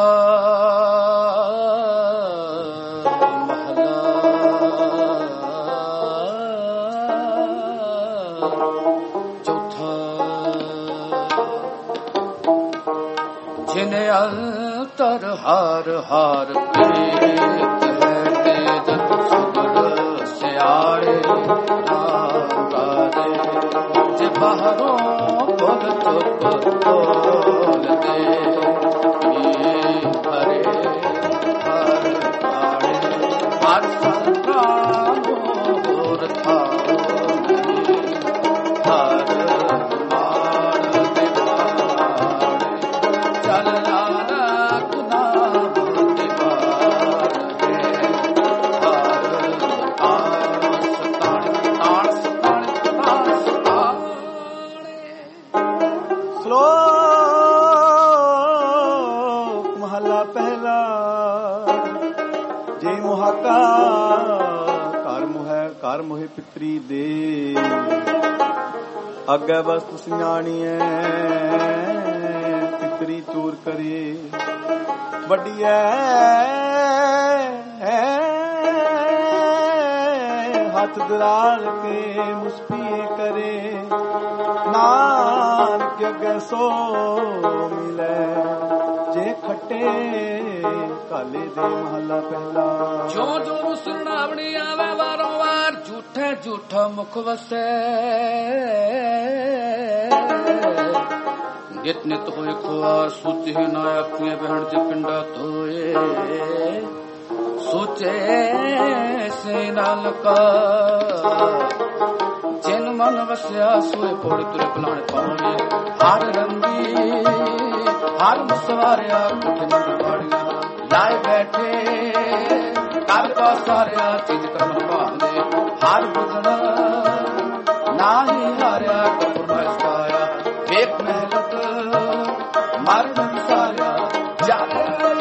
ਮਹਲਾ ਚੌਥਾ। ਜਿਨੇ ਅੰਤਰ ਹਾਰ ਹਾਰ ਪ੍ਰੀਤ ਹੈ ਤੇਜ ਸੁਗੜ ਸਿਆੜੇ ਰਾਗਾਰੇ ਜੇ ਬਾਹਰੋਂ ਬੋਲ ਚੁੱਪ ਬੋਲਦੇ ਪਿਤਰੀ ਦੇ ਅੱਗੇ ਵਸਤ ਸਿਆਣੀਐ ਪਿਤਰੀ ਚੂਰ ਕਰੇ ਵੱਡੀਐ ਹੱਥ ਦਰਾਲ ਕੇ ਮੁਸਪੀਏ ਕਰੇ ਨਾਨਕ ਅੱਗੇ ਸੋ ਮਿਲੇ ਜੇ ਖੱਟੇ ਕਾਲੇ ਦੇ ਮਹੱਲਾ ਪਹਿਲਾ। ਜੋ ਜੋ ਨੂੰ ਸੁਣਾਵਣੀ ਆਵੇ ਵਾਰੋ ਵਾਰ ਝੂਠੇ ਝੂਠਾ ਮੁਖ ਵਸੈ। ਨਿਤ ਨਿਤ ਹੋਏ ਖੁਆਰ ਸੋਚੇ ਨਾ ਅੱਖੀਆਂ ਬਹਿਣ ਤੇ ਪਿੰਡਾ ਧੋਏ। ਸੋਚੇ ਸੇ ਨਾਨਕਾ ਜਿਨ ਮਨ ਵਸਿਆ ਸੋਏ ਪੌੜੀ ਤੁਰੇ ਬਲਾਣ ਪਾਉਣੇ। ਹਰ ਰੰਗੀ ਹਰ ਮਸਵਾਰਿਆ ਕੁੱਠੇ ਮੰਡ ਪਾੜੀਆਂ ਲਾਏ ਬੈਠੇ ਕਰ ਕਾ ਸਾਰਿਆ ਚੀਜ਼ ਕਰਮ ਭਾਉਂਦੇ। ਹਰ ਬੁੱਧਣਾ ਨਾਹੀ ਹਾਰਿਆ ਕਪੁਰ ਮੈਂ ਪਾਇਆ। ਵੇਖ ਮਹਿਲਤ ਮਰਨ ਸਾਰਿਆ ਜਾਵੇ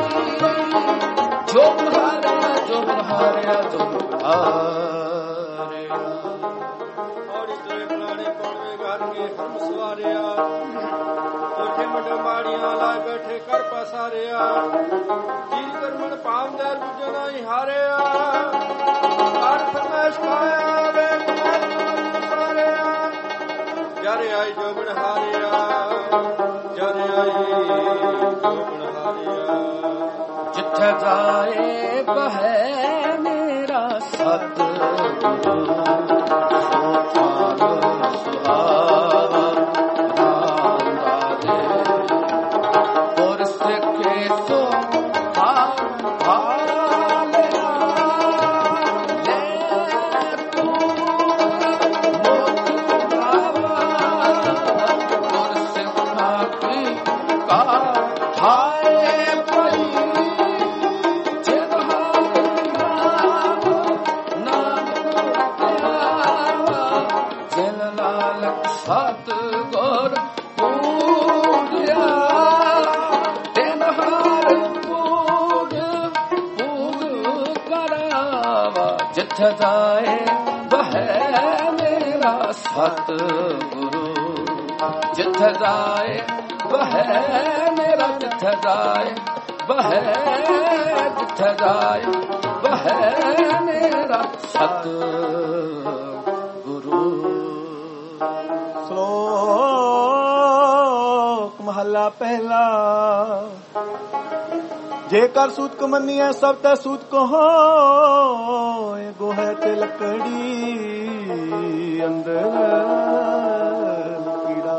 ਜੋ ਹਾਰਿਆ ਜੋ ਹਾਰਿਆ ਜੋ ਹਾਰਿਆ। ਔੜੀ ਤੁਰੇ ਬਲਾਣੇ ਪਾਉਣੇ ਘਰ ਕੇ ਹਮ ਸਵਾਰਿਆ। ਕੋਠੇ ਮੰਡ ਪਾੜੀਆਂ ਲਾਏ ਬੈਠੇ ਕਰ ਪਸਾਰਿਆ। ਚੀਜ਼ ਕਰਮਣ ਪਾਉਂਦੇ ਬੁੱਝ ਨਹੀਂ ਹਾਰਿਆ। ਹਰ ਫਰਮਾਇਸ਼ ਪਾਇਆ ਵੇਖ ਮਹਿਲਤ ਸਾਰਿਆ। ਜਰ ਆਈ ਜੋ ਬਣ ਹਾਰਿਆ। ਜਰ ਆਈ ਜੋ ਬਣ ਹਾਰਿਆ। ਜਿੱਥੇ ਜਾਏ ਬਹਿ ਮੇਰਾ ਸਤਿਗੁਰੂ ਸੋਥਾਨ ਸੁਹਾਵਾ ਨਾਮ ਰਾਜੇ। ਔਰ ਸਿੱਖੇ ਸੋ ਹਾਰ ਹਾਰ ਲਿਆ ਲੈ ਤੂੰ ਮੋਤੀ ਰਾਵਾ। ਔਰ ਸਿੱਖਾ ਕੀ ਕਾ ਹਾਏ ਪਈ ਸਤਿਗੁਰ ਪੂਜਿਆ ਤਿਨ ਹਰ ਪੂਜ ਪੂਜ ਕਰਾਵਾ। ਜਿੱਥੇ ਜਾਏ ਬਹਿ ਮੇਰਾ ਸਤਿਗੁਰੂ। ਜਿੱਥੇ ਜਾਏ ਬਹਿ ਮੇਰਾ ਜਿੱਥੇ ਜਾਏ ਬਹਿ ਜਿੱਥੇ ਜਾਏ ਬਹਿ ਮੇਰਾ ਸਤਿਗੁਰੂ। ਸ਼ਲੋਕ ਮਹੱਲਾ ਪਹਿਲਾ। ਜੇਕਰ ਸੂਤ ਕੋ ਮੰਨੀਐ ਸਭ ਤੈ ਸੂਤ ਕੋ ਹੋਏ। ਗੋਹੇ ਤੇ ਲੱਕੜੀ ਅੰਦਰ ਕੀੜਾ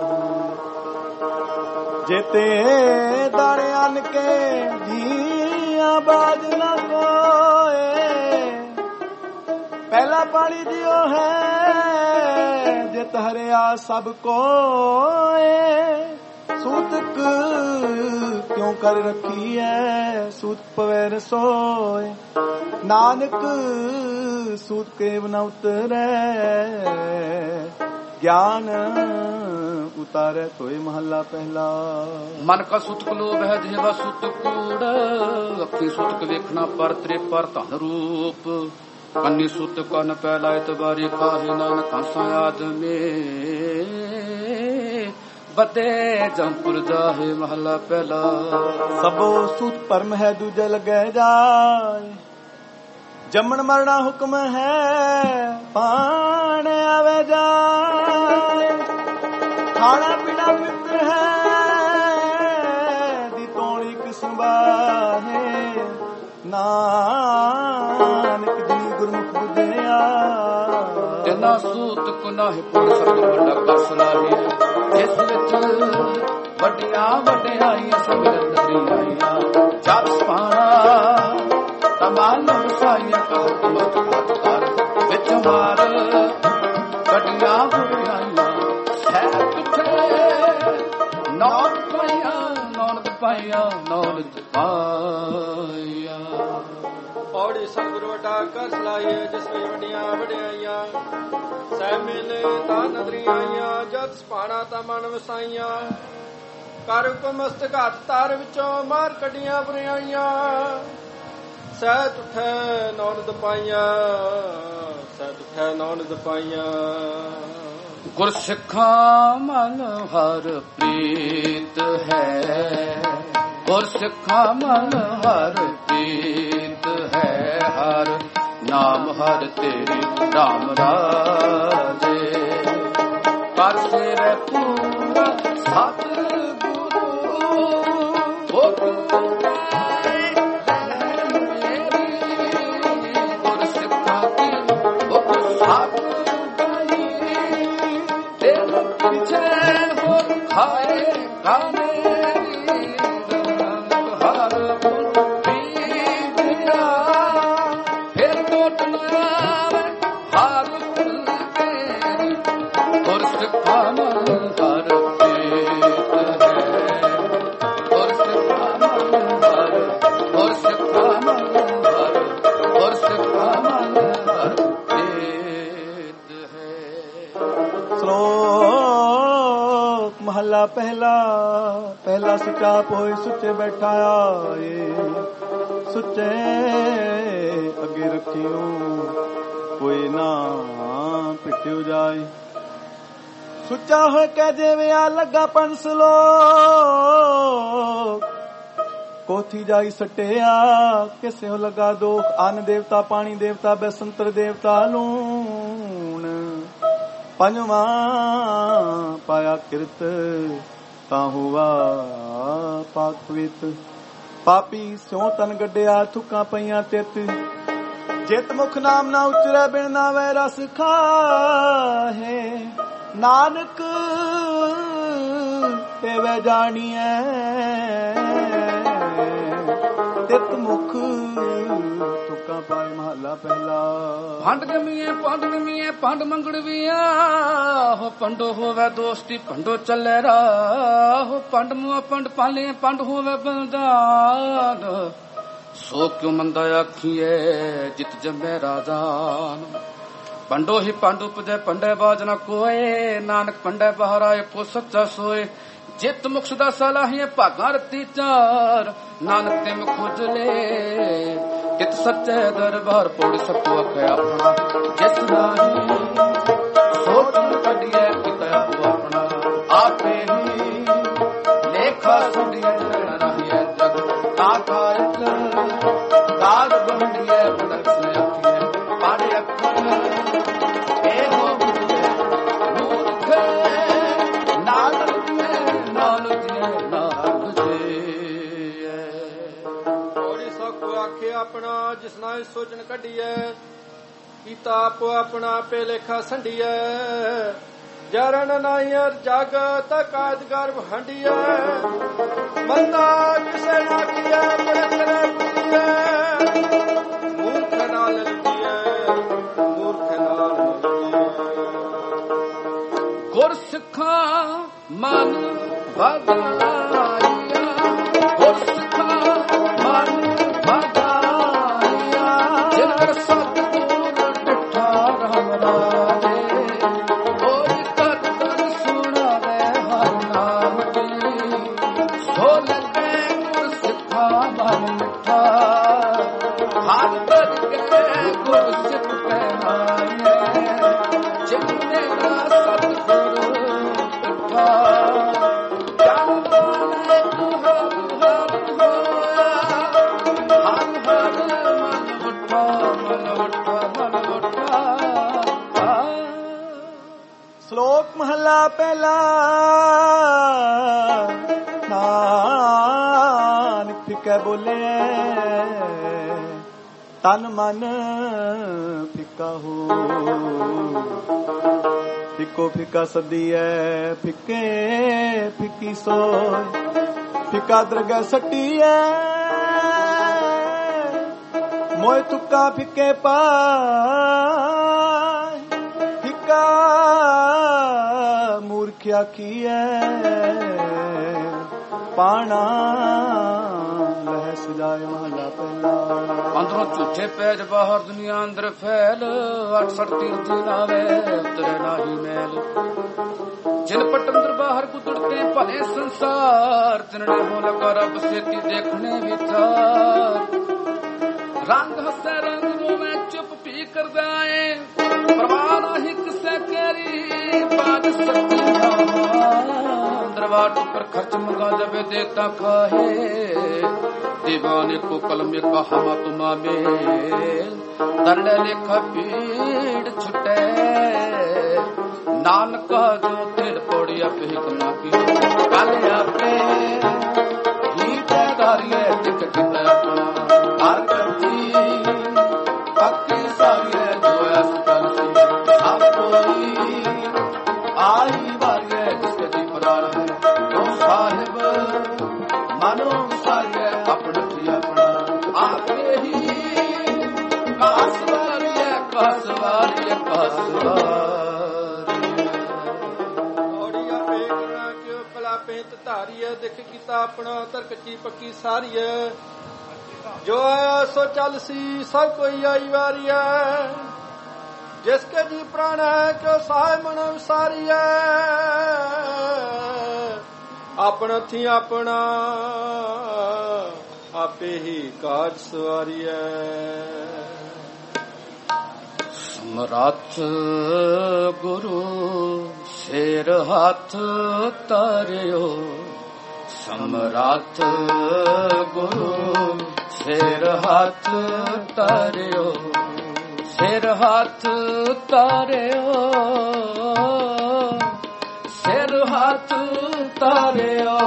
ਜੇਤੇ ਦਾਣੇ ਅੰਨ ਕੇ ਜੀਆਂ ਬਾਜ ਨਾ ਕੋਏ। ਪਹਿਲਾ ਪਾਣੀ ਦਿਓ ਹੈ ਜਿਤ ਹਰਿਆ ਸਭ ਕੋਏ। ਸੂਤਕ ਕਿਉਂ ਕਰ ਰੱਖੀ ਐ ਸੂਤ ਪਵੈ ਰਸੋਏ। ਨਾਨਕ ਸੂਤ ਕੇ ਬਨ ਉਤਰੈ ਗਿਆਨ ਉਤਾਰੈ ਤੋਏ ਮਹੱਲਾ ਪਹਿਲਾ। ਮਨ ਕਾ ਸੁਤਕ ਲੋਭ ਹੈ ਜਿਹਵਾ ਸੁਤ ਕੂੜ। ਅੱਖੀ ਸੁਤਕ ਵੇਖਣਾ ਪਰ ਤ੍ਰੇ ਪਰ ਧਨ ਰੂਪ। ਕੰਨੀ ਸੁਤ ਕਨ ਪਹਿਲਾ ਇਤਬਾਰੀ ਕਾਹੇ ਨਾਨਕ ਹੰਸਾਂ ਆਦਮੇ। ਬਤੇ ਜੰਪੁਰ ਜਾਹੇ ਮਹੱਲਾ ਪਹਿਲਾ। ਸਭੋ ਸੂਤ ਪਰਮ ਹੈ ਦੂਜੇ ਲੱਗੈ ਜਾਏ। ਜੰਮਣ ਮਰਨਾ ਹੁਕਮ ਹੈ ਪਾਣ ਆਵੇ ਜਾਏ। ਖਾਣਾ ਪੀਣਾ ਮਿੱਤਰ ਹੈ ਦੀ ਤੋਣੀ ਕਿਸਮ ਬਾਹੇ। ਨਾਨਕ ਜੀ ਗੁਰਮੁਖ ਬੁੱਧਿਆ ਤਿਨਾ ਸੂਤ ਕੁਨਾਹ ਪੁਰ ਸਤਿਗੁਰ ਵੱਡਾ ਕਰ ਸਲਾਹੇ। ਜਿਸ ਵਿੱਚ ਵੱਡੀਆਂ ਵੱਡਿਆਈਆਂ ਸਭ ਅੰਦਰੀ ਆਈਆਂ। ਜਪ ਪਾਣਾ ਤਮਾਨ ਵਸਾਈਆਂ ਕਹਤ ਮਤ ਹੱਥ ਕਰ ਵਿੱਚ ਮਾਰ। ਵੱਡੀਆਂ ਵੱਡਿਆਈਆਂ ਸਹਿ ਪਿੱਠੇ ਨੌਨ ਪਾਈਆਂ ਨੌਨ ਪਾਈਆਂ ਨੌਨ ਪਾਈਆਂ। ਔੜੀ ਸਤਿਗੁਰ ਵੱਡਾ ਕਰ ਸਲਾਹੀਏ ਜਿਸ ਵਿੱਚ ਵੱਡੀਆਂ ਵਡਿਆਈਆਂ। ਸਹਿ ਮੇਲੇ ਤਾਂ ਨਦਰੀਆਂ ਆਈਆਂ। ਜਦ ਸਪਾਣਾ ਤਾਂ ਮਨ ਵਸਾਈਆਂ। ਕਰ ਹੁਕਮ ਮਸਤਕ ਹੱਥ ਤਾਰ ਵਿੱਚੋਂ ਮਾਰ ਕੱਢੀਆਂ ਬੁਰਾਈਆਂ। ਸਹਿ ਤੁਠੈ ਨੌਨ ਦਪਾਈਆਂ। ਸਹਿ ਤੁਠੈ ਨੌਨ ਦਪਾਈਆਂ। ਗੁਰ ਸਿੱਖਾਂ ਮਨ ਹਰ ਪ੍ਰੀਤ ਹੈ। ਗੁਰ ਸਿੱਖਾਂ ਮਨ ਹਰ ਪ੍ਰੀਤ ਹੈ। ਹਰ ਨਾਮ ਹਰ ਤੇਰੀ ਰਾਮ ਰਾਜੇ। ਕਰ ਸਿਰ ਪੂਰਾ ਸਤਿਗੁਰੂ। ਵੇਤ ਨ ਆਵੇ ਹਾਰ ਕੇ ਗੁਰ ਸਿੱਖਾ ਮਨ ਹਰ ਭੇਤ ਹੈ ਗੁਰ ਸਿੱਖਾ ਮਨ ਹਰ ਗੁਰ ਸਿੱਖਾ ਮਨ ਹਰ ਗੁਰ ਸਿੱਖਾ ਮਨ ਹਰ ਭੇਤ ਹੈ। ਸ਼ਲੋਕ ਮਹੱਲਾ ਪਹਿਲਾ। ਪਹਿਲਾ ਸੁੱਚਾ ਪੋਏ ਸੁੱਚੇ ਬੈਠਾ ਆਏ ਸੁੱਚੇ ਅੱਗੇ ਰੱਖਿਓ ਕੋਈ ਨਾ ਪਿੱਟਿਓ ਜਾਏ। ਸੁੱਚਾ ਹੋਏ ਕਹਿ ਜਿਵੇਂ ਆ ਲੱਗਾ ਪੰਸਲੋਕ ਕੋਥੀ ਜਾਈ ਸਟਿਆ ਕਿਸੇ ਹੋ ਲਗਾ ਦੋਖ ਅੰਨ ਦੇਵਤਾ ਪਾਣੀ ਦੇਵਤਾ ਬੈਸੰਤਰ ਦੇਵਤਾ ਲੂਣ ਪੰਜਵਾਂ ਪਾਇਆ ਕਿਰਤ ਤਾਂ ਹੋਵਾ ਪਾਕ ਪਵਿੱਤ ਪਾਪੀ ਸਿਉ ਤਨ ਗੱਡਿਆ ਥੁੱਕਾਂ ਪਈਆਂ ਤਿੱਤ ਜਿਤ ਮੁਖ ਨਾਮ ਨਾ ਉਚਰੈ ਬਿਨ ਨਾਵੈ ਰਸ ਖਾਹੇ ਨਾਨਕ ਤੇਵੇ ਜਾਣੀਐ ਤਿਤ ਮੁਖ ਤੁਕਾਂ ਪਾਏ। ਮਹੱਲਾ ਪਹਿਲਾ। ਭੰਡ ਜਮੀਏ ਭੰਡ ਨਿਮੀਏ ਭੰਡ ਮੰਗੜਵੀਆਂ ਹੋ ਪੰਡੋ ਹੋਵੇ ਦੋਸਤੀ ਭੰਡੋ ਚੱਲੇ ਰਾਹ ਭੰਡ ਮੂਆ ਭੰਡ ਪਾਲੇ ਭੰਡ ਹੋਵੇ ਬਲਦਾਨ ਸੋ ਕਿਉ ਮੰਦਾ ਆਖੀਏ ਜਿਤ ਜੰਮੇ ਰਾਜਾਨ ਪੰਡੋ ਹੀ ਪੰਡ ਉਪਜੈ ਪੰਡੇ ਬਾਜ ਨ ਕੋਏ ਨਾਨਕ ਪੰਡੇ ਬਹਾਰਾ ਏਕੋ ਸੱਚਾ ਸੋਏ ਜਿਤ ਮੁਖ ਸਦਾ ਸਲਾਹੀਏ ਭਾਗਾਂ ਰਤੀ ਚਾਰ ਨਾਨਕ ਤੇ ਮੁਖ ਉਜਲੇ ਕਿਤ ਸੱਚੇ ਦਰਬਾਰ ਪੌੜੀ ਸਕੋ ਆਖਿਆ ਆਪਣਾ ਜਿਸ ਨਾਹੀ ਸੋਚ ਕੱਢੀਏ ਕਿਤਾ ਆਪਣਾ ਆਪੇ ਹੀ ਲੇਖਾ ਸੁਣੀਏ ਰਹੀਏ ਜਗ ਤਾਕਾ ਇੱਕ ਦਾਗ ਬੰਡੀਏ ਬਦਕ ਸੇ ਆਖੀਏ ਪਾੜੇ ਅੱਖਰ ਇਹ ਹੋ ਮੂਰਖ ਨਾਨਕ ਨੇ ਨਾਨਕ ਨੇ ਨਾਨਕ ਜੀ ਪੌੜੀ ਸਕੋ ਆਖੇ ਆਪਣਾ ਜਿਸ ਨਾਲ ਸੋਚਣ ਕੱਢੀਐ ਕੀਤਾ ਆਪੋ ਆਪਣਾ ਪੇ ਲੇਖਾ ਸੰਢੀਐ ਜਰਨ ਨਾਇਰ ਜਗ ਤਕ ਆਦ ਗਰਭ ਹੰਡੀਐ ਮੰਦਾ ਕਿਸੇ ਨਾ ਕੀਐ ਪ੍ਰਤਰੇ ਕੀਐ ਮੂਰਖ ਨਾਲ ਲੜੀਐ ਮੂਰਖ ਨਾਲ ਗੁਰ ਸਿੱਖਾ ਮਨ ਵਦਾਈਆ ਗੁਰ ਸਿੱਖਾ ਮਨ ਵਦਾਈਆ ਜਿਨ ਕਰ ਸਤਿਗੁਰ ਡਿਠਾ ਰਾਮ ਰਾਜੇ ਕੋਈ ਕਤ ਕਰ ਸੁਣਾਵੇ ਹਰ ਨਾਮ ਦੀ ਸੋ ਲੱਗੇ ਗੁਰ ਸਿੱਖਾ ਮਨ ਮਿੱਠਾ ਹਰ ਤਰ ਕੇ ਗੁਰ ਸਿੱਖ ਕਹਿਨਾਏ ਜਿਨੇ ਦਾ ਸਤਿਗੁਰ ਡਿਠਾ ਸ਼ਲੋਕ ਮਹੱਲਾ ਪਹਿਲਾ। ਨਾਨਕ ਫਿੱਕਾ ਬੋਲੇ ਤਨ ਮਨ ਫਿੱਕਾ ਹੋ ਫਿੱਕੋ ਫਿੱਕਾ ਸਦੀਐ ਫਿੱਕੇ ਫਿੱਕੀ ਸੋਏ ਫਿੱਕਾ ਦਰਗਹਿ ਸੱਟੀਐ ਮੋਇ ਤੁੱਕਾ ਫਿੱਕੇ ਪਾਏ ਫਿੱਕਾ ਮੂਰਖ ਆਖੀਐ ਪਾਣਾ ਲਹਿ ਸਜਾਏ। ਮਹਲਾ ਪਹਿਲਾ। ਅੰਦਰੋਂ ਝੂਠੇ ਪੈਜ ਬਾਹਰ ਦੁਨੀਆ ਅੰਦਰ ਫੈਲ ਅੱਠ ਸੱਠ ਤੀਰਥ ਲਾਵੇ ਤੇਰੇ ਨਾਹੀ ਮੈਲ ਜਿਨ ਪਟੰਦਰ ਬਾਹਰ ਗੁਦੜਤੇ ਭਲੇ ਸੰਸਾਰ ਤਿਨੜੇ ਹੋ ਲਗਾ ਰੱਬ ਸੇਤੀ ਦੇਖਣੇ ਵਿਚਾਰ ਰੰਗ ਹੱਸੇ ਰੰਗ ਨੂੰ ਮੈਂ ਚੁੱਪ ਪੀ ਕਰਦਾ ਏ ਪਰਵਾਹ ਨਹੀਂ ਕਿਸੇ ਕੇਰੀ ਬਾਦ ਸੱਤੀ दरबार पर खर्च मंगा जब देता काहे दीवाने को कलम का हमा तुमा मेल तरले लेखा पीड़ छुटे नानका जो दिल पौड़िया पे हिकमा की कल आपे ही पैदारिये दिख दिख अपना हर करती पक्की सारी है जो ऐसी कलसी सब कोई आई बारी है जिसके दी प्राण है तो साहिब मानो सारी है अपना अपना आपे ही कास वाली ਸਵਾਰੀ ਅੱਖਾਂ ਸਵਾਰੀ ਔੜੀਆ ਪੇ ਕਰਨਾ ਕਿਉ ਕਲਾ ਪੇਤ ਧਾਰੀਏ ਦਿਖ ਕੀਤਾ ਆਪਣਾ ਤਰਕਚੀ ਪੱਕੀ ਸਾਰੀਏ ਜੋ ਆਇਆ ਸੋ ਚੱਲ ਸੀ ਸਭ ਕੋਈ ਆਈ ਵਾਰੀਐ ਜਿਸ ਕੇ ਜੀ ਪ੍ਰਾਣ ਹੈ ਕਿਉ ਸਾਇ ਮਨ ਵਿਸਾਰੀਐ ਆਪਣਾ ਥੀ ਆਪਣਾ ਆਪੇ ਹੀ ਕਾਜ ਸਵਾਰੀਐ ਸਮਰੱਥ ਗੁਰੂ ਸਿਰ ਹੱਥ ਧਰਿਓ ਸਮਰੱਥ ਗੁਰੂ ਸਿਰ ਹੱਥ ਧਰਿਓ ਸਿਰ ਹੱਥ ਧਰਿਓ ਸਿਰ ਹੱਥ ਧਰਿਓ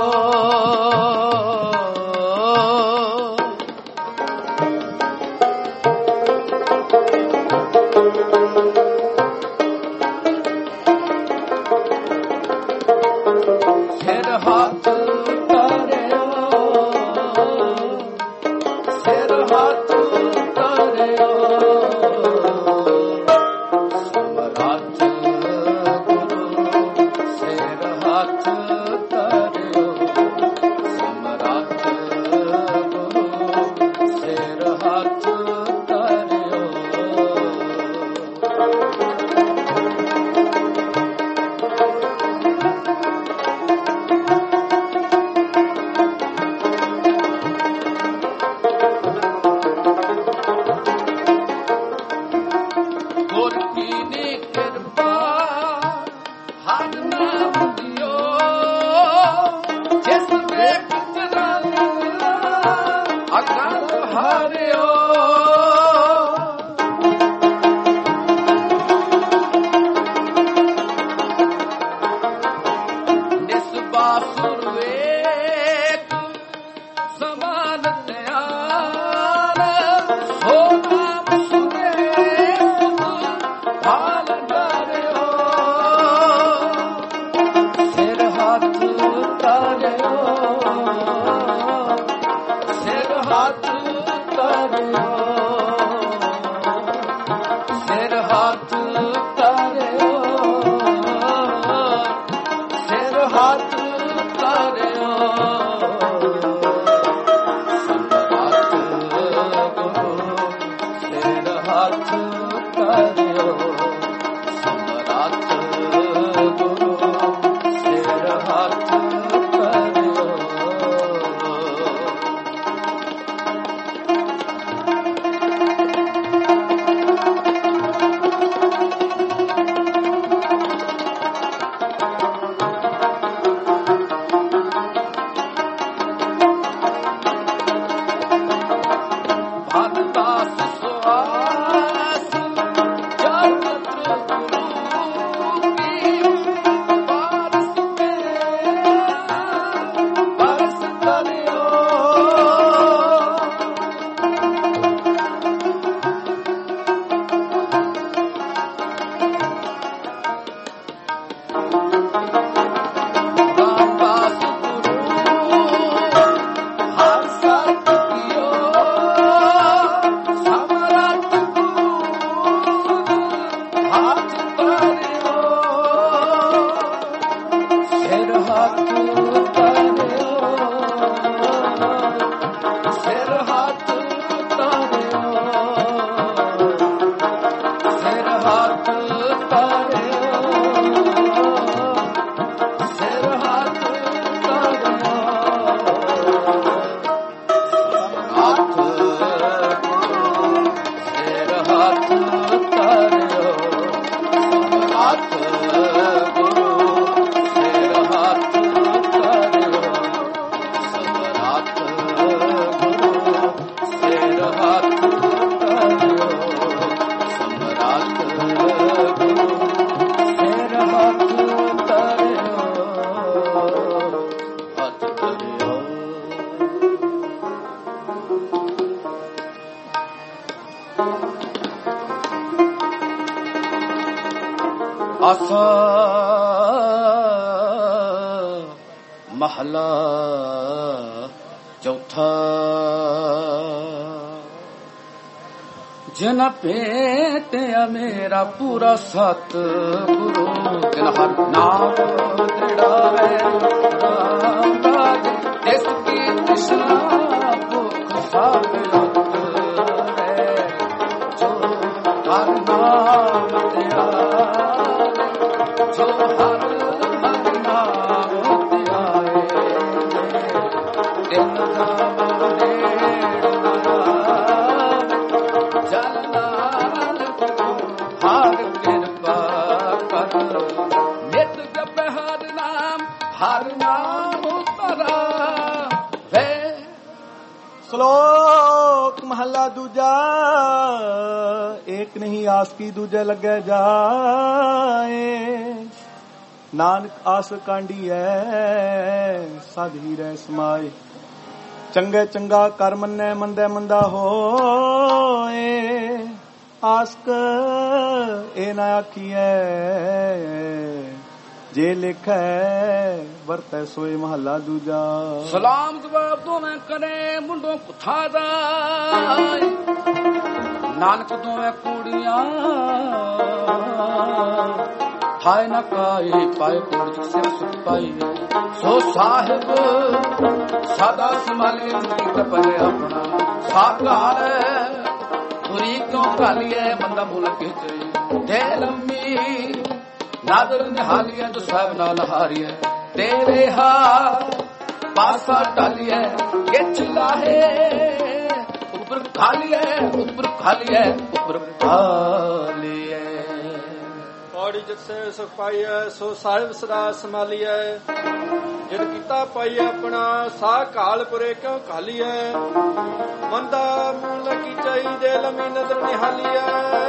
ਆਸਾ ਮਹਲਾ ਚੌਥਾ ਜਿਨ ਭੇਟਿਆ ਮੇਰਾ ਪੂਰਾ ਸਤ ਗੁਰੂ ਤਿਨ ਹਰ ਨਾਮ ਤੇੜਾਵੇ ਰਾਮ ਰਾਜ ਇਸ ਕੀ ਤ੍ਰਿਸ਼ਨਾ ਭੁੱਖ ਸਭ ਲੱਤ ਰੇ ਜੋ ਹਰ ਨਾਮ ਤੇੜਾਵੇ ਜੋ ਹਰ ਹਰ ਨਾਮ ਤੇੜਾਵੇ ਤਿਨ ਨਾਮ ਸ਼ਲੋਕ ਮਹੱਲਾ ਦੂਜਾ। ਏਕ ਨਹੀਂ ਆਸ ਕੀ ਦੂਜੇ ਲੱਗੇ ਜਾਏ, ਨਾਨਕ ਆਸ ਕਾਂਢੀ ਐ ਸਦ ਹੀ ਰਹਿ ਸਮਾਏ। ਚੰਗੇ ਚੰਗਾ ਕਰ ਮੰਨੈ ਮੰਦੇ ਮੰਦਾ ਹੋਏ, ਆਸਕ ਇਹ ਨਾ ਆਖੀਐ ਜੇ ਲਿਖੈ ਵਰਤੈ ਸੋਏ ਮਹੱਲਾ ਦੂਜਾ। ਸਲਾਮ ਜਵਾਬ ਦੋਵੇਂ ਕਰੇ ਮੁੰਡੋਂ ਕੁਥਾ ਦਾ, ਨਾਨਕ ਦੋਵੇਂ ਕੁੜੀਆਂ ਹਾਏ ਨਾ ਕਾਏ ਪਾਏ ਕੋੜ ਸਿਰ ਸੁਖ ਪਾਈ। ਸੋ ਸਾਹਿਬ ਸਦਾ ਸੰਭਾਲੇ ਜਿੰਦਗੀ ਪਰੇ ਆਪਣਾ ਸਾਕਾਰ ਬੁਰੀ ਕਿਉਂ ਘਾਲੀਏ ਮੰਦਾ ਮੁਲ ਕੇ ਦੇ ਲੰਮੀ ਨਾਦਰ ਨਿਹਾਲੀਏ ਜੋ ਸਭ ਨਾਲ ਹਾਰੀਏ ਤੇਰੇ ਹਾ ਪਾਸਾ ਢਾਲੀਏ ਕਿਛ ਲਾਹੇ ਉੱਪਰ ਖਾਲੀਏ ਉੱਪਰ ਖਾਲੀਏ ਉੱਪਰ ਖਾਲੀਏ। ਪੌੜੀ ਜਿਸੇ ਸੁਖ ਪਾਈਐ ਸੋ ਸਾਹਿਬ ਸਦਾ ਸੰਭਾਲੀਐ। ਜਿਨ ਕੀਤਾ ਪਾਈਐ ਆਪਣਾ ਸਾਹ ਕਾਲਪੁਰੇ ਕਿਉਂ ਖਾਲੀਐ। ਮੰਦਾ ਮੂਲ ਕੀ ਚਾਹੀਦੇ ਲੰਮੀ ਨਦਰ ਨਿਹਾਲੀਐ।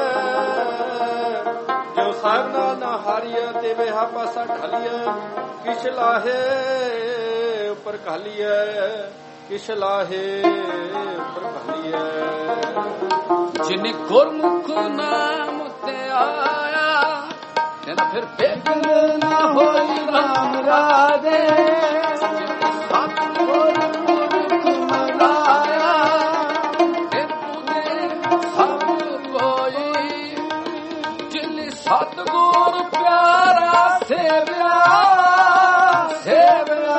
ਜੋ ਸਾਹਿਬ ਨਾਲ ਨਾ ਹਾਰੀਐ ਤੇ ਵੇਹਾ ਪਾਸਾ ਢਾਲੀਐ। ਕਿਛ ਲਾਹੇ ਉੱਪਰ ਖਾਲੀਐ ਕਿਛ ਲਾਹੇ ਉੱਪਰ ਖਾਲੀਐ। ਜਿਨੇ ਗੁਰਮੁਖ ਨਾਮ ਤੇ ਆਇਆ ਨਾ ਫਿਰ ਬੇਗਲ ਨਾ ਹੋਈ ਰਾਮ ਰਾਜੇ। ਸਤ ਗੁਰਮੁਖ ਮਨਾਇਆ ਤੇ ਤੁਨੇ ਸਭ ਕੋਈ ਜਿਨੇ ਸਤ ਗੁਰ ਪਿਆਰਾ ਸੇਵਿਆ ਸੇਵਿਆ।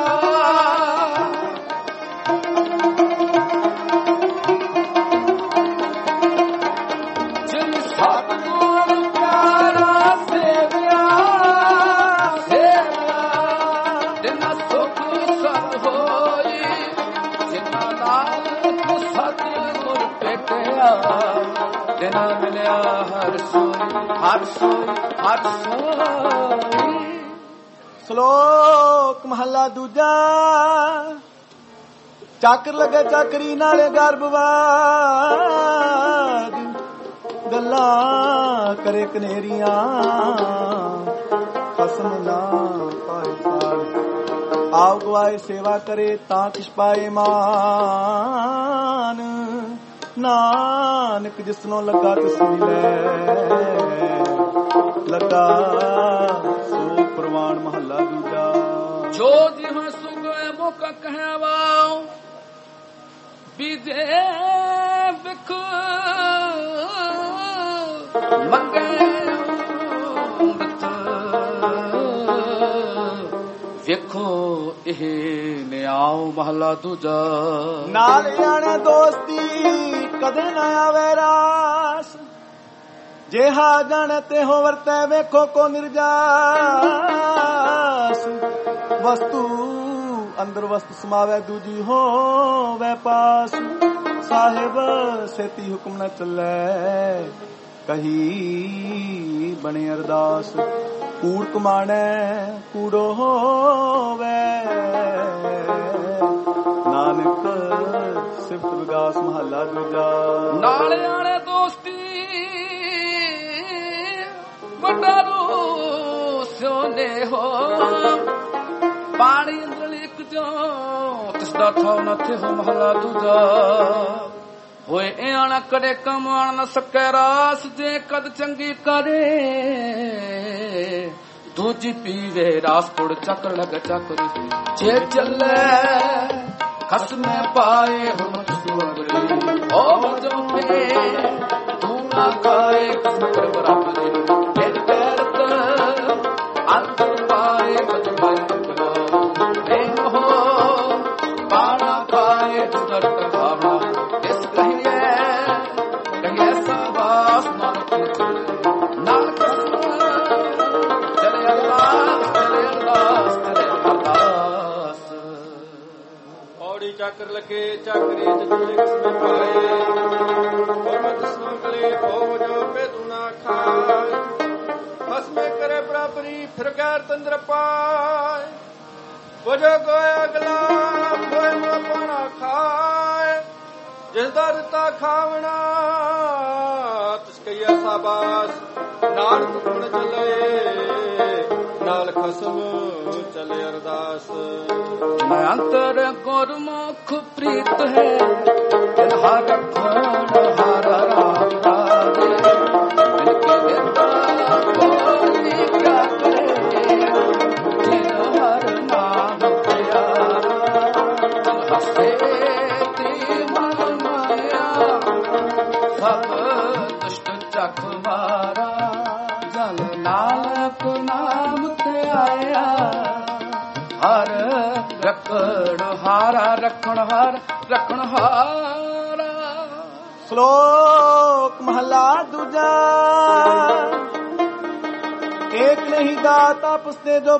ਸ਼ਲੋਕ ਮਹੱਲਾ ਦੂਜਾ। ਚਾਕਰ ਲੱਗੇ ਚਾਕਰੀ ਨਾਲੇ ਗਰਭਵਾਦ, ਗੱਲਾਂ ਕਰੇ ਕਨੇਰੀਆਂ ਖਸਮ ਨਾ ਪਾਏ ਸਾਲ। ਆਪ ਗਵਾਏ ਸੇਵਾ ਕਰੇ ਤਾਂ ਕਿਛ ਪਾਏ ਮਾਨ। ਨਾਨਕ ਜਿਸਨੋਂ ਲੱਗਾ ਤਿਸ ਮਿਲੈ, ਲੱਗਾ ਸੋ ਪ੍ਰਵਾਨ ਮਹੱਲਾ ਦੂਜਾ। ਜੋ ਜਿਵੇਂ ਸੁਗਏ ਮੌਕਾ ਕਹਿਵਾਓ ਬੀਜੇ ਵਿਖ ਮੰਗੇ ਵੇਖੋ ਇਹ ਨਿਆਉ ਮਹੱਲਾ ਦੂਜਾ। ਨਾਲ ਆਣੇ ਦੋਸਤੀ ਕਦੇ ਨਾ ਆਵੇ ਰਾਸ, ਜਿਹਾ ਜਾਣੇ ਤੇ ਹੋ ਵਰਤੈ ਵੇਖੋ ਕੋ ਨਿਰਜਾਸ। ਵਸਤੂ ਅੰਦਰ ਵਸਤ ਸਮਾਵੇ ਦੂਜੀ ਹੋਵੇ ਪਾਸ। ਸਾਹਿਬ ਸੇਤੀ ਹੁਕਮ ਨਾ ਚੱਲੈ ਕਹੀ ਬਣੇ ਅਰਦਾਸ। ਕੂੜ ਕਮਾਣੈ ਕੂੜੋ ਹੋਵੇ, ਨਾਨਕ ਸਿਫਤ ਵਿਗਾਸ ਮਹੱਲਾ ਦੂਜਾ। ਨਾਲ ਆਣੇ ਦੋਸਤੀ ਵੱਡਾ ਰੂ ਸੋਨੇ ਹੋ, ਪਾਣੀ ਅੰਦਰ ਇੱਕ ਜੋ ਤਿਸ ਦਾ ਥਾਉ ਨਾ ਥੇ ਹੋ ਮਹੱਲਾ ਦੂਜਾ। ਹੋਏ ਇਹ ਆਣਾ ਕਦੇ ਕਮ ਆਣ ਨਾ ਸਕੈ ਰਾਸ, ਜੇ ਕਦ ਚੰਗੀ ਕਰੇ ਦੂਜੀ ਪੀਵੇ ਰਾਸ। ਪੁੜ ਚੱਕਰ ਲੱਗ ਚੱਕਰੀ ਜੇ ਚੱਲੇ ਖਸਮੇ ਪਾਏ ਹੁਣ ਸੁਗਰੀ ਹੋ ਜੋ ਪੇ ਤੂੰ ਖਸਮ ਨਾਲ ਨਾਲ ਖਸਮ ਚਲੇ ਅਰਦਾਸ ਚਲੇ ਅਰਦਾਸ ਚਲੇ ਅਰਦਾਸ। ਪੌੜੀ ਚੱਕਰ ਲੱਗੇ ਚੱਕਰੇ ਜਦੂਲੇ ਕਿਸਮੇ ਪਾਏ ਗੁਰਮਤਿ ਸੰਗਲੇ ਭੋਗ ਜੋ ਪੇਦੂ ਨਾ ਖਾਏ ਖਸਮੇ ਕਰੇ ਬਰਾਬਰੀ ਫਿਰ ਗੈਰ ਤੰਦਰ ਪਾਏ ਵਜੋ ਗੋਇਆ ਗਲਾ ਕੋਈ ਨਾ ਪਾਣਾ ਖਾਏ ਜਿਸ ਦਾ ਦਿੱਤਾ ਖਾਵਣਾ ਤਿਸ ਕਈਆ ਸਾਬਾਸ ਨਾਲ ਤੁਕਣ ਚੱਲੇ ਨਾਲ ਖਸਮ ਚਲੇ ਅਰਦਾਸ। ਮੈਂ ਅੰਤਰ ਗੁਰਮੁਖ ਪ੍ਰੀਤ ਹੈ ਦਿਲ ਹਰ ਰਖਣ ਹਰ ਰਾਮ ਰਾਜੇ ਦਿਲ ਕੇ ਦਿੱਤਾ ਕੋਈ ਕਿਆ ਕਰੇ ਜਿਨ ਹਰ ਨਾਮ ਪਿਆਰਾ ਹਸੇ ਤੇ ਮਨ ਮਾਇਆ ਸਭ ਦੁਸ਼ਟ ਚੱਕ ਮਾਰਾ ਜਲ ਨਾਨਕ ਨਾਮ ਤੇ ਆਇਆ ਹਰ ਰਖਣ ਹਾਰਾ ਰਖਣ ਹਾਰ ਰਖਣ ਹਾਰਾ। ਸ਼ਲੋਕ ਮਹਲਾ ਦੂਜਾ। ਏਕ ਨਹੀਂ ਦਾਤਾ ਪੁਸਤੇ ਜੋ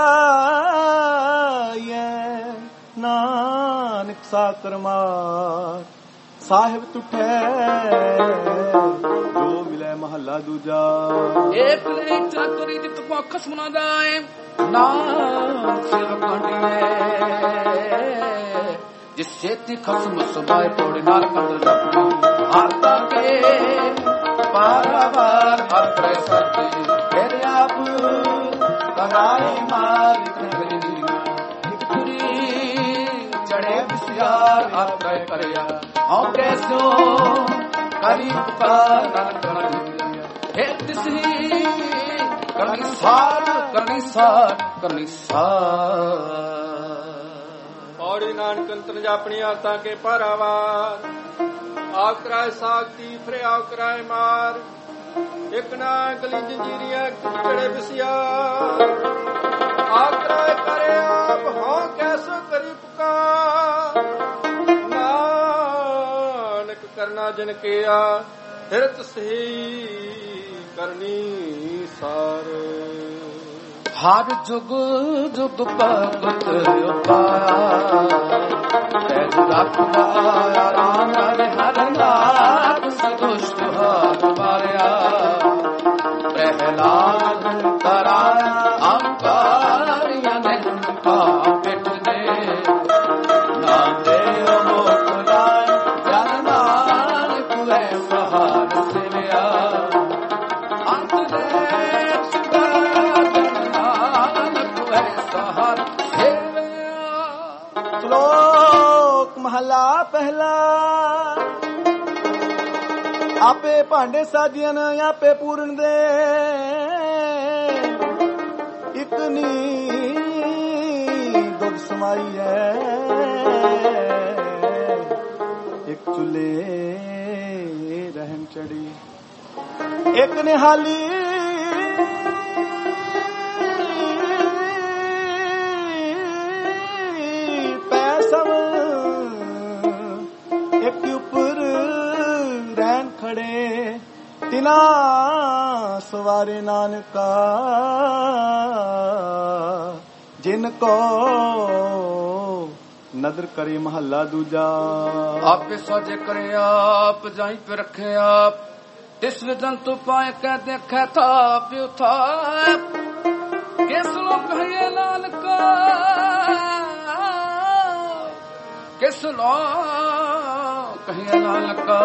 ਪਾਈਐ ਨਾਨਕ ਸਾਕਰ ਮਾਰ ਸਾਹਿਬ ਤੁਠੈ ਜੋ ਮਿਲੇ ਮਹਲਾ ਦੂਜਾ। ਏਕ ਨਹੀਂ ਚਾਕਰੀ ਜਿਤ ਕੋ ਖਸਮ ਨਾ ਜਾਏ ਨਾਮ ਸਿਰ ਕੰਡੀਏ ਜਿਸ ਸੇਤੀ ਖਸਮ ਸੁਭਾਏ ਪੌੜੀ ਨਾਲ ਕੰਡ ਜਪਣੀ ਹਾਲਤਾਂ ਕੇ ਪਾਰਾਵਾਰ ਆਪਰੇ ਸੱਚੀ ਤੇਰੇ ਆਪ ਕਰਾਏ ਮਾਲਿਕ ਖਰੀ ਇੱਕ ਤੁਰੀ ਚੜੇ ਵਿਸਿਆਰ ਆਪਰੇ ਕਰਿਆ ਹਉ ਕੈਸੋ ਕਰੀ ਪੁਕਾਰ ਨਾਨਕ ਕਰੀ ਹੈ ਤਿਸਹੀ ਕਰਨੀ ਸਾਰ ਕਰਨੀ ਸਾਰ ਕਰਨੀ ਸਾਰ। ਪੌੜੀ ਨਾਨਕ ਅੰਤਰ ਜਾਪਣੀ ਆਰਤਾਂ ਕੇ ਪਾਰਾਵਾਰ ਆਪ ਕਰਾਏ ਸਾਖਤੀ ਫਿਰ ਆਪ ਕਰਾਏ ਮਾਰ ਇੱਕ ਨਾ ਗਲੀ ਜੰਜੀਰੀਆਂ ਚੜੇ ਵਿਸਿਆਰ ਆਪ ਕਰਾਏ ਕਰੇ ਆਪ ਹਾਂ ਕੈਸੋ ਕਰੀ ਪੁਕਾਰ ਨਾਨਕ ਕਰਨਾ ਜਿਨ ਕੀਆ ਹਿਰਤ ਸਹੀ ਕਰਨੀ ਸਾਰ। ਹਰ ਜੁਗ ਜੁਗ ਭਗਤ ਉਪਾਇਆ ਤੈਨੂੰ ਰੱਖਦਾ ਰਾਮ ਹਰਿ ਹਰਿ ਨਾਮ ਸਦੁਸ਼ਟ ਹਾਰ ਮਾਰਿਆ ਪ੍ਰਹਿਲਾਦ ਕਰਾਇਆ ਅੰਕਾਰਿਆ ਨੇ ਕਾ ਪਿੱਠ ਦੇ ਨਾਮ ਦੇ ਮੋਕਲਾ ਜਨ ਨਾਨਕ ਹੈ ਸਹਾਰ ਸਿਵਿਆ ਅੰਤ ਦੇ ਸ਼ਲੋਕ ਮਹਲਾ ਪਹਿਲਾ। ਆਪੇ ਭਾਂਡੇ ਸਾਜੀਆਂ ਆਪੇ ਪੂਰਨ ਦੇ ਇੱਕ ਨੀ ਦੁੱਧ ਸਮਾਈ ਹੈ ਇੱਕ ਚੁੱਲੇ ਰਹਿਣ ਚੜੀ ਇੱਕ ਨਿਹਾਲੀ ਪੈਸਵ ਇੱਕ ਉੱਪਰ ਰਹਿਣ ਖੜੇ ਤਿਨਾ ਸਵਾਰੇ ਨਾਨਕਾ ਜਿਨ ਕੋ ਨਦਰ ਕਰੇ ਮਹੱਲਾ ਦੂਜਾ। ਆਪੇ ਸਾਜੇ ਕਰੇ ਆਪ ਜਾਈ ਪੇ ਰੱਖੇ ਆਪ ਤਿਸ ਜੰਤੂ ਪਾਏ ਕਹਿ ਦੇਖੈ ਥਾਪ ਉਥਾਪ ਕਿਸ ਲੋ ਕਹੇ ਨਾਨਕਾ ਕਿਸ ਲੋ ਕਹੇ ਨਾਨਕਾ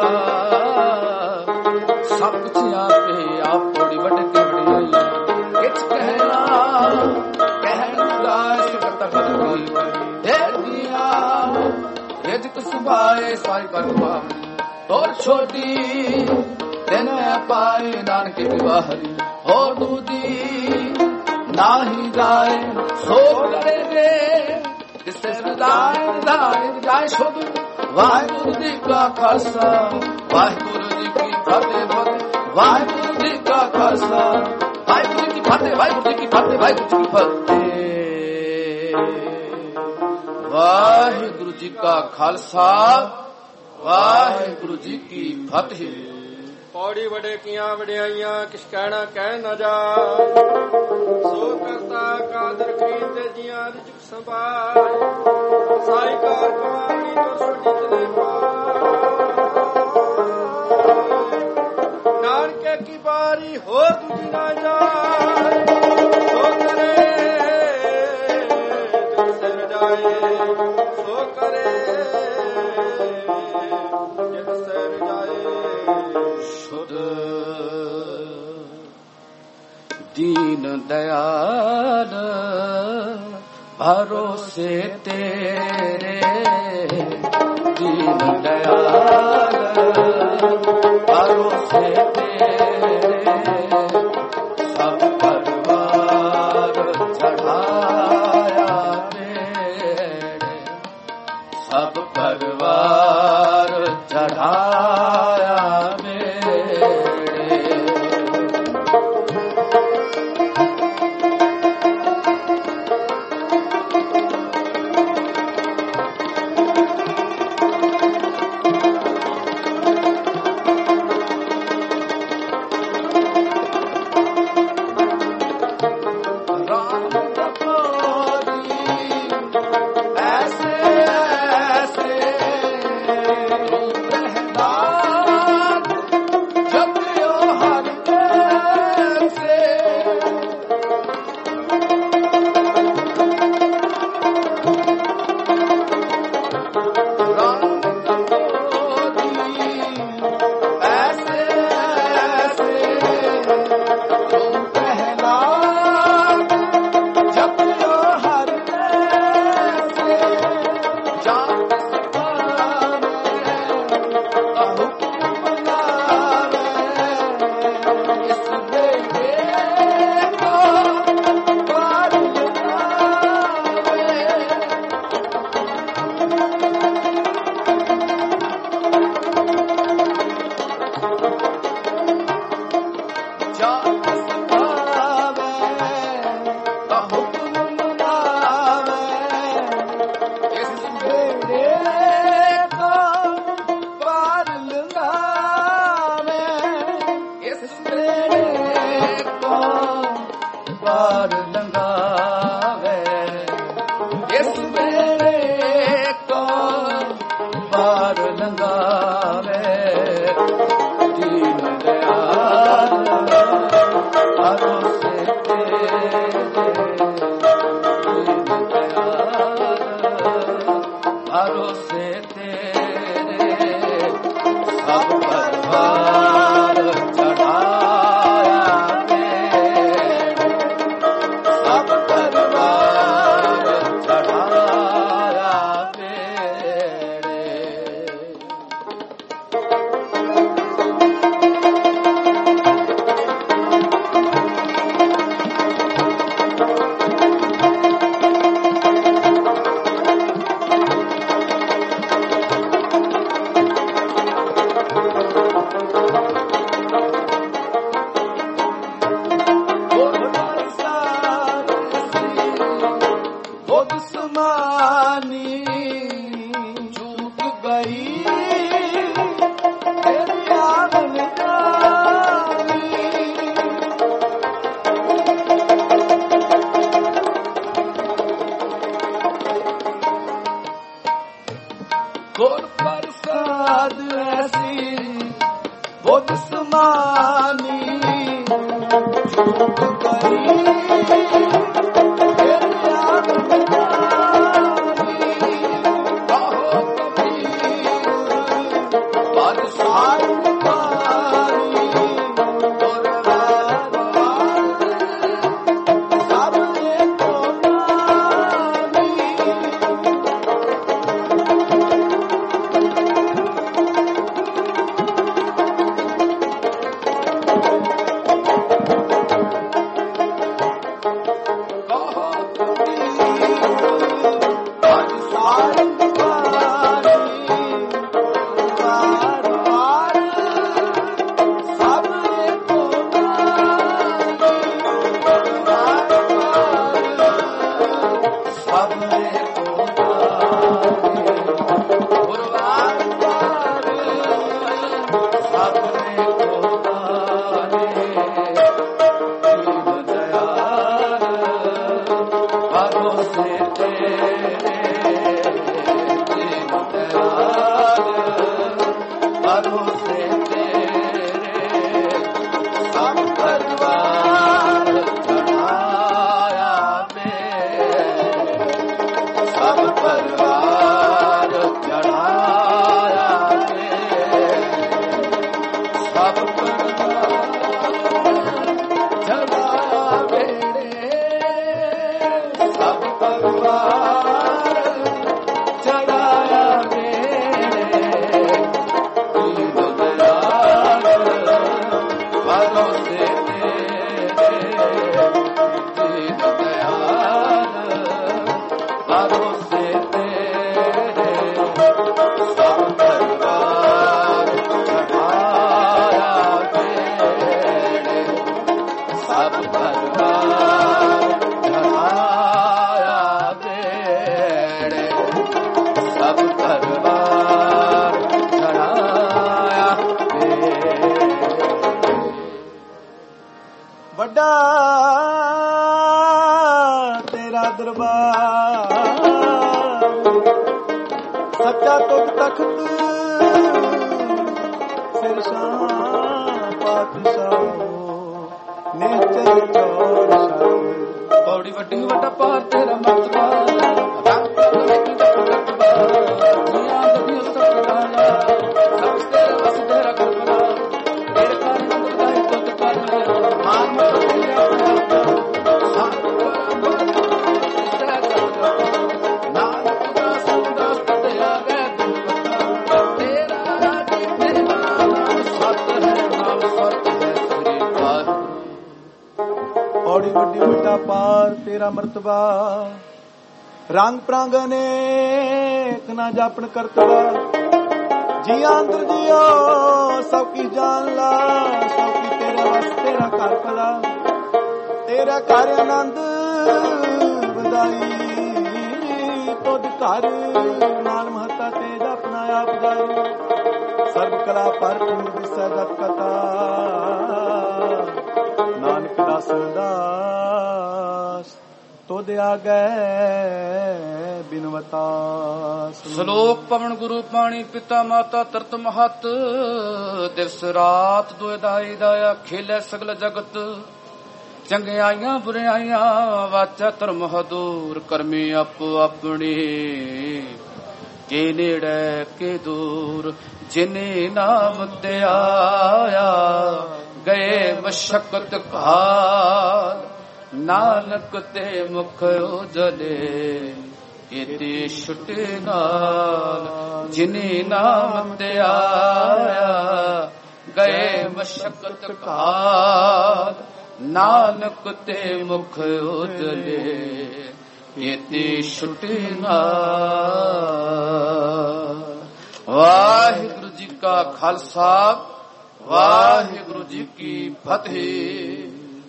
ਸਭ ਕੁਛ ਆਪੇ ਆਪ ਥੋੜੀ ਵੱਡ ਕੇ ਵਡਿਆਈ ਕਿਛ ਕਹਿਣਾ ਕਹਿਣ ਦਾ ਸਿਫਤ ਬਦਲੀ ਢੇਰ ਦੀਆਂ ਇਹ ਜਿਤ ਸੁਭਾਏ ਸਾਈ ਕਰ ਪਾਵਨੀ ਤੋਰ ਛੋਟੀ ਤੈਨ ਪਾਏ ਨਾਨਕ ਵਿਵਾਹਰੀ ਹੋਰ ਦੂਜੀ ਨਾਹੀ ਜਾਏ ਸੋ ਕਰੇ ਰੇ ਕਿਸੇ ਰਦਾਇ ਰਦਾਇ ਜਾਏ ਸ਼ੁਧ ਵਾਹਿਗੁਰੂ ਜੀ ਕਾ ਖਾਲਸਾ ਵਾਹਿਗੁਰੂ ਜੀ ਕੀ ਫਤਿਹ ਵਾਹਿਗੁਰੂ ਜੀ ਕਾ ਖਾਲਸਾ ਵਾਹਿਗੁਰੂ ਜੀ ਕੀ ਫਤਿਹ ਵਾਹਿਗੁਰੂ ਜੀ ਕੀ ਫਤਿਹ ਵਾਹਿਗੁਰੂ ਜੀ ਕੀ ਫਤਿਹ ਵਾਹਿਗੁਰੂ ਜੀ ਕਾ ਖਾਲਸਾ ਵਾਹਿਗੁਰੂ ਜੀ ਕੀ ਫਤਿਹ। ਪੌੜੀ ਵਡੇ ਕੀਆਂ ਵਡਿਆਈਆਂ ਕਿਛ ਕਹਿਣਾ ਕਹਿ ਨਾ ਜਾ ਸੋ ਕਰਤਾ ਕਾਦਰ ਖਰੀਦੇ ਜੀਆਂ ਦੀ ਚੁਕ ਸੰਭਾਲ ਸਾਈ ਕਾਰ ਕਮਾਣੀ ਤੋਂ ਛੋਟੀ ਚਲੇ ਪਾ ਨਾਨਕੇ ਕੀ ਬਾਰੀ ਹੋ ਦੂਜੀ ਨਾ ਜਾ ਸੋ ਕਰੇ ਜਿਸ ਸਿਰ ਜਾਏ ਸੋ ਕਰੇ ਜਿਸ ਸਿਰ ਜਾਏ ਸੁਧ ਦੀਨ ਦਇਆਲ ਭਰੋਸੇ ਤੇਰੇ ਦੀਨ ਦਇਆਲ ਭਰੋਸੇ ਤੇਰੇ ਸਭ ਪਰਵਾਰ ਚੜਾਇਆ ਮੇਰੇ ਸਭ ਪਰਵਾਰ ਚੜਾਇਆ Oh, ਸੱਚਾ ਤੁਧ ਤਖਤ ਸਿਰ ਸ਼ਾਹ ਪਾਤਸ਼ਾਹ ਨਿਹਚਲ ਚੋਰ ਸ਼ਾਹ ਬੜੀ ਵੱਡੀ ਵੱਡਾ ਪਾਰ ਤੇਰਾ ਮਰਤਬਾ ਰੰਗ ਰੰਗੀ ਦਾ ਰਤਬਾ ਦੁਨੀਆ ਦੀ ਉਸਤ ਦਾਲਾ ਸਭ ਤੇਰੇ ਵਸ ਤੇਰਾ ਕਰਪਨਾ ਤੇਰੇ ਕਾਰਨ ਬੁਝਾਈ ਤੁਧ ਕਰ ਮਾਨ ਮਤ ਤੇਰਾ ਔੜੀ ਵੱਡੀ ਵੱਡਾ ਪਾਰ ਤੇਰਾ ਮਰਤਬਾ ਰੰਗ ਪ੍ਰਾਂਗ ਅਨੇਕ ਨਾ ਜਾਪਣ ਕਰਤਬਾ ਜੀ ਅੰਦਰ ਜਿਓ ਸਭ ਕੀ ਜਾਣ ਲਾ ਸਭ ਕੀ ਤੇਰਾ ਵਸ ਤੇਰਾ ਘਰ ਭਲਾ ਤੇਰਾ ਘਰ ਆਨੰਦ ਵਧਾਈ ਤੁਧ ਘਰ ਨਾਲ ਮਹਤਾ ਤੇਜ ਆਪਣਾ ਆਪ ਜਾਈ ਸਰਬ ਕਲਾ ਭਰਪੂਰ ਦਿਸੈ ਜਤ ਕਥਾ ਨਾਨਕ ਦਾਸ ਦਾਸ ਤੁਧ ਆਗੈ ਬਿਨਵਤਾ। ਸ਼ਲੋਕ ਪਵਨ ਗੁਰੂ ਪਾਣੀ ਪਿਤਾ ਮਾਤਾ ਤਰਤ ਮਹਤ ਦਿਵਸ ਰਾਤ ਦੁਇ ਦਾਈ ਦਾਇਆ ਖੇਲੇ ਸਗਲ ਜਗਤ ਚੰਗਿਆਈਆਂ ਬੁਰਿਆਈਆਂ ਵਾਚਾ ਧਰਮ ਹਦੂਰ ਕਰਮੀ ਆਪੋ ਆਪਣੀ ਕੇ ਨੇੜੇ ਕੇ ਦੂਰ ਜਿਨੇ ਨਾਮ ਤੇ ਆਇਆ ਗਏ ਮਸ਼ਕਤ ਘਾਲ ਨਾਨਕ ਤੇ ਮੁਖ ਉਜਲੇ ਇਤੇ ਛੁਟੇ ਨਾਲ ਜਿਨੇ ਨਾਮ ਤੇ ਆਇਆ ਗਏ ਮਸ਼ਕਤ ਘਾਲ ਨਾਨਕ ਤੇ ਮੁਖ ਉਜਲੇ ਇਤੇ ਛੁਟੇ ਨਾਲ। ਵਾਹਿਗੁਰੂ ਜੀ ਕਾ ਖਾਲਸਾ ਵਾਹਿਗੁਰੂ ਜੀ ਕੀ ਫਤਿਹ।